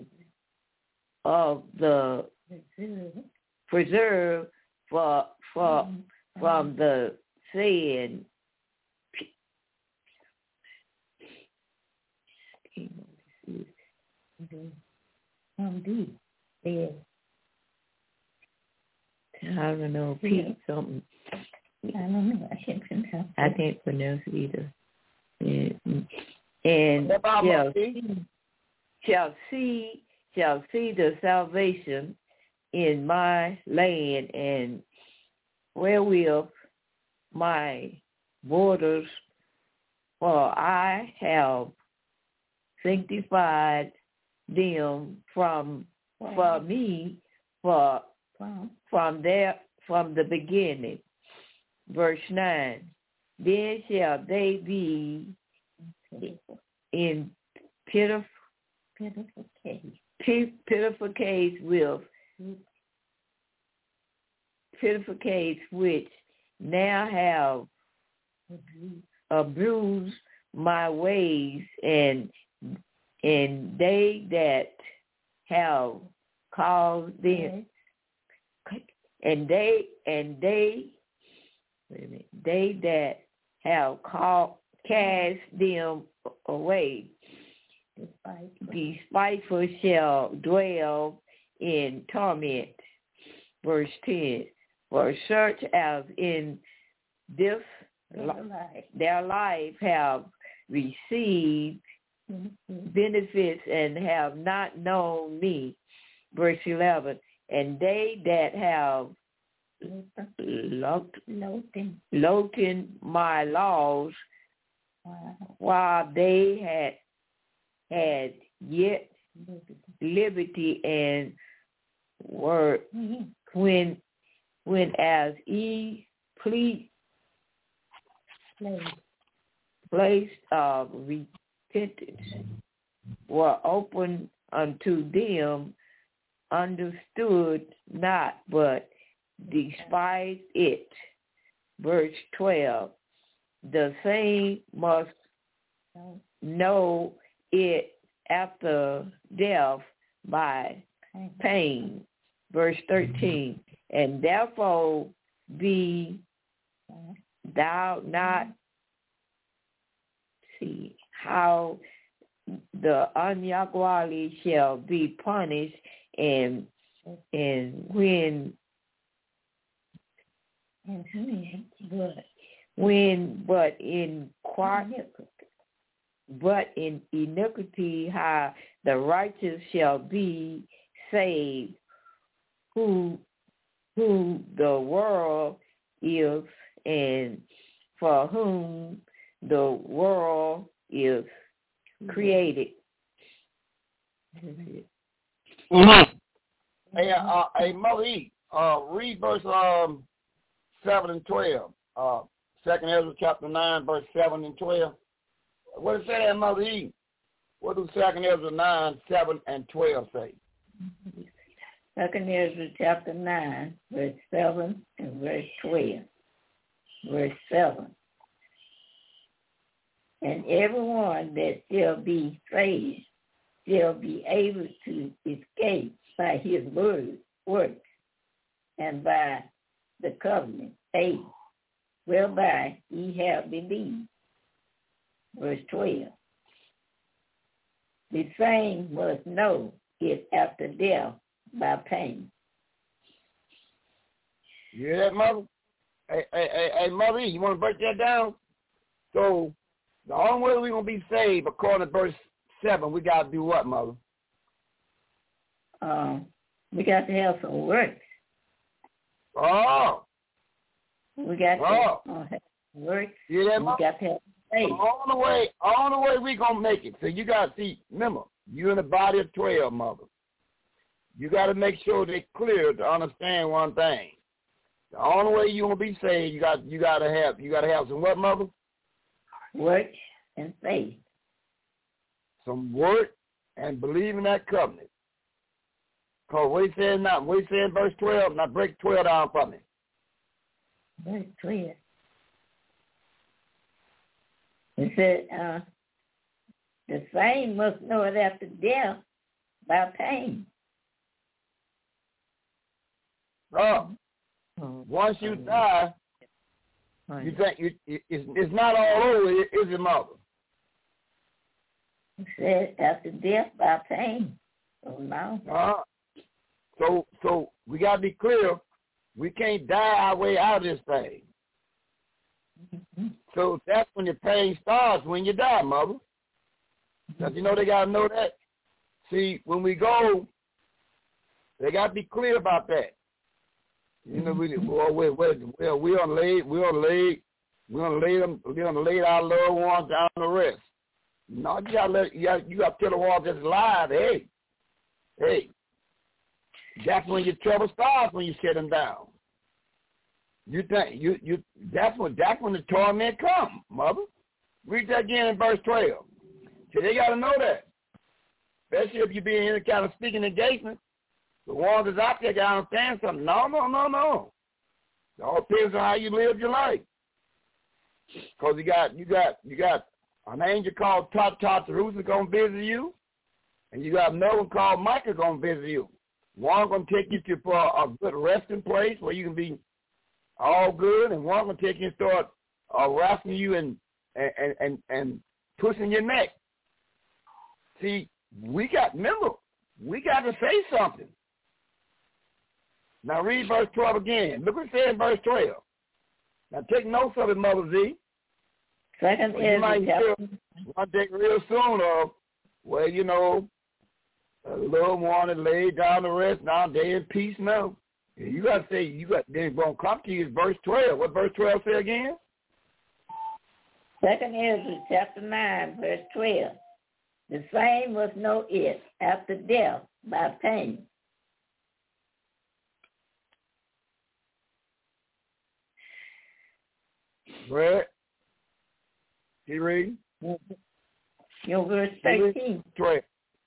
of the preserve for for from the sin. I don't know, Pete something. I don't know. I can't pronounce it. I can't pronounce it either. And, and shall see, shall see shall see the salvation in my land, and wherewith my borders, for I have sanctified them from for me for Wow. from there from the beginning. Verse nine. Then shall they be in pitiful Pitiful case. pitiful case with pitiful case which now have abused my ways, and and they that have caused them, and they and they wait a minute, they that have called cast them away. Despiteful shall dwell in torment. Verse ten. For such as in this Their life. their life have received Mm-hmm. benefits and have not known me. Verse eleven. And they that have looked, looked my laws, Wow. while they had had yet liberty and word when when as ye please place of repentance were open unto them, understood not, but despised it. Verse twelve, the same must know it after death by pain. Verse thirteen, and therefore be thou not, see how the ungodly shall be punished, and and when when but in but in iniquity how the righteous shall be saved, who who the world is, and for whom the world is created. Mm-hmm. Hey, uh, hey, Mother E, uh, read verse um seven and twelve. Uh, Second Ezra chapter nine, verse seven and twelve. What does it say there, Mother E? What does Second Ezra nine, seven and twelve say? Second Ezra chapter nine, verse seven and verse twelve. Verse seven. And everyone that shall be saved shall be able to escape by his word, works, and by the covenant, faith, whereby ye have believed. Verse twelve. The same must know it after death by pain. You hear that, Mother? Hey, hey, hey, hey, Mother E, you want to break that down? So, the only way we're going to be saved, according to verse seven, we got to do what, Mother? Um, we got to have some works. Oh. We got oh. to uh, have works. You hear that, we Mother? got to have faith. On the way, on the way we going to make it. So you got to see, remember, you in the body of twelve, Mother. You got to make sure they're clear to understand one thing. The only way you going to be saved, you got you got to have you got to have some what, Mother? Work and faith. Some work and believe in that covenant. Because what he said now, what he said in verse twelve, now break twelve down for me. Verse twelve. It said, uh, the same must know it after death by pain. Oh, once you die, you think you, it's, it's not all over, is it, Mother? It said after death by pain. Oh, no. Uh, so, so we got to be clear. We can't die our way out of this thing. Mm-hmm. So that's when the pain starts, when you die, Mother. Because you know they got to know that. See, when we go, they got to be clear about that. You know, we well, we we we on lay we on lay we on lay them we on lay our loved ones down the rest. No, you gotta let you got you got to tell the world that's live. Hey, hey, that's when your trouble starts, when you set them down. You think you you that's when that's when the torment comes, Mother. Read that again in verse twelve. So they got to know that, especially if you be in any kind of speaking engagement. The ones that's out there got to understand something. No, no, no, no. It all depends on how you live your life. Because you got you got you got an angel called Tartarus gonna visit you, and you got another one called Michael gonna visit you. One gonna take you to for a good resting place where you can be all good, and one gonna take you and start uh, wrestling you and and and and pushing your neck. See, we got remember, we got to say something. Now read verse twelve again. Look what it says in verse twelve. Now take notes of it, Mother Z. Second well, you might hear one day real soon of, well, you know, a little one that laid down the rest, now they in peace now. And you got to say, you got, then it's going to come to you is verse twelve. What verse twelve say again? Second Ezra chapter nine, verse twelve. The same must know it after death by pain. Read. He reading? Your verse thirteen. twelve.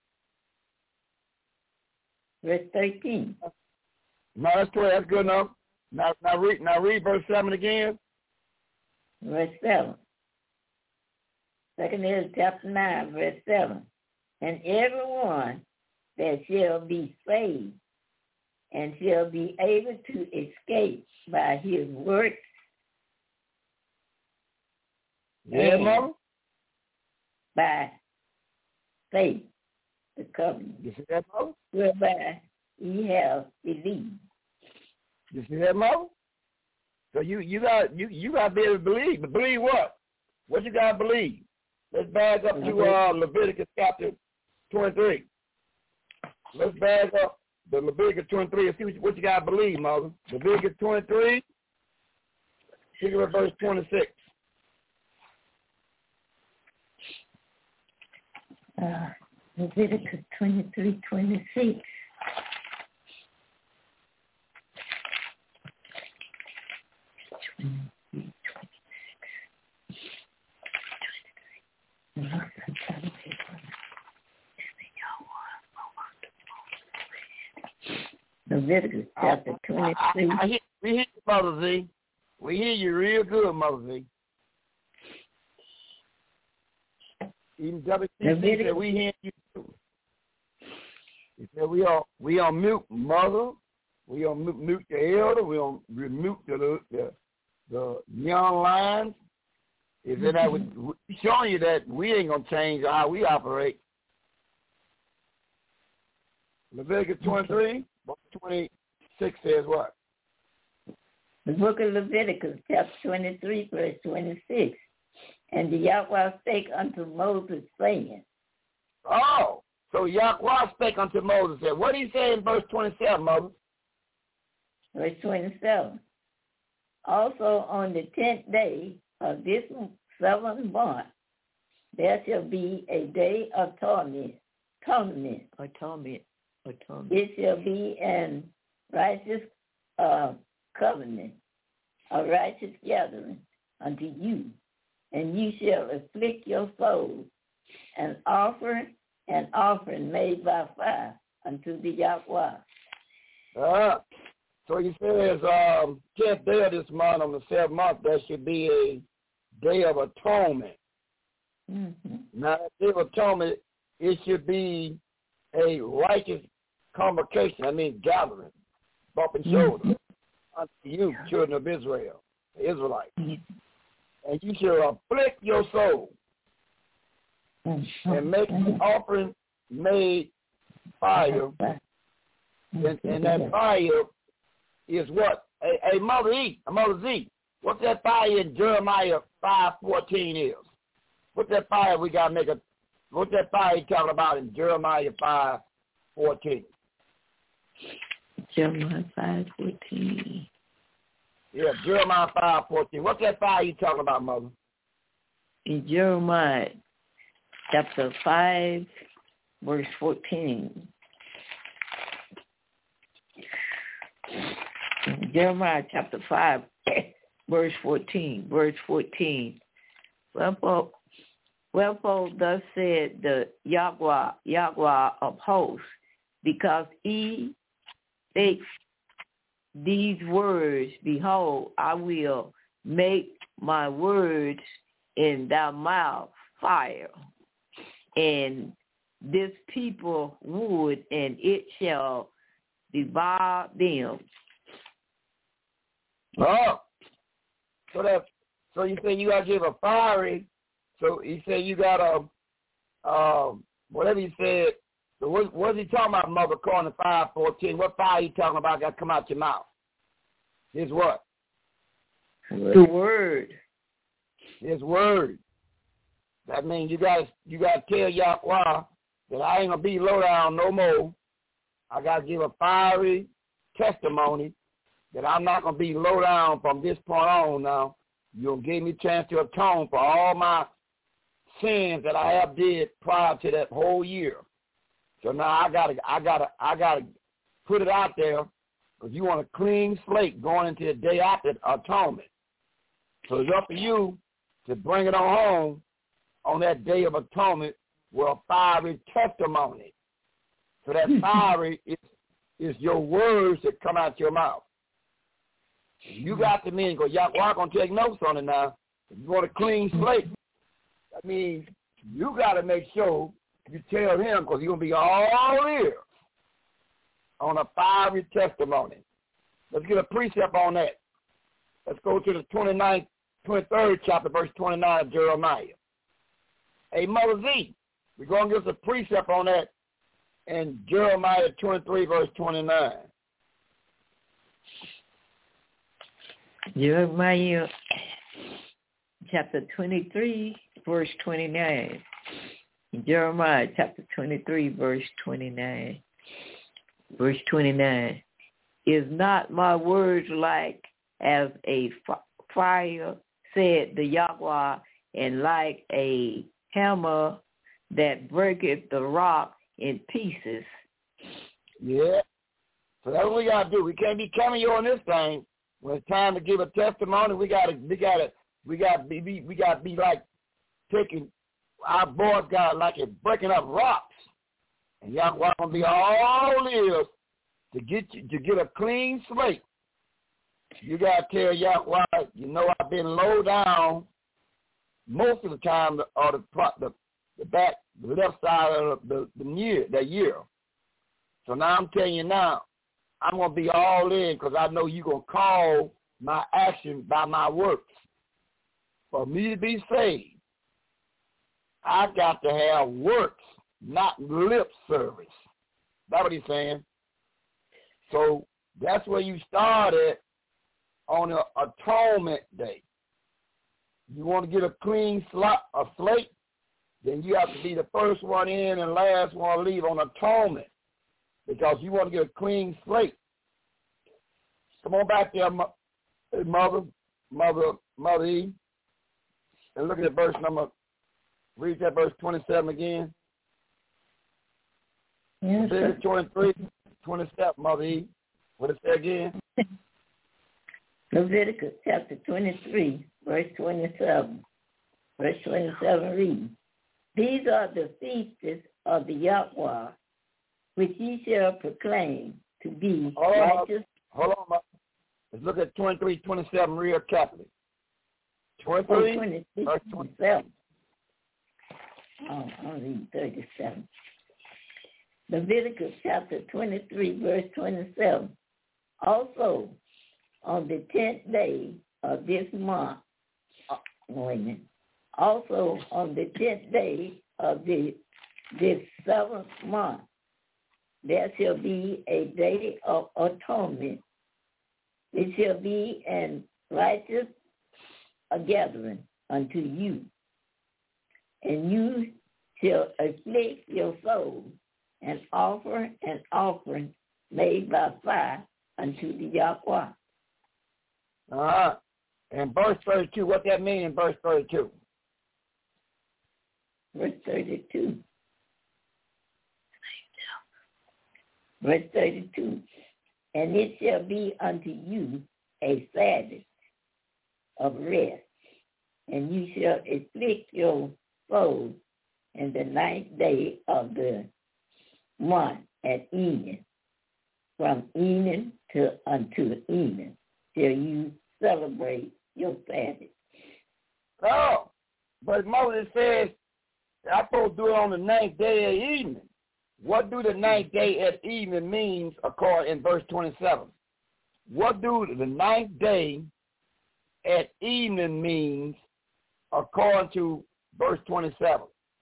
Verse thirteen. No, that's twelve. That's good enough. Now, now read. Now read verse seven again. Verse seven. Second is chapter nine, verse seven. And everyone that shall be saved and shall be able to escape by his works. Yeah, Mama. By faith, the covenant. You see that, Mama? Whereby he have believed. You see that, Mama? So you you got you you got to be able to believe. But believe what? What you got to believe? Let's back up to uh, Leviticus chapter twenty-three. Let's back up the Leviticus twenty-three and see what you, what you got to believe, Mother. Leviticus twenty-three, look at verse twenty-six. Uh, Leviticus twenty-three, twenty-six. twenty-three, twenty-six. Leviticus chapter twenty-three. I, I, I hear, we hear you, Mother Z. We hear you real good, Mother Z. Even W C C said we hear you too. He said we are we on mute, Mother. We on mute, mute the elder. We on mute the the, the young lions. Is mm-hmm. that we showing you that we ain't gonna change how we operate? Leviticus twenty-three, twenty-six says what? The book of Leviticus, chapter twenty-three, verse twenty-six. And the Yahweh spake unto Moses, saying. Oh, so Yahweh spake unto Moses. Said, what did he say in verse twenty-seven, Moses? Verse twenty-seven. Also on the tenth day of this seventh month, there shall be a day of torment. Torment. Or torment. Or torment. It shall be an righteous uh, covenant, a righteous gathering unto you. And you shall afflict your soul, and offer an offering made by fire unto the Yahweh. Uh, so he says, um, tenth day of this month, on the seventh month, there should be a day of atonement. Mm-hmm. Now, that day of atonement, it should be a righteous convocation, I mean gathering, bump and shoulder, mm-hmm. unto you, children of Israel, the Israelites. Mm-hmm. And you shall afflict your soul and make an offering made fire. And, and that fire is what? A, a Mother E, a Mother Z. What's that fire in Jeremiah five fourteen is? What's that fire we got to make a, what's that fire you talking about in Jeremiah five fourteen? Jeremiah five fourteen. Yeah, Jeremiah five fourteen. What's that fire you talking about, Mother? In Jeremiah chapter five, verse fourteen. In Jeremiah chapter five, verse fourteen. Verse fourteen. Wherefore, wherefore thus said the Yahweh, Yahweh of hosts, because he spake these words, behold, I will make my words in thy mouth fire, and this people wood, and it shall devour them. Oh, so that so you say you gotta give a fiery. So he said you got a um whatever he said. So what what's he talking about, Mother? According to five fourteen, what fire he talking about got to come out your mouth? His what? The word. His word. That means you got you got to tell Yahweh that I ain't gonna be low down no more. I got to give a fiery testimony that I'm not gonna be low down from this point on. Now you'll give me a chance to atone for all my sins that I have did prior to that whole year. So now I gotta I gotta I gotta put it out there. Because you want a clean slate going into the day after atonement. So it's up to you to bring it on home on that day of atonement with a fiery testimony. So that fiery is, is your words that come out your mouth. You got to mean, because y'all going to take notes on it now. If you want a clean slate, I mean, you got to make sure you tell him, because he's going to be all ears on a fiery testimony. Let's get a precept on that. Let's go to the twenty-ninth, twenty-third chapter, verse twenty-nine of Jeremiah. Hey, Mother Z, we're going to give us a precept on that in Jeremiah twenty-three, verse twenty-nine. Jeremiah chapter twenty-three, verse twenty-nine. Jeremiah chapter twenty-three, verse twenty-nine. Verse twenty-nine. Is not my words like as a fire, said the Yahweh, and like a hammer that breaketh the rock in pieces? Yeah. So that's what we gotta do. We can't be coming you on this thing. When it's time to give a testimony, we gotta we gotta we gotta be we gotta be like taking our boys got like it breaking up rocks. And Yahweh gonna be all ears to get you to get a clean slate. You gotta tell Yahweh, you know I've been low down most of the time, or the the, the back, the left side of the, the year, that year. So now I'm telling you now, I'm gonna be all in because I know you're gonna call my action by my works. For me to be saved, I got to have works, not lip service. That's what he's saying. So that's where you started on the atonement day. You want to get a clean slot, a slate, then you have to be the first one in and last one to leave on atonement, because you want to get a clean slate. Come on back there, mother, mother, mother E, and look at verse number. Read that verse twenty-seven again. Yes, Leviticus twenty-three, twenty-seven, Mother E. What it say again? Leviticus chapter twenty-three, verse twenty-seven. Verse twenty-seven reads, These are the feasts of the Yahweh, which ye shall proclaim to be hold righteous. On, hold on, Mother. Let's look at twenty-three, twenty-seven real carefully. twenty-three, oh, twenty-six, verse twenty-seven. Oh, I'll read thirty-seven. Leviticus chapter twenty-three, verse twenty-seven. Also, on the tenth day of this month, uh, wait a minute. Also, on the tenth day of the this seventh month, there shall be a day of atonement. It shall be an righteous a gathering unto you, and you shall afflict your soul and offer an offering made by fire unto the Yahweh. Uh-huh. And verse thirty-two, what that mean in verse thirty-two? Verse thirty-two. Verse thirty-two. And it shall be unto you a Sabbath of rest, and you shall afflict your soul in the ninth day of the month at evening. From evening to unto evening shall you celebrate your Sabbath. Oh, but Moses says, I'm supposed to do it on the ninth day at evening. What do the ninth day at evening means according in verse twenty-seven? What do the ninth day at evening means according to verse twenty-seven?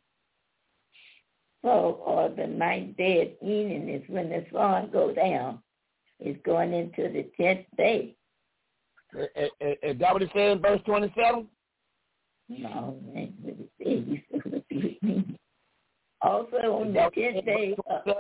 So, or the ninth day at evening is when the sun goes down. It's going into the tenth day. Is that what it says in verse twenty-seven? No, that's what it says. You still look at me. Also on the tenth day, uh,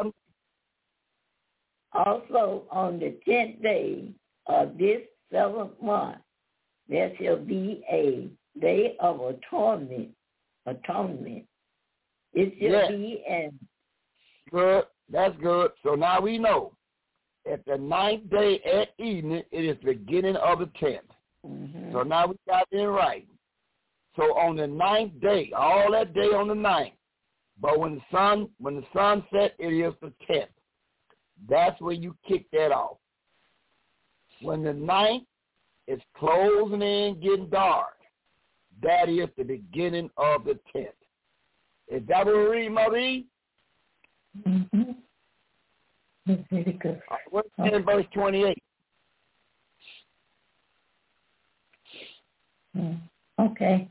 also on the tenth day of this seventh month, there shall be a day of atonement. Atonement. It shall yes. be an good. That's good. So now we know at the ninth day at evening, it is the beginning of the tenth. Mm-hmm. So now we got it right. So on the ninth day, all that day on the ninth, but when the sun when the sun set, it is the tenth. That's where you kick that off. When the ninth is closing in, getting dark, that is the beginning of the tenth. Is that what we read, Mother E? Mm-hmm. Leviticus. Right, what's in verse twenty-eight? Mm. Okay.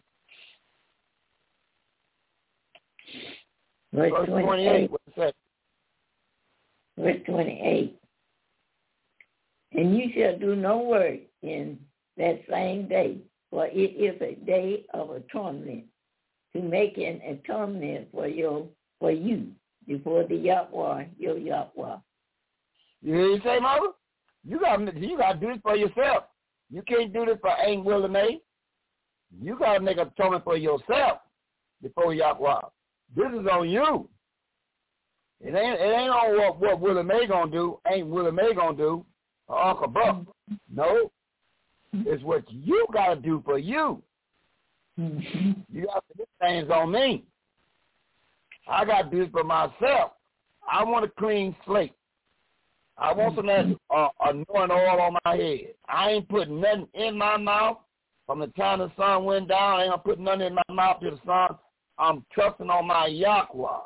Verse, verse twenty-eight. twenty-eight. What's that? Verse twenty-eight. And you shall do no work in that same day, for it is a day of atonement, to make an atonement for your for you before the Yahweh, your Yahweh. You hear you say, Mother? You got you got to do this for yourself. You can't do this for Ain't Willie Mae. You got to make an atonement for yourself before Yahweh. This is on you. It ain't it ain't on what what Willie Mae gonna do. Ain't Willie Mae gonna do or Uncle Buck. No, it's what you got to do for you. Mm-hmm. You got to do things on me. I got to do this for myself. I want a clean slate. I want some of that uh, anointing oil on my head. I ain't putting nothing in my mouth from the time the sun went down. I ain't gonna put nothing in my mouth till the sun. I'm trusting on my Yahweh.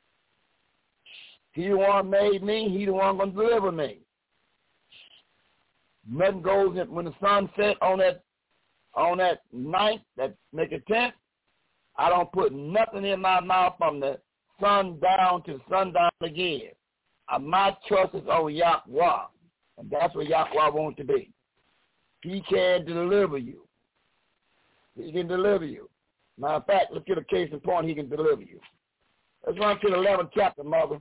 He the one made me. He the one gonna deliver me. Nothing goes in when the sun set on that on that night that make it tenth. I don't put nothing in my mouth from the sun down to sundown again. Uh, my trust is on Yahweh, and that's where Yahweh wants to be. He can deliver you. He can deliver you. Matter of fact, let's get a case in point. He can deliver you. Let's run to the eleventh chapter, Mother.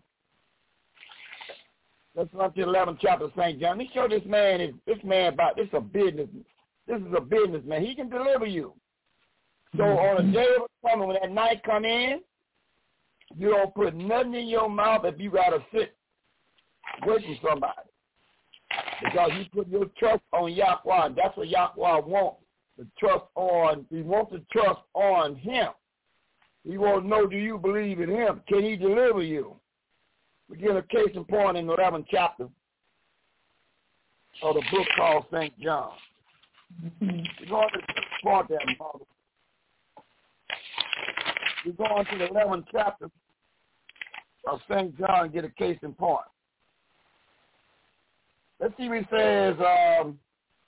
Let's run to the eleventh chapter of Saint John. Let me show this man is this man about this is a business. This is a businessman. He can deliver you. So on a day of coming, when that night come in, you don't put nothing in your mouth if you gotta sit waiting for somebody. Because you put your trust on Yahweh. That's what Yahweh wants. The trust on, he wants to trust on him. He wants to know, do you believe in him? Can he deliver you? We get a case in point in the eleventh chapter of the book called Saint John. Mm-hmm. We're going to point that, Mother. We're going to the eleventh chapter of Saint John and get a case in point. Let's see what it says um,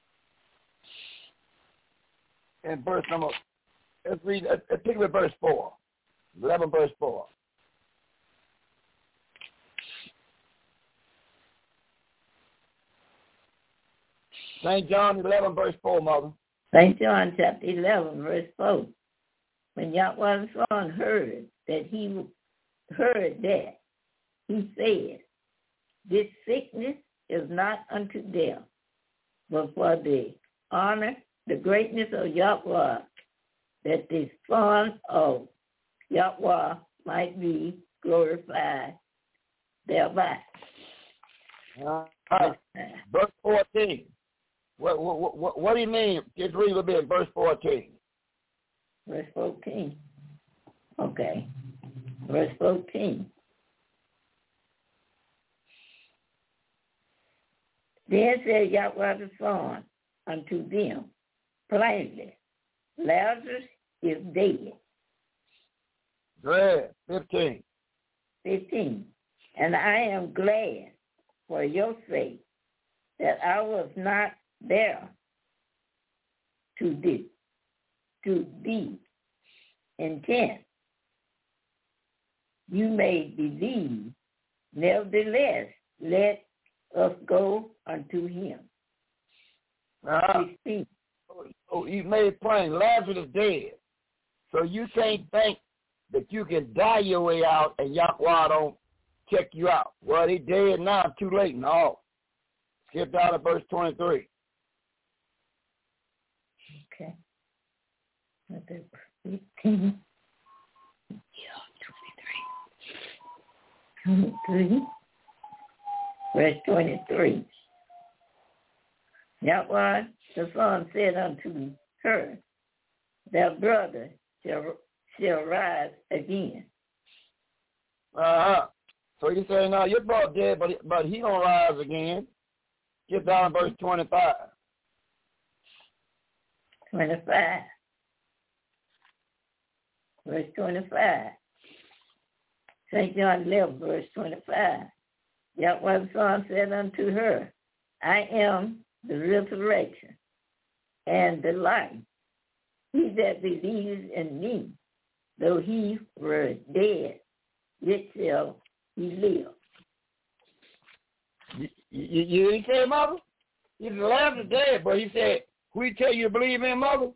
in verse number, let's read, let's pick up at verse four. eleven verse four. Saint John eleven verse four, Mother. Saint John chapter eleven verse four. When Yahweh's son heard that he heard that, he said, this sickness is not unto death, but for the honor, the greatness of Yahweh, that the Son of Yahweh might be glorified thereby. Uh, uh, verse fourteen. What, what, what, what do you mean? Just read a little bit, verse fourteen. Verse fourteen. Okay. Verse fourteen. Then said Yahweh the Son unto them plainly, Lazarus is dead. Glad. fifteen. fifteen. And I am glad for your sake that I was not there to be, to be intent. You may believe, nevertheless, let us go unto him. Uh-huh. Oh, you made it plain. Lazarus is dead. So you can't think that you can die your way out and Yahweh don't check you out. Well, he dead now. Too late. No. Skip down to verse twenty-three. Okay. eighteen. Yeah, twenty-three. twenty-three. Verse twenty-three. Yahweh the Son said unto her, their brother shall, shall rise again. Uh-huh. So you say, now your brother dead, but, but he going to rise again. Get down to verse twenty-five. twenty-five. Verse twenty-five. Saint John eleven, verse twenty-five. Yahweh the Son said unto her, I am the resurrection and the life. He that believes in me, though he were dead, yet shall he live. You, you, you didn't say, Mother? He's alive today, but he said, who you tell you to believe in, Mother?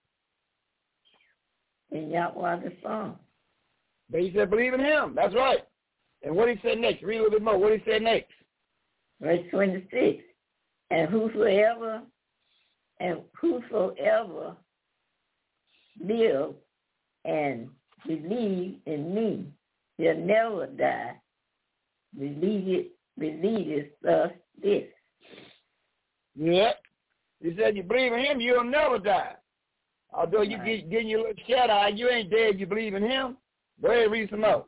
In Yahweh the Son. But he said, believe in him. That's right. And what he said next? Read a little bit more. What he said next? Verse twenty-six. And whosoever, and whosoever live and believe in me shall never die. Believe it, believe it thus this. Yeah. He said, you believe in him, you'll never die. Although you Right. get getting your little shadow eye, you ain't dead, you believe in him. Go ahead and read some more.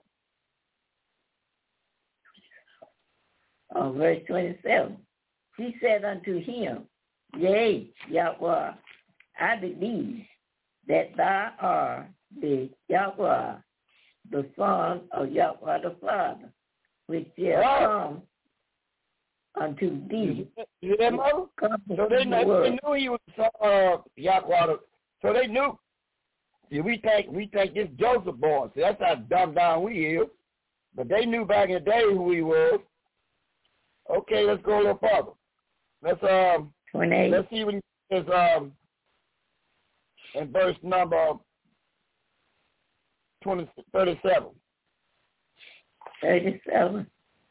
Oh, verse twenty-seven. She said unto him, Yea, Yahweh, I believe that thou art the Yahweh, the Son of Yahweh the Father, which shall come unto thee. You hear that, Mother? So they, know, they knew he was the son of Yahweh. So they knew. See, we think we think this Joseph boy. See, that's how dumb down we is. But they knew back in the day who he was. Okay, let's go a little further. Let's um twenty-eight. Let's see what he says um in verse number twenty thirty-seven. Thirty-seven.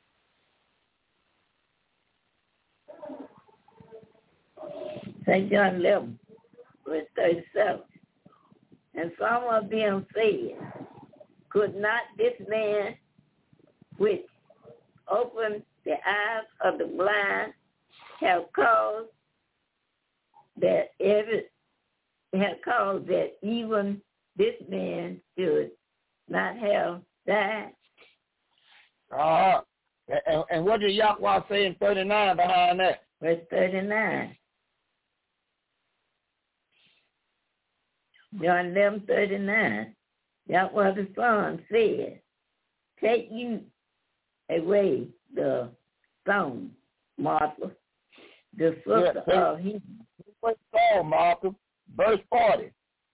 Saint John eleven, verse thirty-seven. And some of them said, could not this man which opened the eyes of the blind have caused that every have caused that even this man should not have died? Uh-huh. And, and what did Yahweh say in thirty-nine behind that? Verse thirty-nine. John eleven thirty-nine. Yahweh the Son said, take you away the stone, Martha, the sister yeah, of him. What's called, Martha? Verse forty.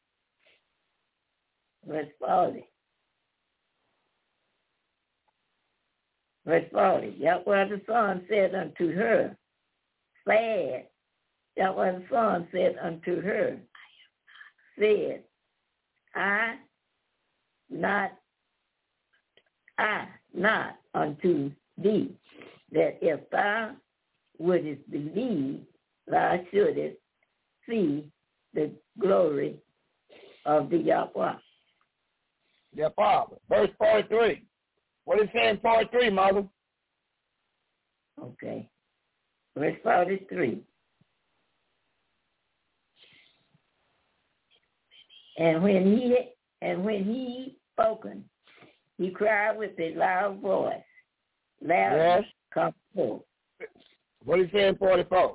Verse forty. Verse forty. Yahweh the Son said unto her, sad. Yahweh the Son said unto her, said, I not, I not unto thee, that if thou wouldest believe, thou shouldest see the glory of the Yahweh. Yeah, Father. Verse forty-three. What is saying forty-three, Mother? Okay. Verse forty-three. And when he and when he spoken, he cried with a loud voice, loud, yes. Come forth. What is saying forty-four?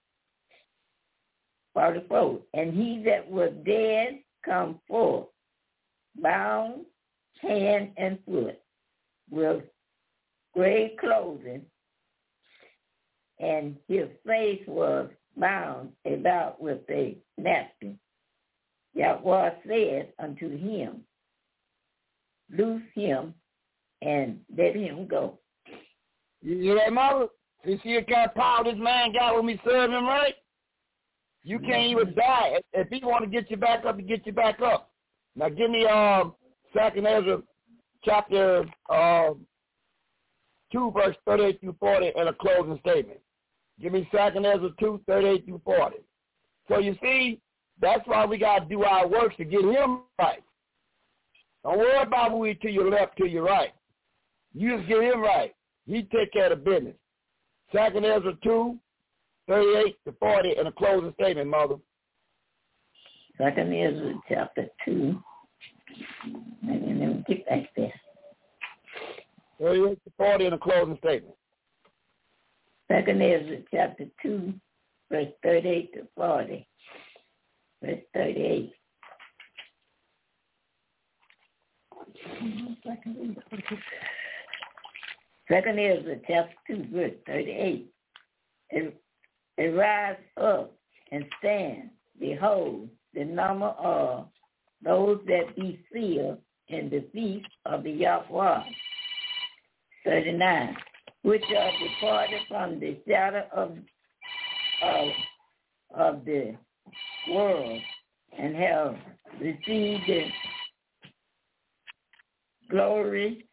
forty-four. And he that was dead come forth, bound hand and foot, with gray clothing, and his face was bound about with a napkin. Yahweh said unto him, loose him and let him go. You hear that, Mother? You see what kind of power this man got when we serve him, right? You can't even die. If he want to get you back up, he get you back up. Now give me um Second Ezra chapter uh, two, verse thirty-eight through forty, and a closing statement. Give me Second Ezra two, thirty-eight through forty. So you see, that's why we got to do our works to get him right. Don't worry about moving to your left, to your right. You just get him right. He take care of the business. Second Ezra two, thirty-eight to forty, and a closing statement, Mother. Second Ezra chapter two. And then let me get back there. thirty-eight to forty in a closing statement. Second Ezra chapter two, verse thirty-eight to forty. Verse thirty-eight. Second Ezra chapter two, verse thirty-eight. Arise up and stand. Behold, the number of those that be sealed in the feast of the Yahweh. thirty-nine. Which are departed from the shadow of, of, of the world and have received the glory